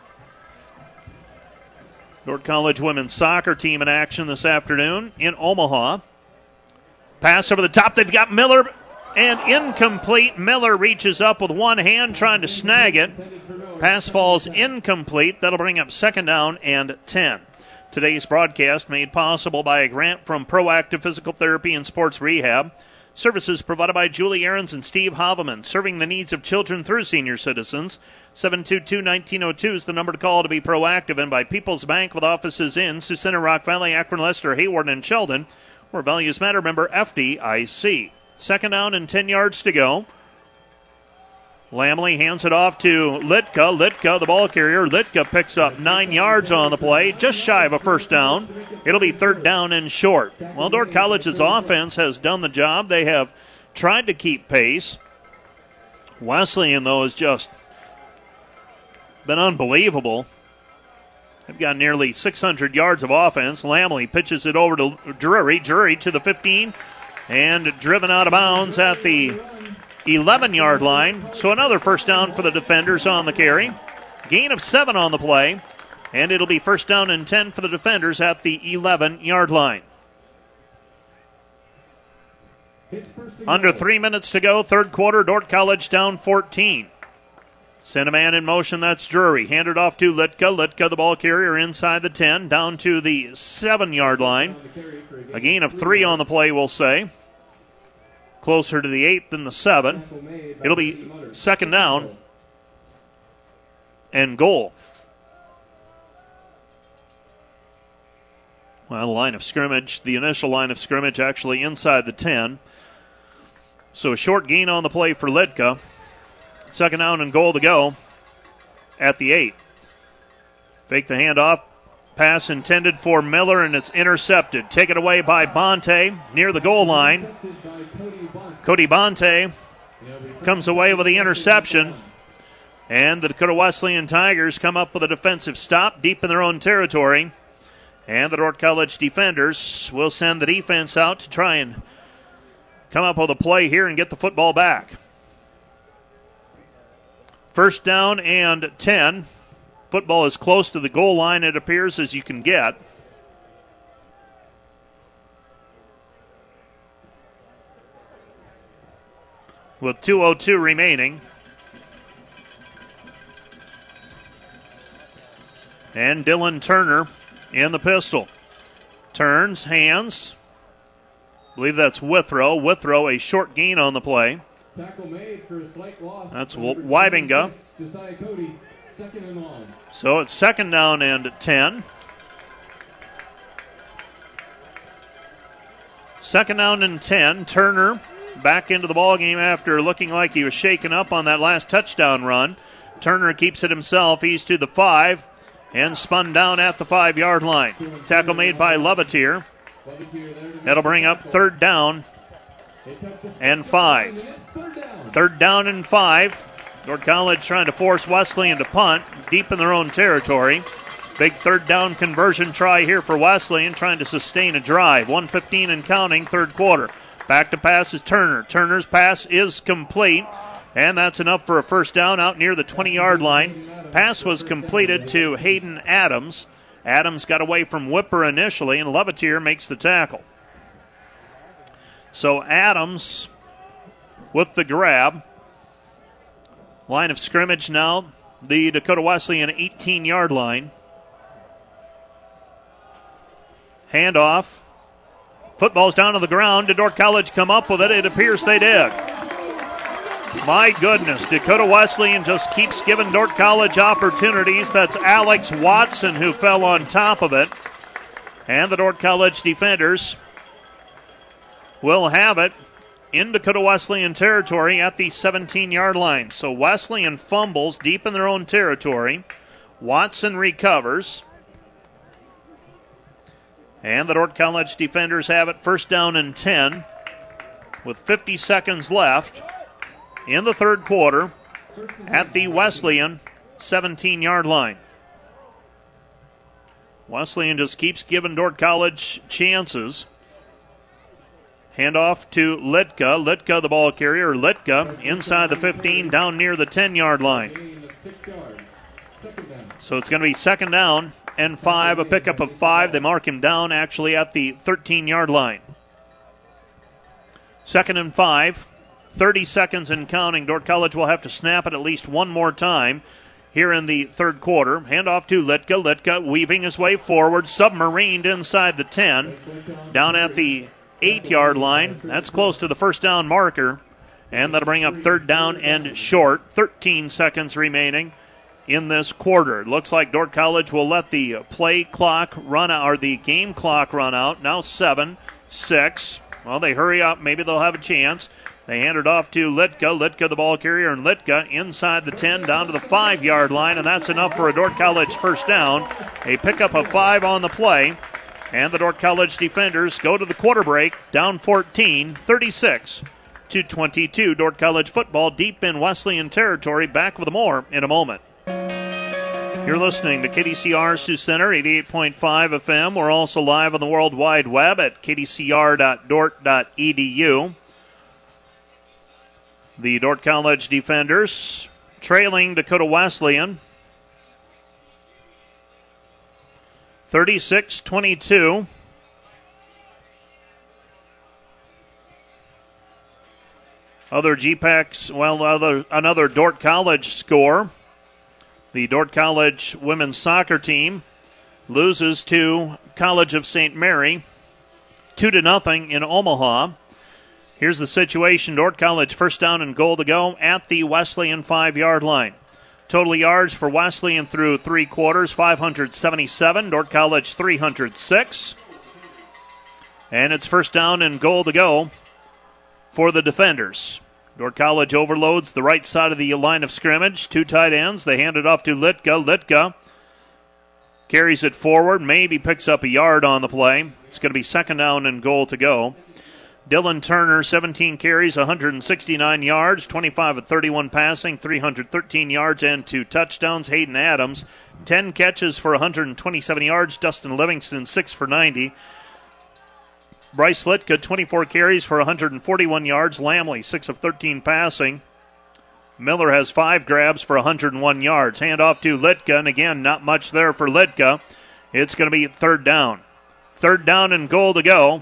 Dordt College women's soccer team in action this afternoon in Omaha. Pass over the top. They've got Miller, and incomplete. Miller reaches up with one hand trying to snag it. Pass falls incomplete. That'll bring up second down and ten. Today's broadcast made possible by a grant from Proactive Physical Therapy and Sports Rehab. Services provided by Julie Ahrens and Steve Haveman, serving the needs of children through senior citizens. seven two two, one nine zero two is the number to call to be proactive. And by People's Bank with offices in Sioux Center, Rock Valley, Akron, Lester, Hayward, and Sheldon, where values matter, member F D I C. Second down and ten yards to go. Lamley hands it off to Litka. Litka, the ball carrier. Litka picks up nine yards on the play, just shy of a first down. It'll be third down and short. Well, Dordt College's offense has done the job. They have tried to keep pace. Wesleyan, though, has just been unbelievable. They've got nearly six hundred yards of offense. Lamley pitches it over to Drury. Drury to the fifteen and driven out of bounds at the eleven-yard line. So another first down for the defenders on the carry. Gain of seven on the play, and it'll be first down and ten for the defenders at the eleven-yard line. Under three minutes to go, third quarter, Dordt College down fourteen. Send a man in motion, that's Drury. Handed off to Litka. Litka, the ball carrier, inside the ten, down to the seven-yard line. A gain of three on the play, we'll say. Closer to the eight than the seven. It'll be second down and goal. Well, the line of scrimmage, the initial line of scrimmage actually inside the ten. So a short gain on the play for Litka. Second down and goal to go at the eight. Fake the handoff. Pass intended for Miller, and it's intercepted. Taken away by Bonte near the goal line. Cody Bonte comes away with the interception. And the Dakota Wesleyan Tigers come up with a defensive stop deep in their own territory. And the Dordt College defenders will send the defense out to try and come up with a play here and get the football back. First down and ten. Football is close to the goal line, it appears, as you can get. With two oh two remaining. And Dylan Turner in the pistol. Turns, hands. I believe that's Withrow. Withrow, a short gain on the play. Tackle made for a slight loss. That's Wybinga. Josiah Cody, second and long. So it's second down and ten. Second down and ten. Turner back into the ballgame after looking like he was shaken up on that last touchdown run. Turner keeps it himself. He's to the five and spun down at the five-yard line. Tackle made by Levitier. That'll bring up third down and five. Third down and five. Dordt College trying to force Wesleyan to punt deep in their own territory. Big third down conversion try here for Wesleyan, trying to sustain a drive. one fifteen and counting, third quarter. Back to pass is Turner. Turner's pass is complete, and that's enough for a first down out near the twenty-yard line. Pass was completed to Hayden Adams. Adams got away from Whipper initially, and Levitier makes the tackle. So Adams with the grab. Line of scrimmage now, the Dakota Wesleyan eighteen-yard line. Handoff. Football's down on the ground. Did Dordt College come up with it? It appears they did. My goodness, Dakota Wesleyan just keeps giving Dordt College opportunities. That's Alex Watson who fell on top of it. And the Dordt College defenders will have it in Dakota Wesleyan territory at the seventeen-yard line. So Wesleyan fumbles deep in their own territory. Watson recovers. And the Dordt College defenders have it first down and ten with fifty seconds left in the third quarter at the Wesleyan seventeen-yard line. Wesleyan just keeps giving Dordt College chances. Handoff to Litka. Litka, the ball carrier. Litka inside the fifteen, down near the ten-yard line. So it's going to be second down and five, a pickup of five. They mark him down actually at the thirteen-yard line. Second and five, thirty seconds and counting. Dordt College will have to snap it at least one more time here in the third quarter. Handoff to Litka. Litka weaving his way forward, submarined inside the ten, down at the eight-yard line. That's close to the first down marker, and that'll bring up third down and short. thirteen seconds remaining in this quarter. It looks like Dordt College will let the play clock run out, or the game clock run out. Now seven, six. Well, they hurry up. Maybe they'll have a chance. They hand it off to Litka. Litka, the ball carrier, and Litka inside the ten, down to the five-yard line, and that's enough for a Dordt College first down. A pickup of five on the play, and the Dordt College defenders go to the quarter break, down fourteen, thirty-six to twenty-two. Dordt College football deep in Wesleyan territory. Back with more in a moment. You're listening to K D C R Sioux Center, eighty-eight point five F M. We're also live on the World Wide Web at k d c r dot dort dot e d u. The Dordt College defenders trailing Dakota Wesleyan thirty-six twenty-two. Other G PACs, well, other, another Dordt College score. The Dordt College women's soccer team loses to College of Saint Mary two to nothing in Omaha. Here's the situation. Dordt College first down and goal to go at the Wesleyan five-yard line. Total yards for Wesleyan through three quarters, five hundred seventy-seven. Dordt College three hundred six. And it's first down and goal to go for the defenders. Dordt College overloads the right side of the line of scrimmage. Two tight ends. They hand it off to Litka. Litka carries it forward. Maybe picks up a yard on the play. It's going to be second down and goal to go. Dylan Turner, seventeen carries, one hundred sixty-nine yards, twenty-five of thirty-one passing, three hundred thirteen yards, and two touchdowns. Hayden Adams, ten catches for one hundred twenty-seven yards. Dustin Livingston, six for ninety. Bryce Litka, twenty-four carries for one hundred forty-one yards. Lamley, six of thirteen passing. Miller has five grabs for one hundred one yards. Hand off to Litka, and again, not much there for Litka. It's going to be third down. Third down and goal to go.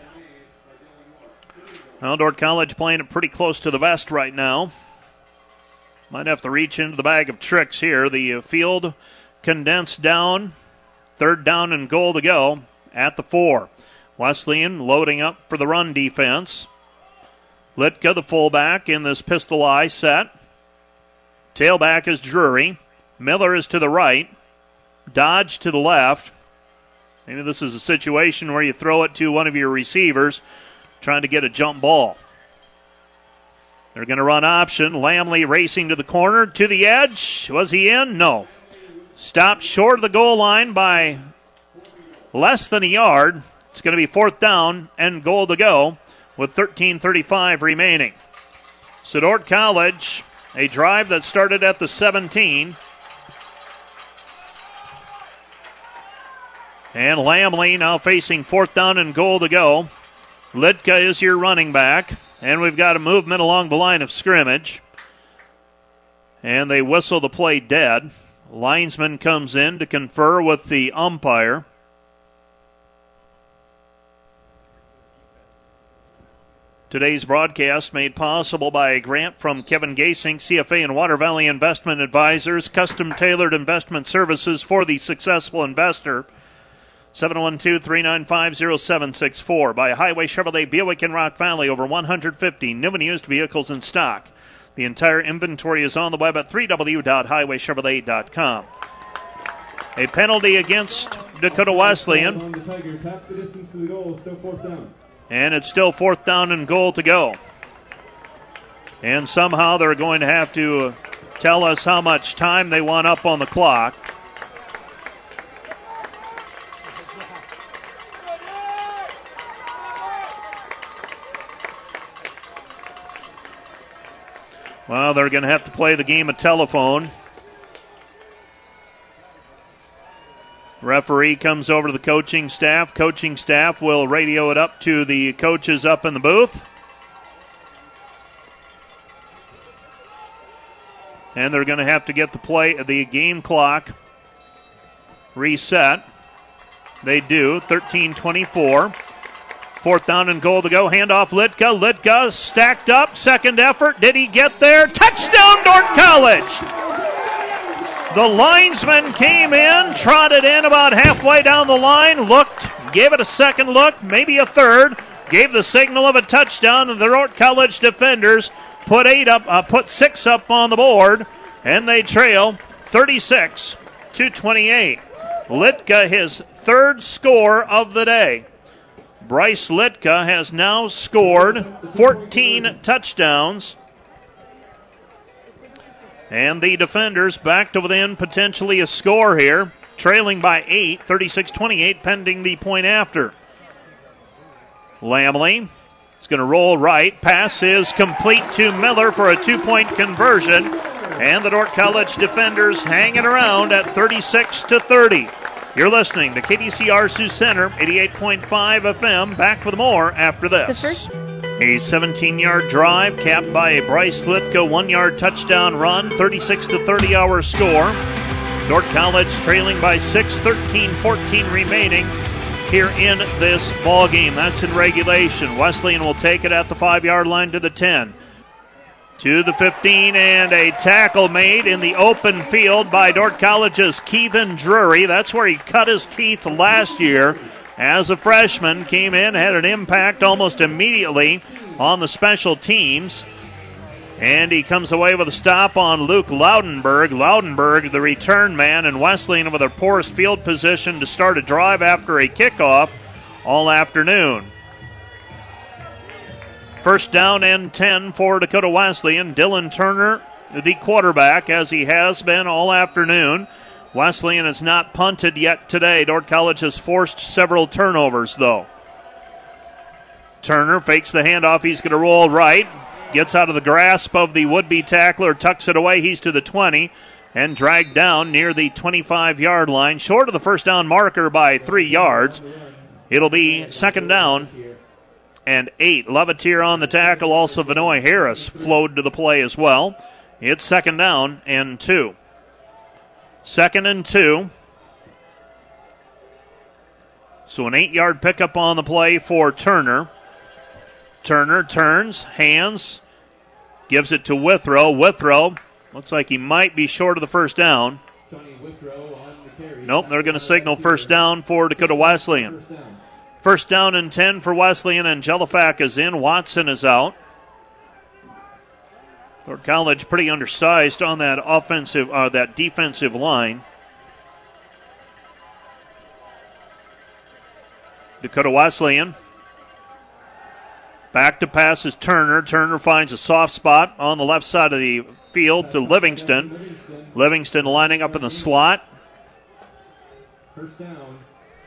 Well, Dordt College playing it pretty close to the vest right now. Might have to reach into the bag of tricks here. The field condensed down. Third down and goal to go at the four. Wesleyan loading up for the run defense. Litka, the fullback, in this pistol eye set. Tailback is Drury. Miller is to the right. Dodge to the left. Maybe this is a situation where you throw it to one of your receivers trying to get a jump ball. They're going to run option. Lamley racing to the corner, to the edge. Was he in? No. Stopped short of the goal line by less than a yard. It's going to be fourth down and goal to go with thirteen thirty-five remaining. So Dordt College, a drive that started at the seventeen, And Lamley now facing fourth down and goal to go. Litka is your running back. And we've got a movement along the line of scrimmage. And they whistle the play dead. Linesman comes in to confer with the umpire. Today's broadcast made possible by a grant from Kevin Gasink, C F A and Water Valley Investment Advisors, custom-tailored investment services for the successful investor. seven one two, three nine five, zero seven six four. By Highway Chevrolet Buick in Rock Valley, over one hundred fifty new and used vehicles in stock. The entire inventory is on the web at w w w dot highway chevrolet dot com. A penalty against Dakota Wesleyan. The Tigers half the distance to the goal, still fourth down. And it's still fourth down and goal to go. And somehow they're going to have to tell us how much time they want up on the clock. Well, they're going to have to play the game of telephone. Referee comes over to the coaching staff. Coaching staff will radio it up to the coaches up in the booth. And they're going to have to get the play, the game clock reset. They do. thirteen twenty-four. Fourth down and goal to go. Handoff Litka. Litka stacked up. Second effort. Did he get there? Touchdown, Dordt College! The linesman came in, trotted in about halfway down the line, looked, gave it a second look, maybe a third, gave the signal of a touchdown, and the Dordt College defenders put eight up, uh, put six up on the board, and they trail thirty-six to twenty-eight. Litka, his third score of the day. Bryce Litka has now scored fourteen touchdowns. And the defenders back to within potentially a score here, trailing by eight, thirty-six twenty-eight, pending the point after. Lamley is going to roll right. Pass is complete to Miller for a two-point conversion. And the Dordt College defenders hanging around at thirty-six to thirty. You're listening to K D C R Sioux Center, eighty-eight point five F M. Back with more after this. The first... A seventeen-yard drive capped by a Bryce Litka one-yard touchdown run, thirty-six to thirty our score. Dordt College trailing by six, thirteen fourteen remaining here in this ball game. That's in regulation. Wesleyan will take it at the five-yard line to the ten. To the fifteen, and a tackle made in the open field by Dordt College's Keithan Drury. That's where he cut his teeth last year. As a freshman, came in, had an impact almost immediately on the special teams. And he comes away with a stop on Luke Loudenberg. Loudenberg, the return man, and Wesleyan with their poorest field position to start a drive after a kickoff all afternoon. First down and ten for Dakota Wesleyan. Dylan Turner, the quarterback, as he has been all afternoon. Wesleyan has not punted yet today. Dordt College has forced several turnovers, though. Turner fakes the handoff. He's going to roll right. Gets out of the grasp of the would-be tackler, tucks it away. He's to the twenty and dragged down near the twenty-five-yard line, short of the first down marker by three yards. It'll be second down and eight. Levatier on the tackle. Also, Vanoy Harris flowed to the play as well. It's second down and two. Second and two. So an eight-yard pickup on the play for Turner. Turner turns, hands, gives it to Withrow. Withrow looks like he might be short of the first down. Nope, they're going to signal first down for Dakota Wesleyan. First down and ten for Wesleyan, and Jellifac is in. Watson is out. Dordt College pretty undersized on that offensive, uh, that defensive line. Dakota Wesleyan. Back to pass is Turner. Turner finds a soft spot on the left side of the field to Livingston. Livingston lining up in the slot. First down.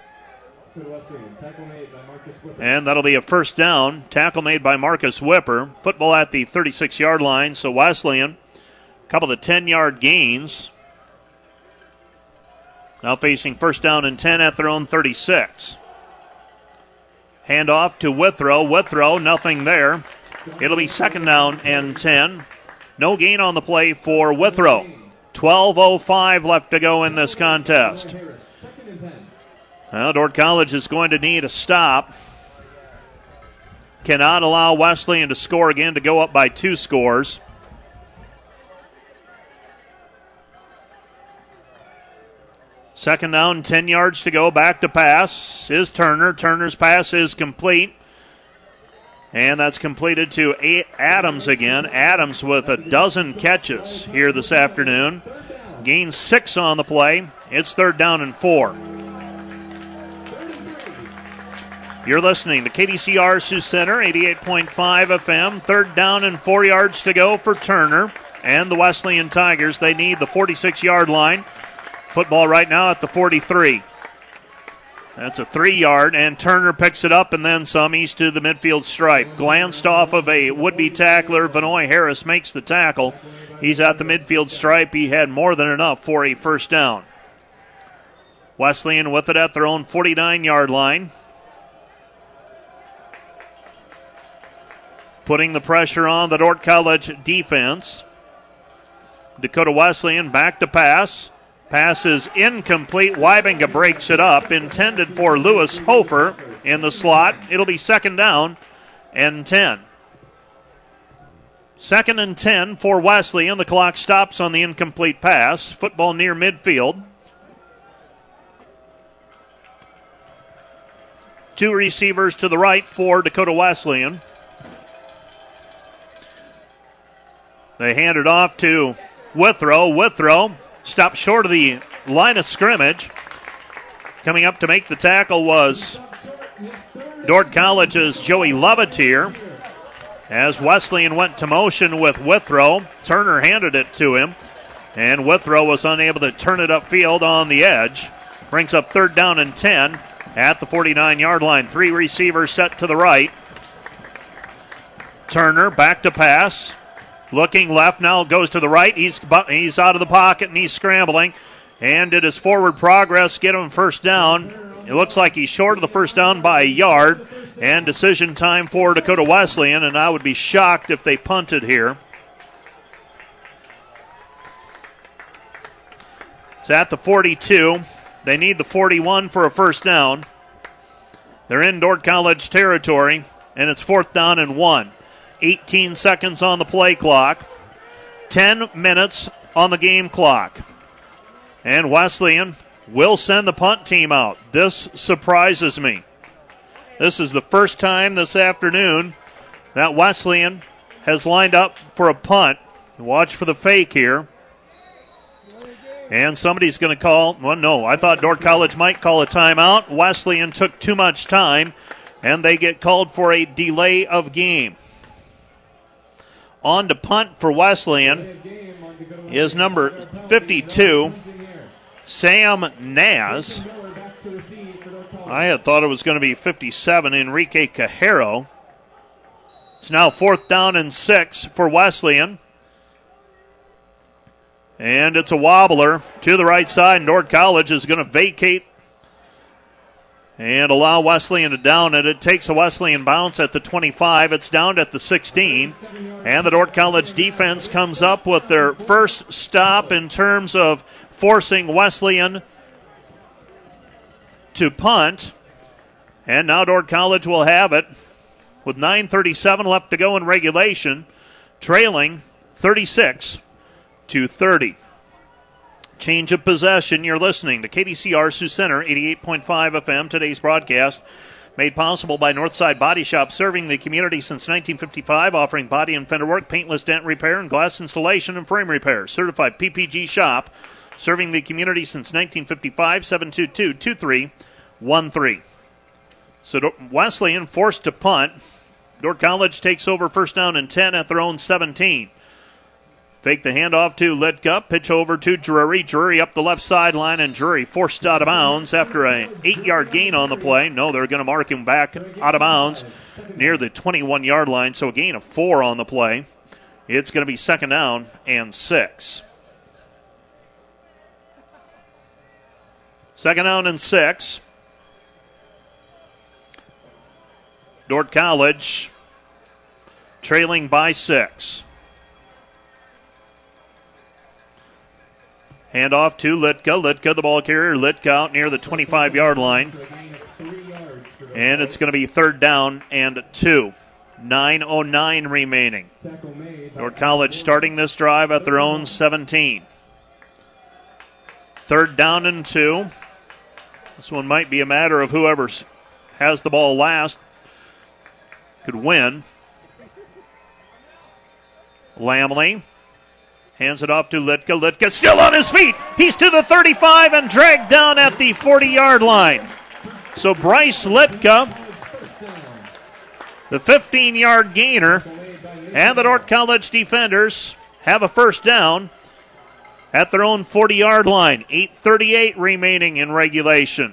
And that'll be a first down. Tackle made by Marcus Whipper. Football at the thirty-six-yard line. So Wesleyan, a couple of ten-yard gains. Now facing first down and ten at their own thirty-six. Handoff to Withrow. Withrow, nothing there. It'll be second down and ten. No gain on the play for Withrow. twelve oh five left to go in this contest. Well, Dordt College is going to need a stop. Cannot allow Wesleyan to score again, to go up by two scores. Second down, ten yards to go. Back to pass is Turner. Turner's pass is complete. And that's completed to Adams again. Adams with a dozen catches here this afternoon. Gains six on the play. It's third down and four. You're listening to K D C R Sioux Center, eighty-eight point five F M. Third down and four yards to go for Turner and the Wesleyan Tigers. They need the forty-six-yard line. Football right now at the forty-three. That's a three-yard, and Turner picks it up and then some east to the midfield stripe. Glanced off of a would-be tackler. Vanoy Harris makes the tackle. He's at the midfield stripe. He had more than enough for a first down. Wesleyan with it at their own forty-nine-yard line. Putting the pressure on the Dordt College defense. Dakota Wesleyan back to pass. Pass is incomplete. Wybinga breaks it up. Intended for Lewis Hofer in the slot. It'll be second down and ten. Second and ten for Wesleyan. The clock stops on the incomplete pass. Football near midfield. Two receivers to the right for Dakota Wesleyan. They hand it off to Withrow. Withrow stopped short of the line of scrimmage. Coming up to make the tackle was Dordt College's Joey Levatier. As Wesleyan went to motion with Withrow, Turner handed it to him, and Withrow was unable to turn it upfield on the edge. Brings up third down and ten at the forty-nine-yard line. Three receivers set to the right. Turner back to pass. Looking left, now goes to the right. He's he's out of the pocket and he's scrambling. And did his forward progress get him first down? It looks like he's short of the first down by a yard. And decision time for Dakota Wesleyan, and I would be shocked if they punted here. It's at the forty-two. They need the forty-one for a first down. They're in Dordt College territory, and it's fourth down and one. eighteen seconds on the play clock. ten minutes on the game clock. And Wesleyan will send the punt team out. This surprises me. This is the first time this afternoon that Wesleyan has lined up for a punt. Watch for the fake here. And somebody's going to call, well, no, I thought Dordt College might call a timeout. Wesleyan took too much time, and they get called for a delay of game. On to punt for Wesleyan is number fifty-two, Sam Naz. I had thought it was going to be fifty-seven, Enrique Cajero. It's now fourth down and six for Wesleyan. And it's a wobbler to the right side, and Dordt College is going to vacate and allow Wesleyan to down it. It takes a Wesleyan bounce at the twenty-five. It's down at the sixteen. And the Dordt College defense comes up with their first stop in terms of forcing Wesleyan to punt. And now Dordt College will have it with nine thirty-seven left to go in regulation, trailing thirty-six to thirty. Change of possession. You're listening to K D C R Sioux Center, eighty-eight point five F M. Today's broadcast made possible by Northside Body Shop, serving the community since nineteen fifty-five, offering body and fender work, paintless dent repair, and glass installation and frame repair. Certified P P G shop, serving the community since nineteen fifty-five, seven two two, two three one three. So Wesleyan forced to punt. Dordt College takes over first down and ten at their own seventeen. Fake the handoff to Litka. Pitch over to Drury. Drury up the left sideline, and Drury forced out of bounds after an eight-yard gain on the play. No, they're going to mark him back out of bounds near the twenty-one-yard line, so a gain of four on the play. It's going to be second down and six. Second down and six. Dordt College trailing by six. Hand off to Litka. Litka, the ball carrier. Litka out near the twenty-five-yard line. And it's going to be third down and two. nine oh nine remaining. Dordt College starting this drive at their own seventeen. Third down and two. This one might be a matter of whoever has the ball last could win. Lamley hands it off to Litka. Litka still on his feet. He's to the thirty-five and dragged down at the forty-yard line. So Bryce Litka, the fifteen-yard gainer, and the Dordt College defenders have a first down at their own forty-yard line. eight thirty-eight remaining in regulation.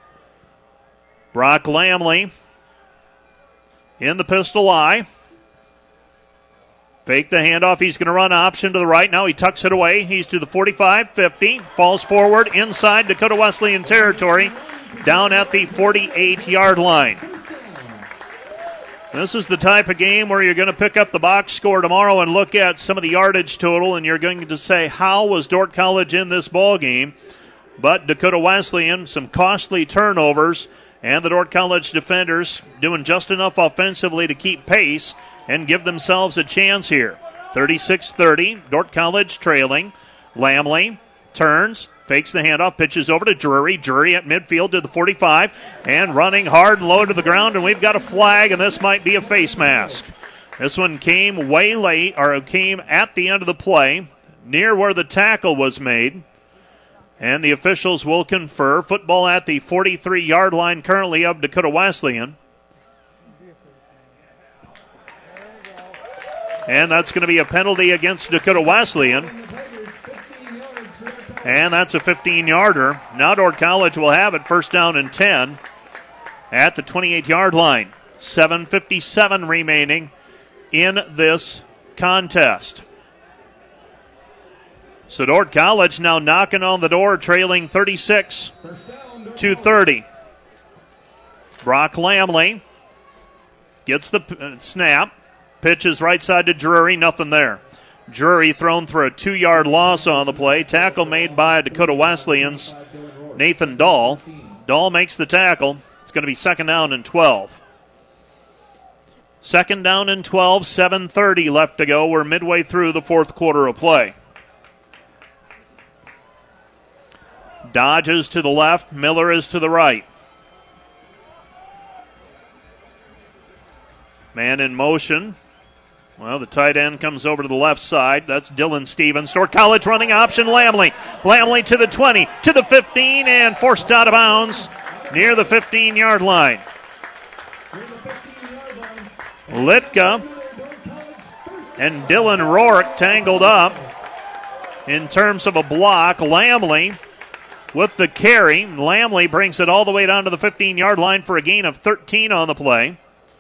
Brock Lamley in the pistol eye. Fake the handoff. He's going to run option to the right. Now he tucks it away. He's to the forty-five, fifty. Falls forward inside Dakota Wesleyan territory. Down at the forty-eight-yard line. This is the type of game where you're going to pick up the box score tomorrow and look at some of the yardage total, and you're going to say, how was Dordt College in this ball game? But Dakota Wesleyan, some costly turnovers, and the Dordt College defenders doing just enough offensively to keep pace and give themselves a chance here. thirty-six thirty, Dordt College trailing. Lamley turns, fakes the handoff, pitches over to Drury. Drury at midfield to the forty-five, and running hard and low to the ground, and we've got a flag, and this might be a face mask. This one came way late, or came at the end of the play, near where the tackle was made, and the officials will confer. Football at the forty-three-yard line currently of Dakota Wesleyan. And that's going to be a penalty against Dakota Wesleyan. And that's a fifteen-yarder. Now Dordt College will have it first down and ten at the twenty-eight-yard line. seven fifty-seven remaining in this contest. So Dordt College now knocking on the door, trailing thirty-six to thirty. Brock Lamley gets the uh, snap. Pitches right side to Drury, nothing there. Drury thrown for a two-yard loss on the play. Tackle made by Dakota Wesleyan's Nathan Dahl. Dahl makes the tackle. It's going to be second down and twelve. Second down and twelve, seven thirty left to go. We're midway through the fourth quarter of play. Dodge is to the left. Miller is to the right. Man in motion. Well, the tight end comes over to the left side. That's Dylan Stevens. Dordt College running option, Lamley. Lamley to the twenty, to the fifteen, and forced out of bounds near the fifteen-yard line. Litka and Dylan Rourke tangled up in terms of a block. Lamley with the carry. Lamley brings it all the way down to the fifteen-yard line for a gain of thirteen on the play.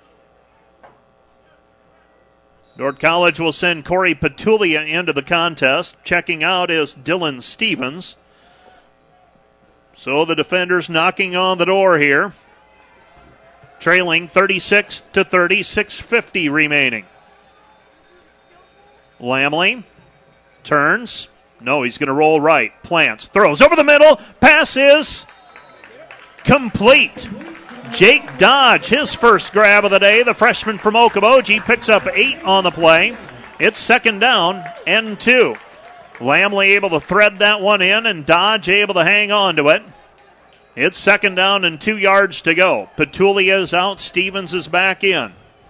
Dordt College will send Corey Petulia into the contest. Checking out is Dylan Stevens. So the defenders knocking on the door here. Trailing thirty-six to thirty, six fifty remaining. Lamley turns. No, he's going to roll right. Plants, throws over the middle. Pass is complete. Jake Dodge, his first grab of the day. The freshman from Okoboji picks up eight on the play. It's second down and two. Lamley able to thread that one in, and Dodge able to hang on to it. It's second down and two yards to go. Petulia is out. Stevens is back in.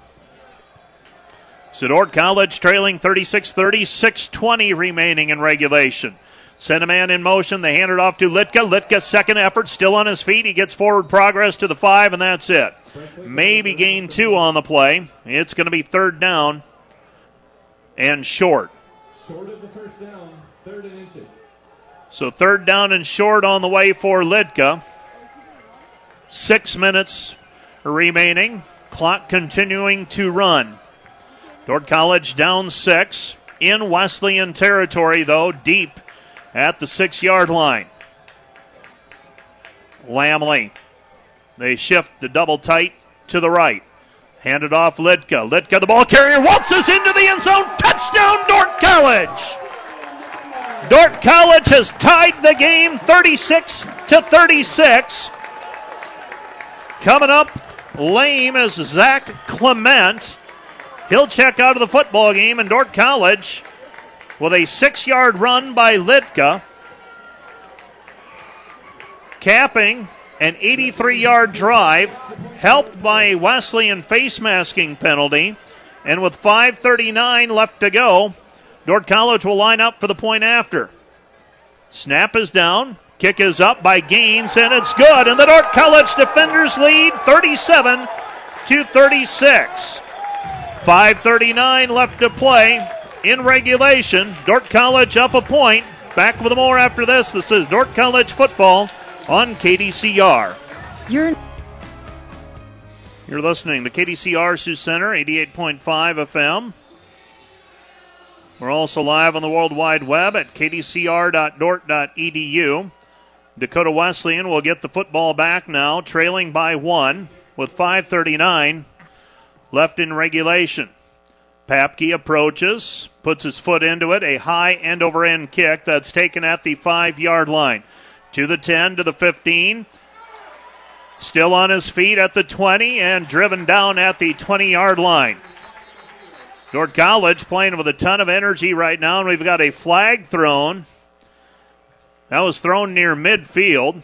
So Dordt College trailing thirty-six thirty, six twenty remaining in regulation. Send a man in motion. They hand it off to Litka. Litka's second effort, still on his feet. He gets forward progress to the five, and that's it. Maybe gain two on the play. It's going to be third down and short. Short of the first down, third and inches. So third down and short on the way for Litka. Six minutes remaining. Clock continuing to run. Dordt College down six. In Wesleyan territory, though, deep at the six-yard line. Lamley. They shift the double tight to the right. Hand it off Litka. Litka, the ball carrier, waltzes into the end zone. Touchdown, Dordt College. Dordt College has tied the game thirty-six to thirty-six. Coming up lame is Zach Clement. He'll check out of the football game, and Dordt College with a six-yard run by Litka, capping an eighty-three-yard drive, helped by a Wesleyan face masking penalty. And with five thirty-nine left to go, Dordt College will line up for the point after. Snap is down. Kick is up by Gaines, and it's good. And the Dordt College defenders lead thirty-seven to thirty-six. five thirty-nine left to play in regulation. Dordt College up a point. Back with more after this. This is Dordt College football on K D C R. You're You're listening to K D C R Sioux Center, eighty-eight point five F M. We're also live on the World Wide Web at k d c r dot dort dot e d u. Dakota Wesleyan will get the football back now, trailing by one with five thirty-nine left in regulation. Papke approaches, puts his foot into it, a high end-over-end kick that's taken at the five-yard line. To the ten, to the fifteen. Still on his feet at the twenty and driven down at the twenty-yard line. Dordt College playing with a ton of energy right now, and we've got a flag thrown. That was thrown near midfield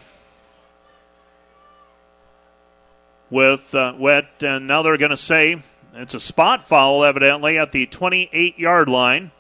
with uh, wet, and now they're going to say it's a spot foul, evidently, at the twenty-eight-yard line.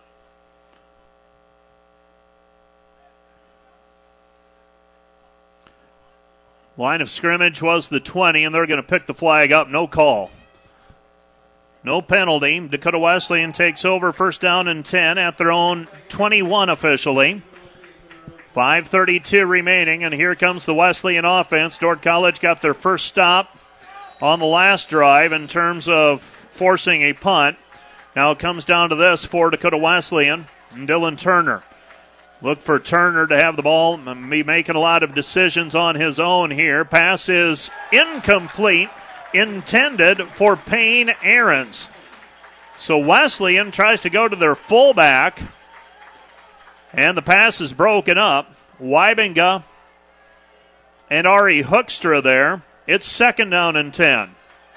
Line of scrimmage was the twenty, and they're going to pick the flag up. No call. No penalty. Dakota Wesleyan takes over first down and ten at their own twenty-one officially. five thirty-two remaining, and here comes the Wesleyan offense. Dordt College got their first stop on the last drive in terms of forcing a punt. Now it comes down to this for Dakota Wesleyan and Dylan Turner. Look for Turner to have the ball, be making a lot of decisions on his own here. Pass is incomplete, intended for Payne Ahrens. So Wesleyan tries to go to their fullback, and the pass is broken up. Wybinga and Ari Hoekstra there. It's second down and ten.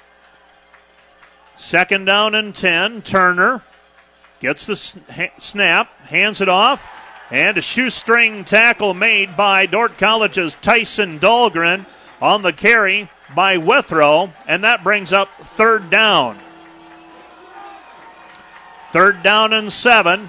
Second down and ten. Turner gets the snap, hands it off, and a shoestring tackle made by Dordt College's Tyson Dahlgren on the carry by Withrow, and that brings up third down. Third down and seven.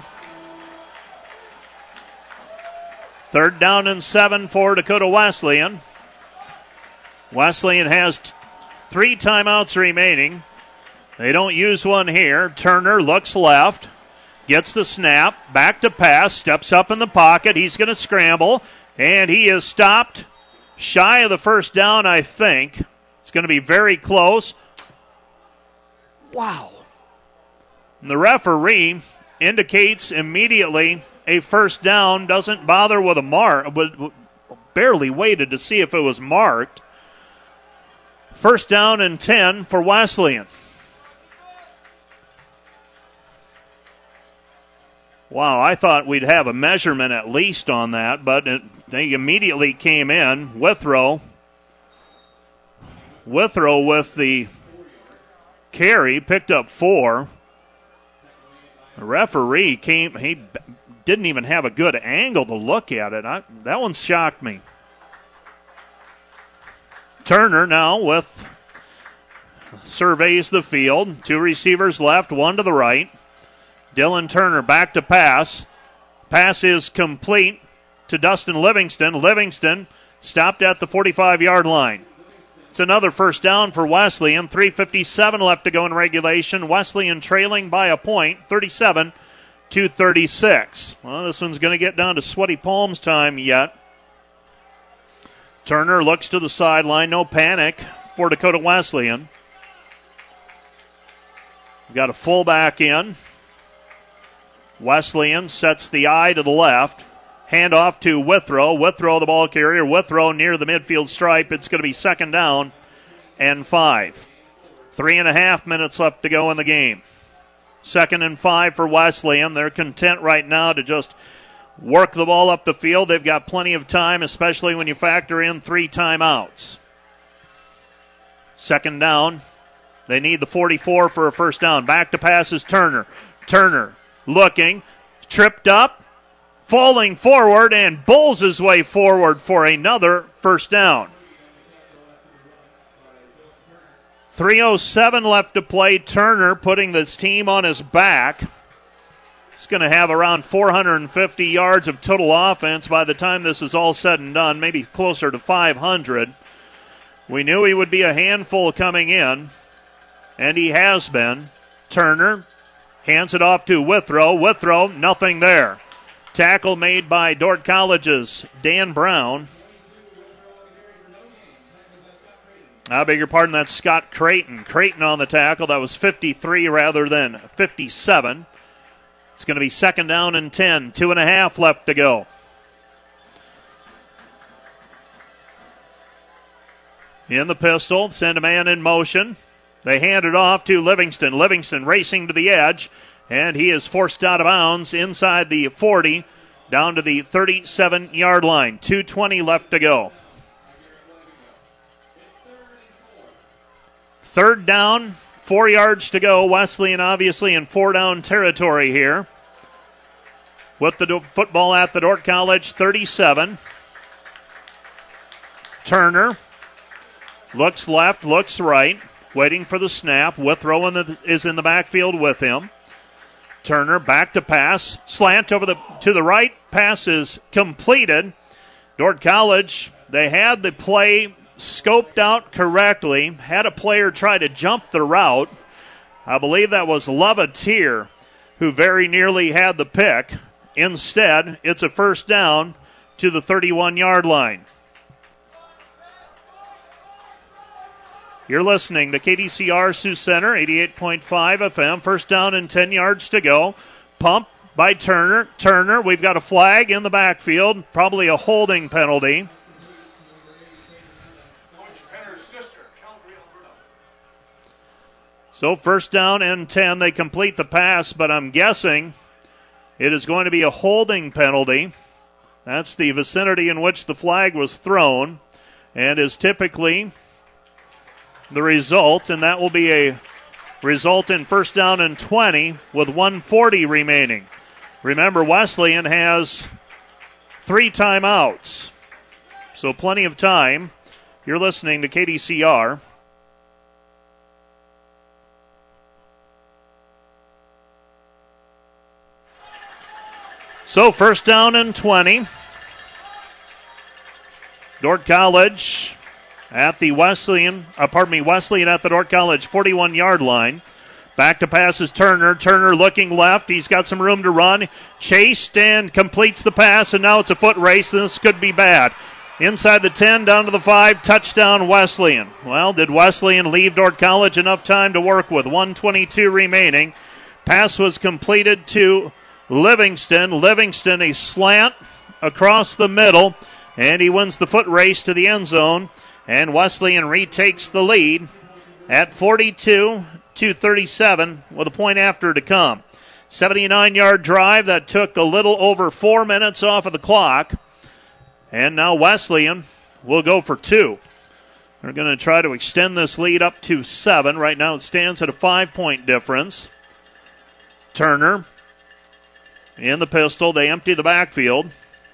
Third down and seven for Dakota Wesleyan. Wesleyan has t- three timeouts remaining. They don't use one here. Turner looks left. Gets the snap, back to pass, steps up in the pocket. He's going to scramble, and he is stopped shy of the first down, I think. It's going to be very close. Wow. And the referee indicates immediately a first down, doesn't bother with a mark, but barely waited to see if it was marked. First down and ten for Wesleyan. Wow, I thought we'd have a measurement at least on that, but it, they immediately came in. Withrow. Withrow with the carry, picked up four. The referee came, he didn't even have a good angle to look at it. I, that one shocked me. Turner now with surveys the field. Two receivers left, one to the right. Dylan Turner back to pass. Pass is complete to Dustin Livingston. Livingston stopped at the forty-five-yard line. It's another first down for Wesleyan. three fifty-seven left to go in regulation. Wesleyan trailing by a point, thirty-seven to thirty-six. Well, this one's going to get down to sweaty palms time yet. Turner looks to the sideline. No panic for Dakota Wesleyan. We've got a fullback in. Wesleyan sets the eye to the left. Handoff to Withrow. Withrow, the ball carrier. Withrow near the midfield stripe. It's going to be second down and five. Three and a half minutes left to go in the game. Second and five for Wesleyan. They're content right now to just work the ball up the field. They've got plenty of time, especially when you factor in three timeouts. Second down. They need the forty-four for a first down. Back to pass is Turner. Turner looking, tripped up, falling forward, and bowls his way forward for another first down. three oh seven left to play. Turner putting this team on his back. He's going to have around four hundred fifty yards of total offense by the time this is all said and done, maybe closer to five hundred. We knew he would be a handful coming in, and he has been. Turner hands it off to Withrow. Withrow, nothing there. Tackle made by Dordt College's Dan Brown. I beg your pardon, that's Scott Creighton. Creighton on the tackle. That was fifty-three rather than fifty-seven. It's going to be second down and ten. Two and a half left to go. In the pistol, send a man in motion. They hand it off to Livingston. Livingston racing to the edge, and he is forced out of bounds inside the forty, down to the thirty-seven-yard line. two twenty left to go. Third down, four yards to go. Wesleyan obviously in four-down territory here. With the football at the Dordt College thirty-seven. Turner looks left, looks right. Waiting for the snap. Withrow is in the backfield with him. Turner back to pass. Slant over the to the right. Pass is completed. Dordt College, they had the play scoped out correctly. Had a player try to jump the route. I believe that was Lovatier who very nearly had the pick. Instead, it's a first down to the thirty-one-yard line. You're listening to K D C R Sioux Center, eighty-eight point five F M. First down and ten yards to go. Pump by Turner. Turner, we've got a flag in the backfield. Probably a holding penalty. Coach Penner's sister, Calgary, Alberta. So first down and ten. They complete the pass, but I'm guessing it is going to be a holding penalty. That's the vicinity in which the flag was thrown and is typically the result, and that will be a result in first down and twenty with one forty remaining. Remember, Wesleyan has three timeouts, so plenty of time. You're listening to K D C R. So first down and twenty. Dordt College at the Wesleyan, uh, pardon me, Wesleyan at the Dordt College forty-one-yard line. Back to pass is Turner. Turner looking left. He's got some room to run. Chased and completes the pass, and now it's a foot race. This could be bad. Inside the ten, down to the five, touchdown Wesleyan. Well, did Wesleyan leave Dordt College enough time to work with? one twenty-two remaining. Pass was completed to Livingston. Livingston, a slant across the middle, and he wins the foot race to the end zone. And Wesleyan retakes the lead at forty-two to thirty-seven with a point after to come. seventy-nine-yard drive that took a little over four minutes off of the clock. And now Wesleyan will go for two. They're going to try to extend this lead up to seven. Right now it stands at a five-point difference. Turner in the pistol. They empty the backfield.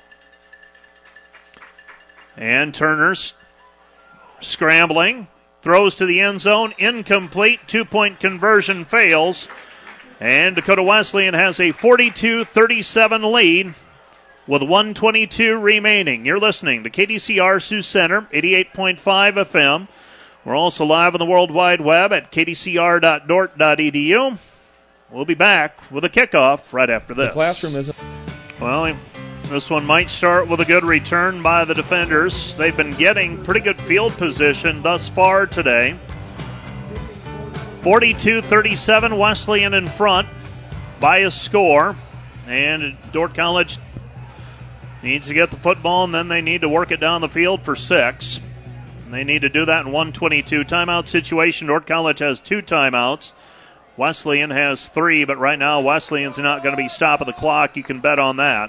And Turner's scrambling, throws to the end zone, incomplete, two-point conversion fails, and Dakota Wesleyan has a forty-two thirty-seven lead with one twenty-two remaining. You're listening to K D C R Sioux Center, eighty-eight point five F M. We're also live on the World Wide Web at k d c r dot dort dot e d u. We'll be back with a kickoff right after this. The classroom isn't... Well, this one might start with a good return by the defenders. They've been getting pretty good field position thus far today. forty-two thirty-seven, Wesleyan in front by a score. And Dordt College needs to get the football, and then they need to work it down the field for six. And they need to do that in one twenty-two. Timeout situation. Dordt College has two timeouts. Wesleyan has three, but right now Wesleyan's not going to be stopping the clock. You can bet on that.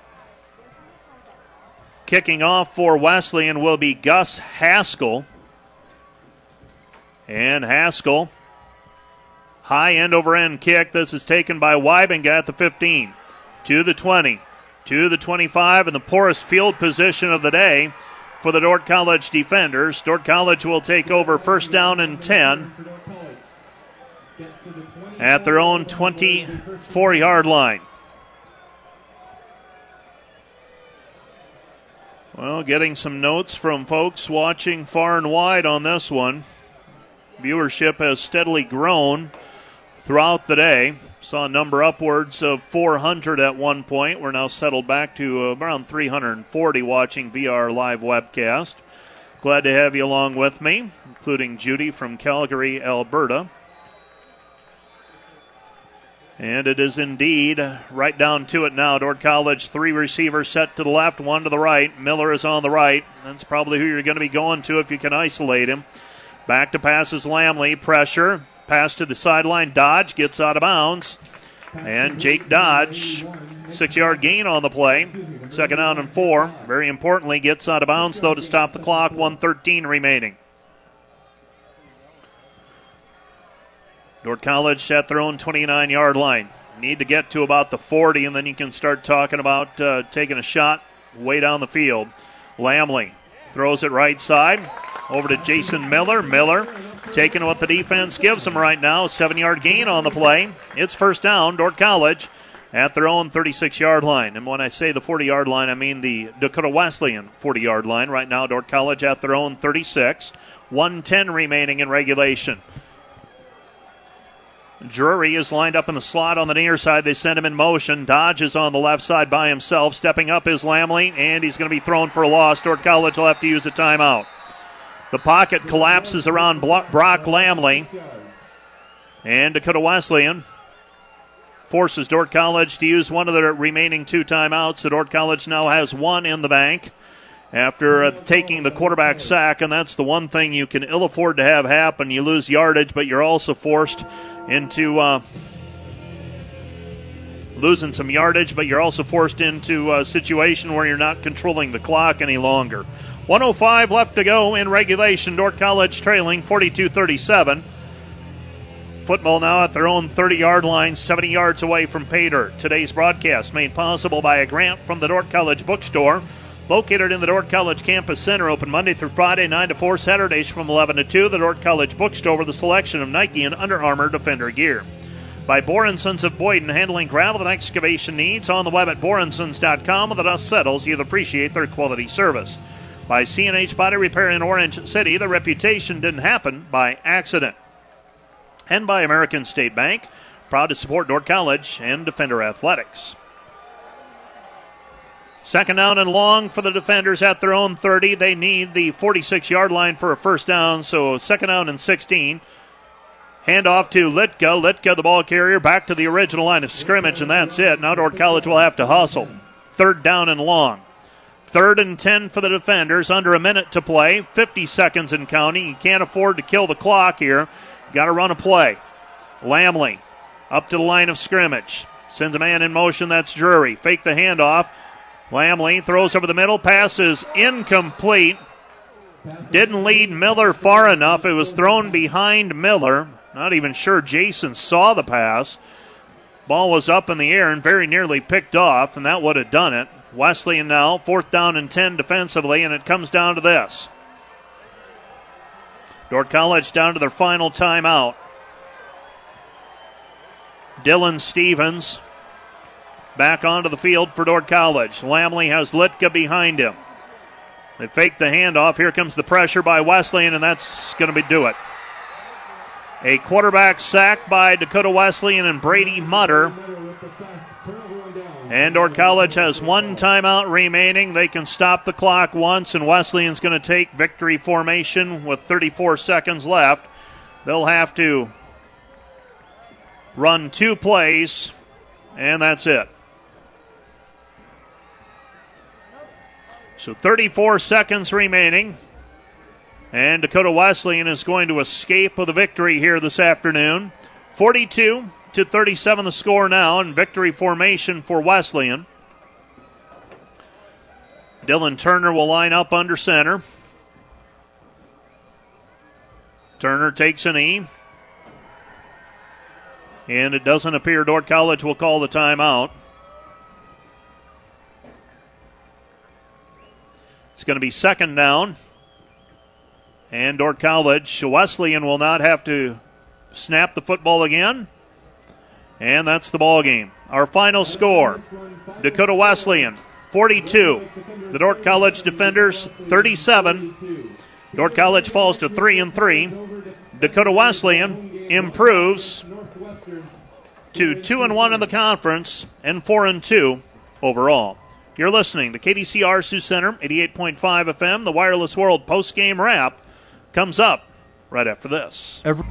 Kicking off for Wesleyan will be Gus Haskell. And Haskell, high end over end kick. This is taken by Wybinga at the fifteen. To the twenty. To the twenty-five, and the poorest field position of the day for the Dordt College defenders. Dordt College will take over first down and ten at their own twenty-four-yard line. Well, getting some notes from folks watching far and wide on this one. Viewership has steadily grown throughout the day. Saw a number upwards of four hundred at one point. We're now settled back to around three hundred forty watching via our live webcast. Glad to have you along with me, including Judy from Calgary, Alberta. And it is indeed right down to it now. Dordt College, three receivers set to the left, one to the right. Miller is on the right. That's probably who you're going to be going to if you can isolate him. Back to passes Lamley. Pressure. Pass to the sideline. Dodge gets out of bounds. And Jake Dodge, six-yard gain on the play. Second down and four. Very importantly, gets out of bounds, though, to stop the clock. one thirteen remaining. Dordt College at their own twenty-nine-yard line. Need to get to about the forty, and then you can start talking about uh, taking a shot way down the field. Lamley throws it right side over to Jason Miller. Miller taking what the defense gives him right now. Seven-yard gain on the play. It's first down, Dordt College at their own thirty-six-yard line. And when I say the forty-yard line, I mean the Dakota Wesleyan forty-yard line. Right now, Dordt College at their own thirty-six. one ten remaining in regulation. Drury is lined up in the slot on the near side. They send him in motion. Dodge is on the left side by himself. Stepping up is Lamley, and he's going to be thrown for a loss. Dordt College will have to use a timeout. The pocket collapses around Brock Lamley. And Dakota Wesleyan forces Dordt College to use one of the remaining two timeouts. So Dordt College now has one in the bank after uh, taking the quarterback sack, and that's the one thing you can ill afford to have happen. You lose yardage, but you're also forced into uh, losing some yardage, but you're also forced into a situation where you're not controlling the clock any longer. one oh five left to go in regulation. Dordt College trailing forty-two thirty-seven. Football now at their own thirty-yard line, seventy yards away from pay dirt. Today's broadcast made possible by a grant from the Dordt College Bookstore, located in the Dordt College Campus Center, open Monday through Friday, nine to four, Saturdays from eleven to two. The Dordt College Bookstore with a selection of Nike and Under Armour Defender gear. By Bohr and Sons of Boyden, handling gravel and excavation needs. On the web at bohr and sons dot com. When the dust settles, you'll appreciate their quality service. By C and H Body Repair in Orange City, the reputation didn't happen by accident. And by American State Bank, proud to support Dordt College and Defender Athletics. Second down and long for the defenders at their own thirty. They need the forty-six-yard line for a first down, so second down and sixteen. Hand off to Litka. Litka, the ball carrier, back to the original line of scrimmage, and that's it. Now Dordt College will have to hustle. Third down and long. Third and ten for the defenders, under a minute to play. fifty seconds and counting. You can't afford to kill the clock here. Got to run a play. Lamley up to the line of scrimmage. Sends a man in motion. That's Drury. Fake the handoff. Lamley throws over the middle. Pass is incomplete. Didn't lead Miller far enough. It was thrown behind Miller. Not even sure Jason saw the pass. Ball was up in the air and very nearly picked off, and that would have done it. Wesleyan now, fourth down and ten defensively, and it comes down to this. Dordt College down to their final timeout. Dylan Stevens back onto the field for Dordt College. Lamley has Litka behind him. They fake the handoff. Here comes the pressure by Wesleyan, and that's going to be do it. A quarterback sack by Dakota Wesleyan and Brady Mutter. And Dordt College has one timeout remaining. They can stop the clock once, and Wesleyan's going to take victory formation with thirty-four seconds left. They'll have to run two plays, and that's it. So thirty-four seconds remaining. And Dakota Wesleyan is going to escape with a victory here this afternoon. forty-two to thirty-seven the score now, and victory formation for Wesleyan. Dylan Turner will line up under center. Turner takes a knee. And it doesn't appear Dordt College will call the timeout. It's going to be second down. And Dordt College, Wesleyan will not have to snap the football again. And that's the ball game. Our final score, Dakota Wesleyan, forty-two. The Dordt College Defenders, thirty-seven. Dordt College falls to three and three. Dakota Wesleyan improves to two and one in the conference and four and two overall. You're listening to K D C R Sioux Center, eighty-eight point five F M. The Wireless World post-game wrap comes up right after this. Every-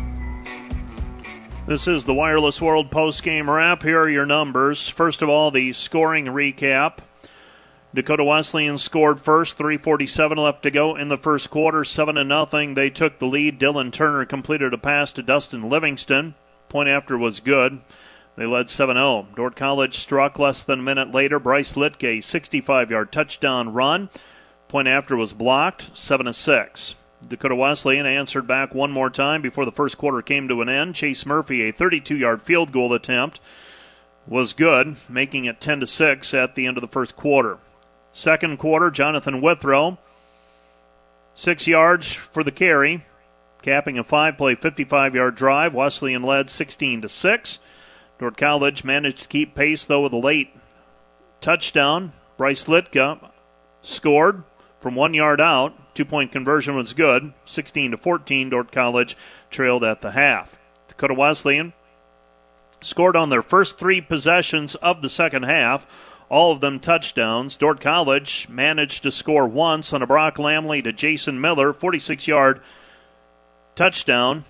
This is the Wireless World post-game wrap. Here are your numbers. First of all, the scoring recap. Dakota Wesleyan scored first, three forty-seven left to go in the first quarter, seven to nothing. They took the lead. Dylan Turner completed a pass to Dustin Livingston. Point after was good. They led seven oh. Dordt College struck less than a minute later. Bryce Litke, sixty-five-yard touchdown run. Point after was blocked, seven to six. Dakota Wesleyan answered back one more time before the first quarter came to an end. Chase Murphy, a thirty-two-yard field goal attempt, was good, making it ten to six at the end of the first quarter. Second quarter, Jonathan Withrow, six yards for the carry, capping a five-play, fifty-five-yard drive. Wesleyan led sixteen to six. Dordt College managed to keep pace, though, with a late touchdown. Bryce Litka scored from one yard out. Two-point conversion was good. sixteen to fourteen, Dordt College trailed at the half. Dakota Wesleyan scored on their first three possessions of the second half, all of them touchdowns. Dordt College managed to score once on a Brock Lamley to Jason Miller, forty-six-yard touchdown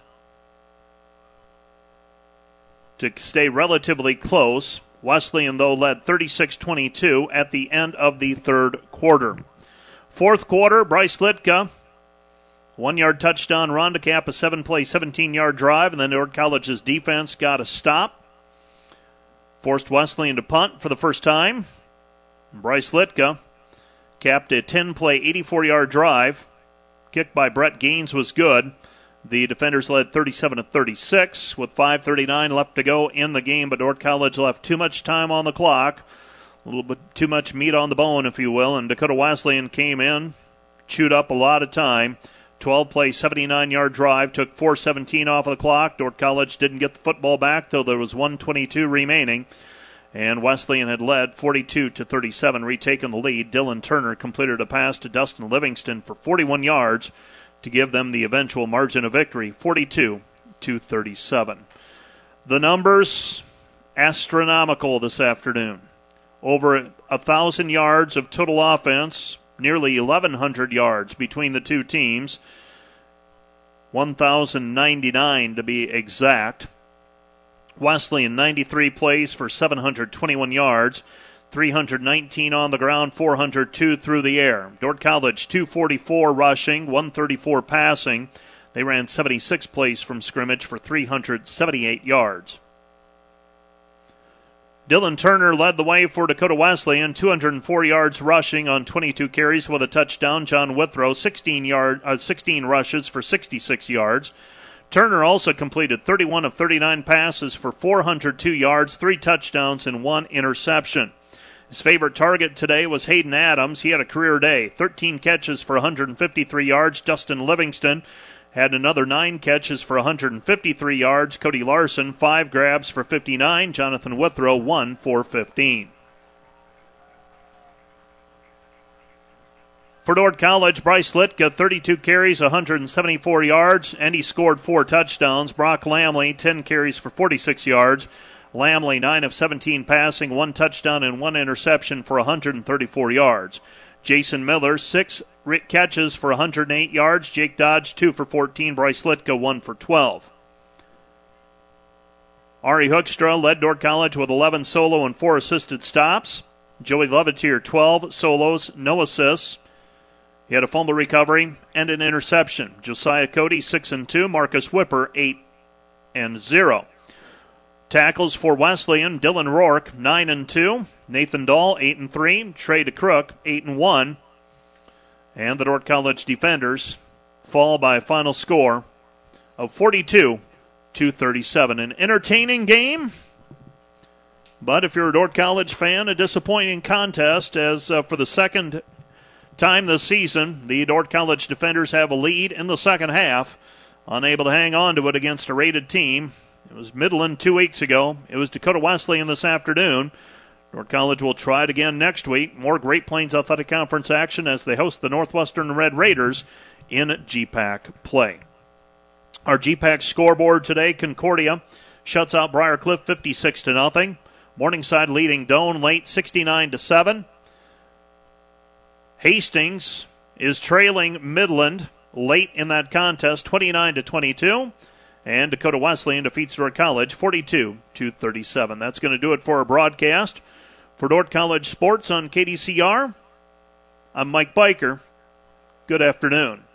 to stay relatively close. Wesleyan, though, led thirty-six twenty-two at the end of the third quarter. Fourth quarter, Bryce Litka, one-yard touchdown run to cap a seven-play, seventeen-yard drive, and then Dordt College's defense got a stop. Forced Wesleyan to punt for the first time. Bryce Litka capped a ten-play, eighty-four-yard drive. Kick by Brett Gaines was good. The defenders led thirty-seven to thirty-six with five thirty-nine left to go in the game, but Dordt College left too much time on the clock. A little bit too much meat on the bone, if you will, and Dakota Wesleyan came in, chewed up a lot of time. twelve-play, seventy-nine-yard drive, took four seventeen off of the clock. Dordt College didn't get the football back, though there was one twenty-two remaining. And Wesleyan had led forty-two to thirty-seven, retaken the lead. Dylan Turner completed a pass to Dustin Livingston for forty-one yards to give them the eventual margin of victory, forty-two to thirty-seven. The numbers, astronomical this afternoon. Over one thousand yards of total offense, nearly eleven hundred yards between the two teams, one thousand ninety-nine to be exact. Wesleyan, ninety-three plays for seven hundred twenty-one yards, three hundred nineteen on the ground, four hundred two through the air. Dordt College, two forty-four rushing, one thirty-four passing. They ran seventy-six plays from scrimmage for three hundred seventy-eight yards. Dylan Turner led the way for Dakota Wesleyan, two hundred four yards rushing on twenty-two carries with a touchdown. John Withrow, sixteen, yard, uh, sixteen rushes for sixty-six yards. Turner also completed thirty-one of thirty-nine passes for four hundred two yards, three touchdowns, and one interception. His favorite target today was Hayden Adams. He had a career day, thirteen catches for one hundred fifty-three yards. Dustin Livingston had another nine catches for one hundred fifty-three yards. Cody Larson, five grabs for fifty-nine. Jonathan Withrow, one for fifteen. For Dordt College, Bryce Litka, thirty-two carries, one hundred seventy-four yards, and he scored four touchdowns. Brock Lamley, ten carries for forty-six yards. Lamley, nine of seventeen passing, one touchdown and one interception for one hundred thirty-four yards. Jason Miller, six catches for one hundred eight yards. Jake Dodge, two for fourteen. Bryce Litka, one for twelve. Ari Hoekstra led Dordt College with eleven solo and four assisted stops. Joey Levitier, twelve solos, no assists. He had a fumble recovery and an interception. Josiah Cody, six and two. Marcus Whipper, eight and zero. Tackles for Wesleyan, Dylan Rourke, nine and two. Nathan Dahl, eight and three. Trey DeCrook, eight and one. And the Dordt College defenders fall by a final score of forty-two to thirty-seven. An entertaining game, but if you're a Dordt College fan, a disappointing contest as uh, for the second time this season, the Dordt College defenders have a lead in the second half, unable to hang on to it against a rated team. It was Midland two weeks ago. It was Dakota Wesleyan this afternoon. Dordt College will try it again next week. More Great Plains Athletic Conference action as they host the Northwestern Red Raiders in G PAC play. Our G PAC scoreboard today, Concordia shuts out Briarcliff fifty-six to nothing. Morningside leading Doane late sixty-nine to seven. Hastings is trailing Midland late in that contest twenty-nine to twenty-two. And Dakota Wesleyan defeats Dordt College forty-two to thirty-seven. That's going to do it for our broadcast. For Dordt College Sports on K D C R, I'm Mike Biker. Good afternoon.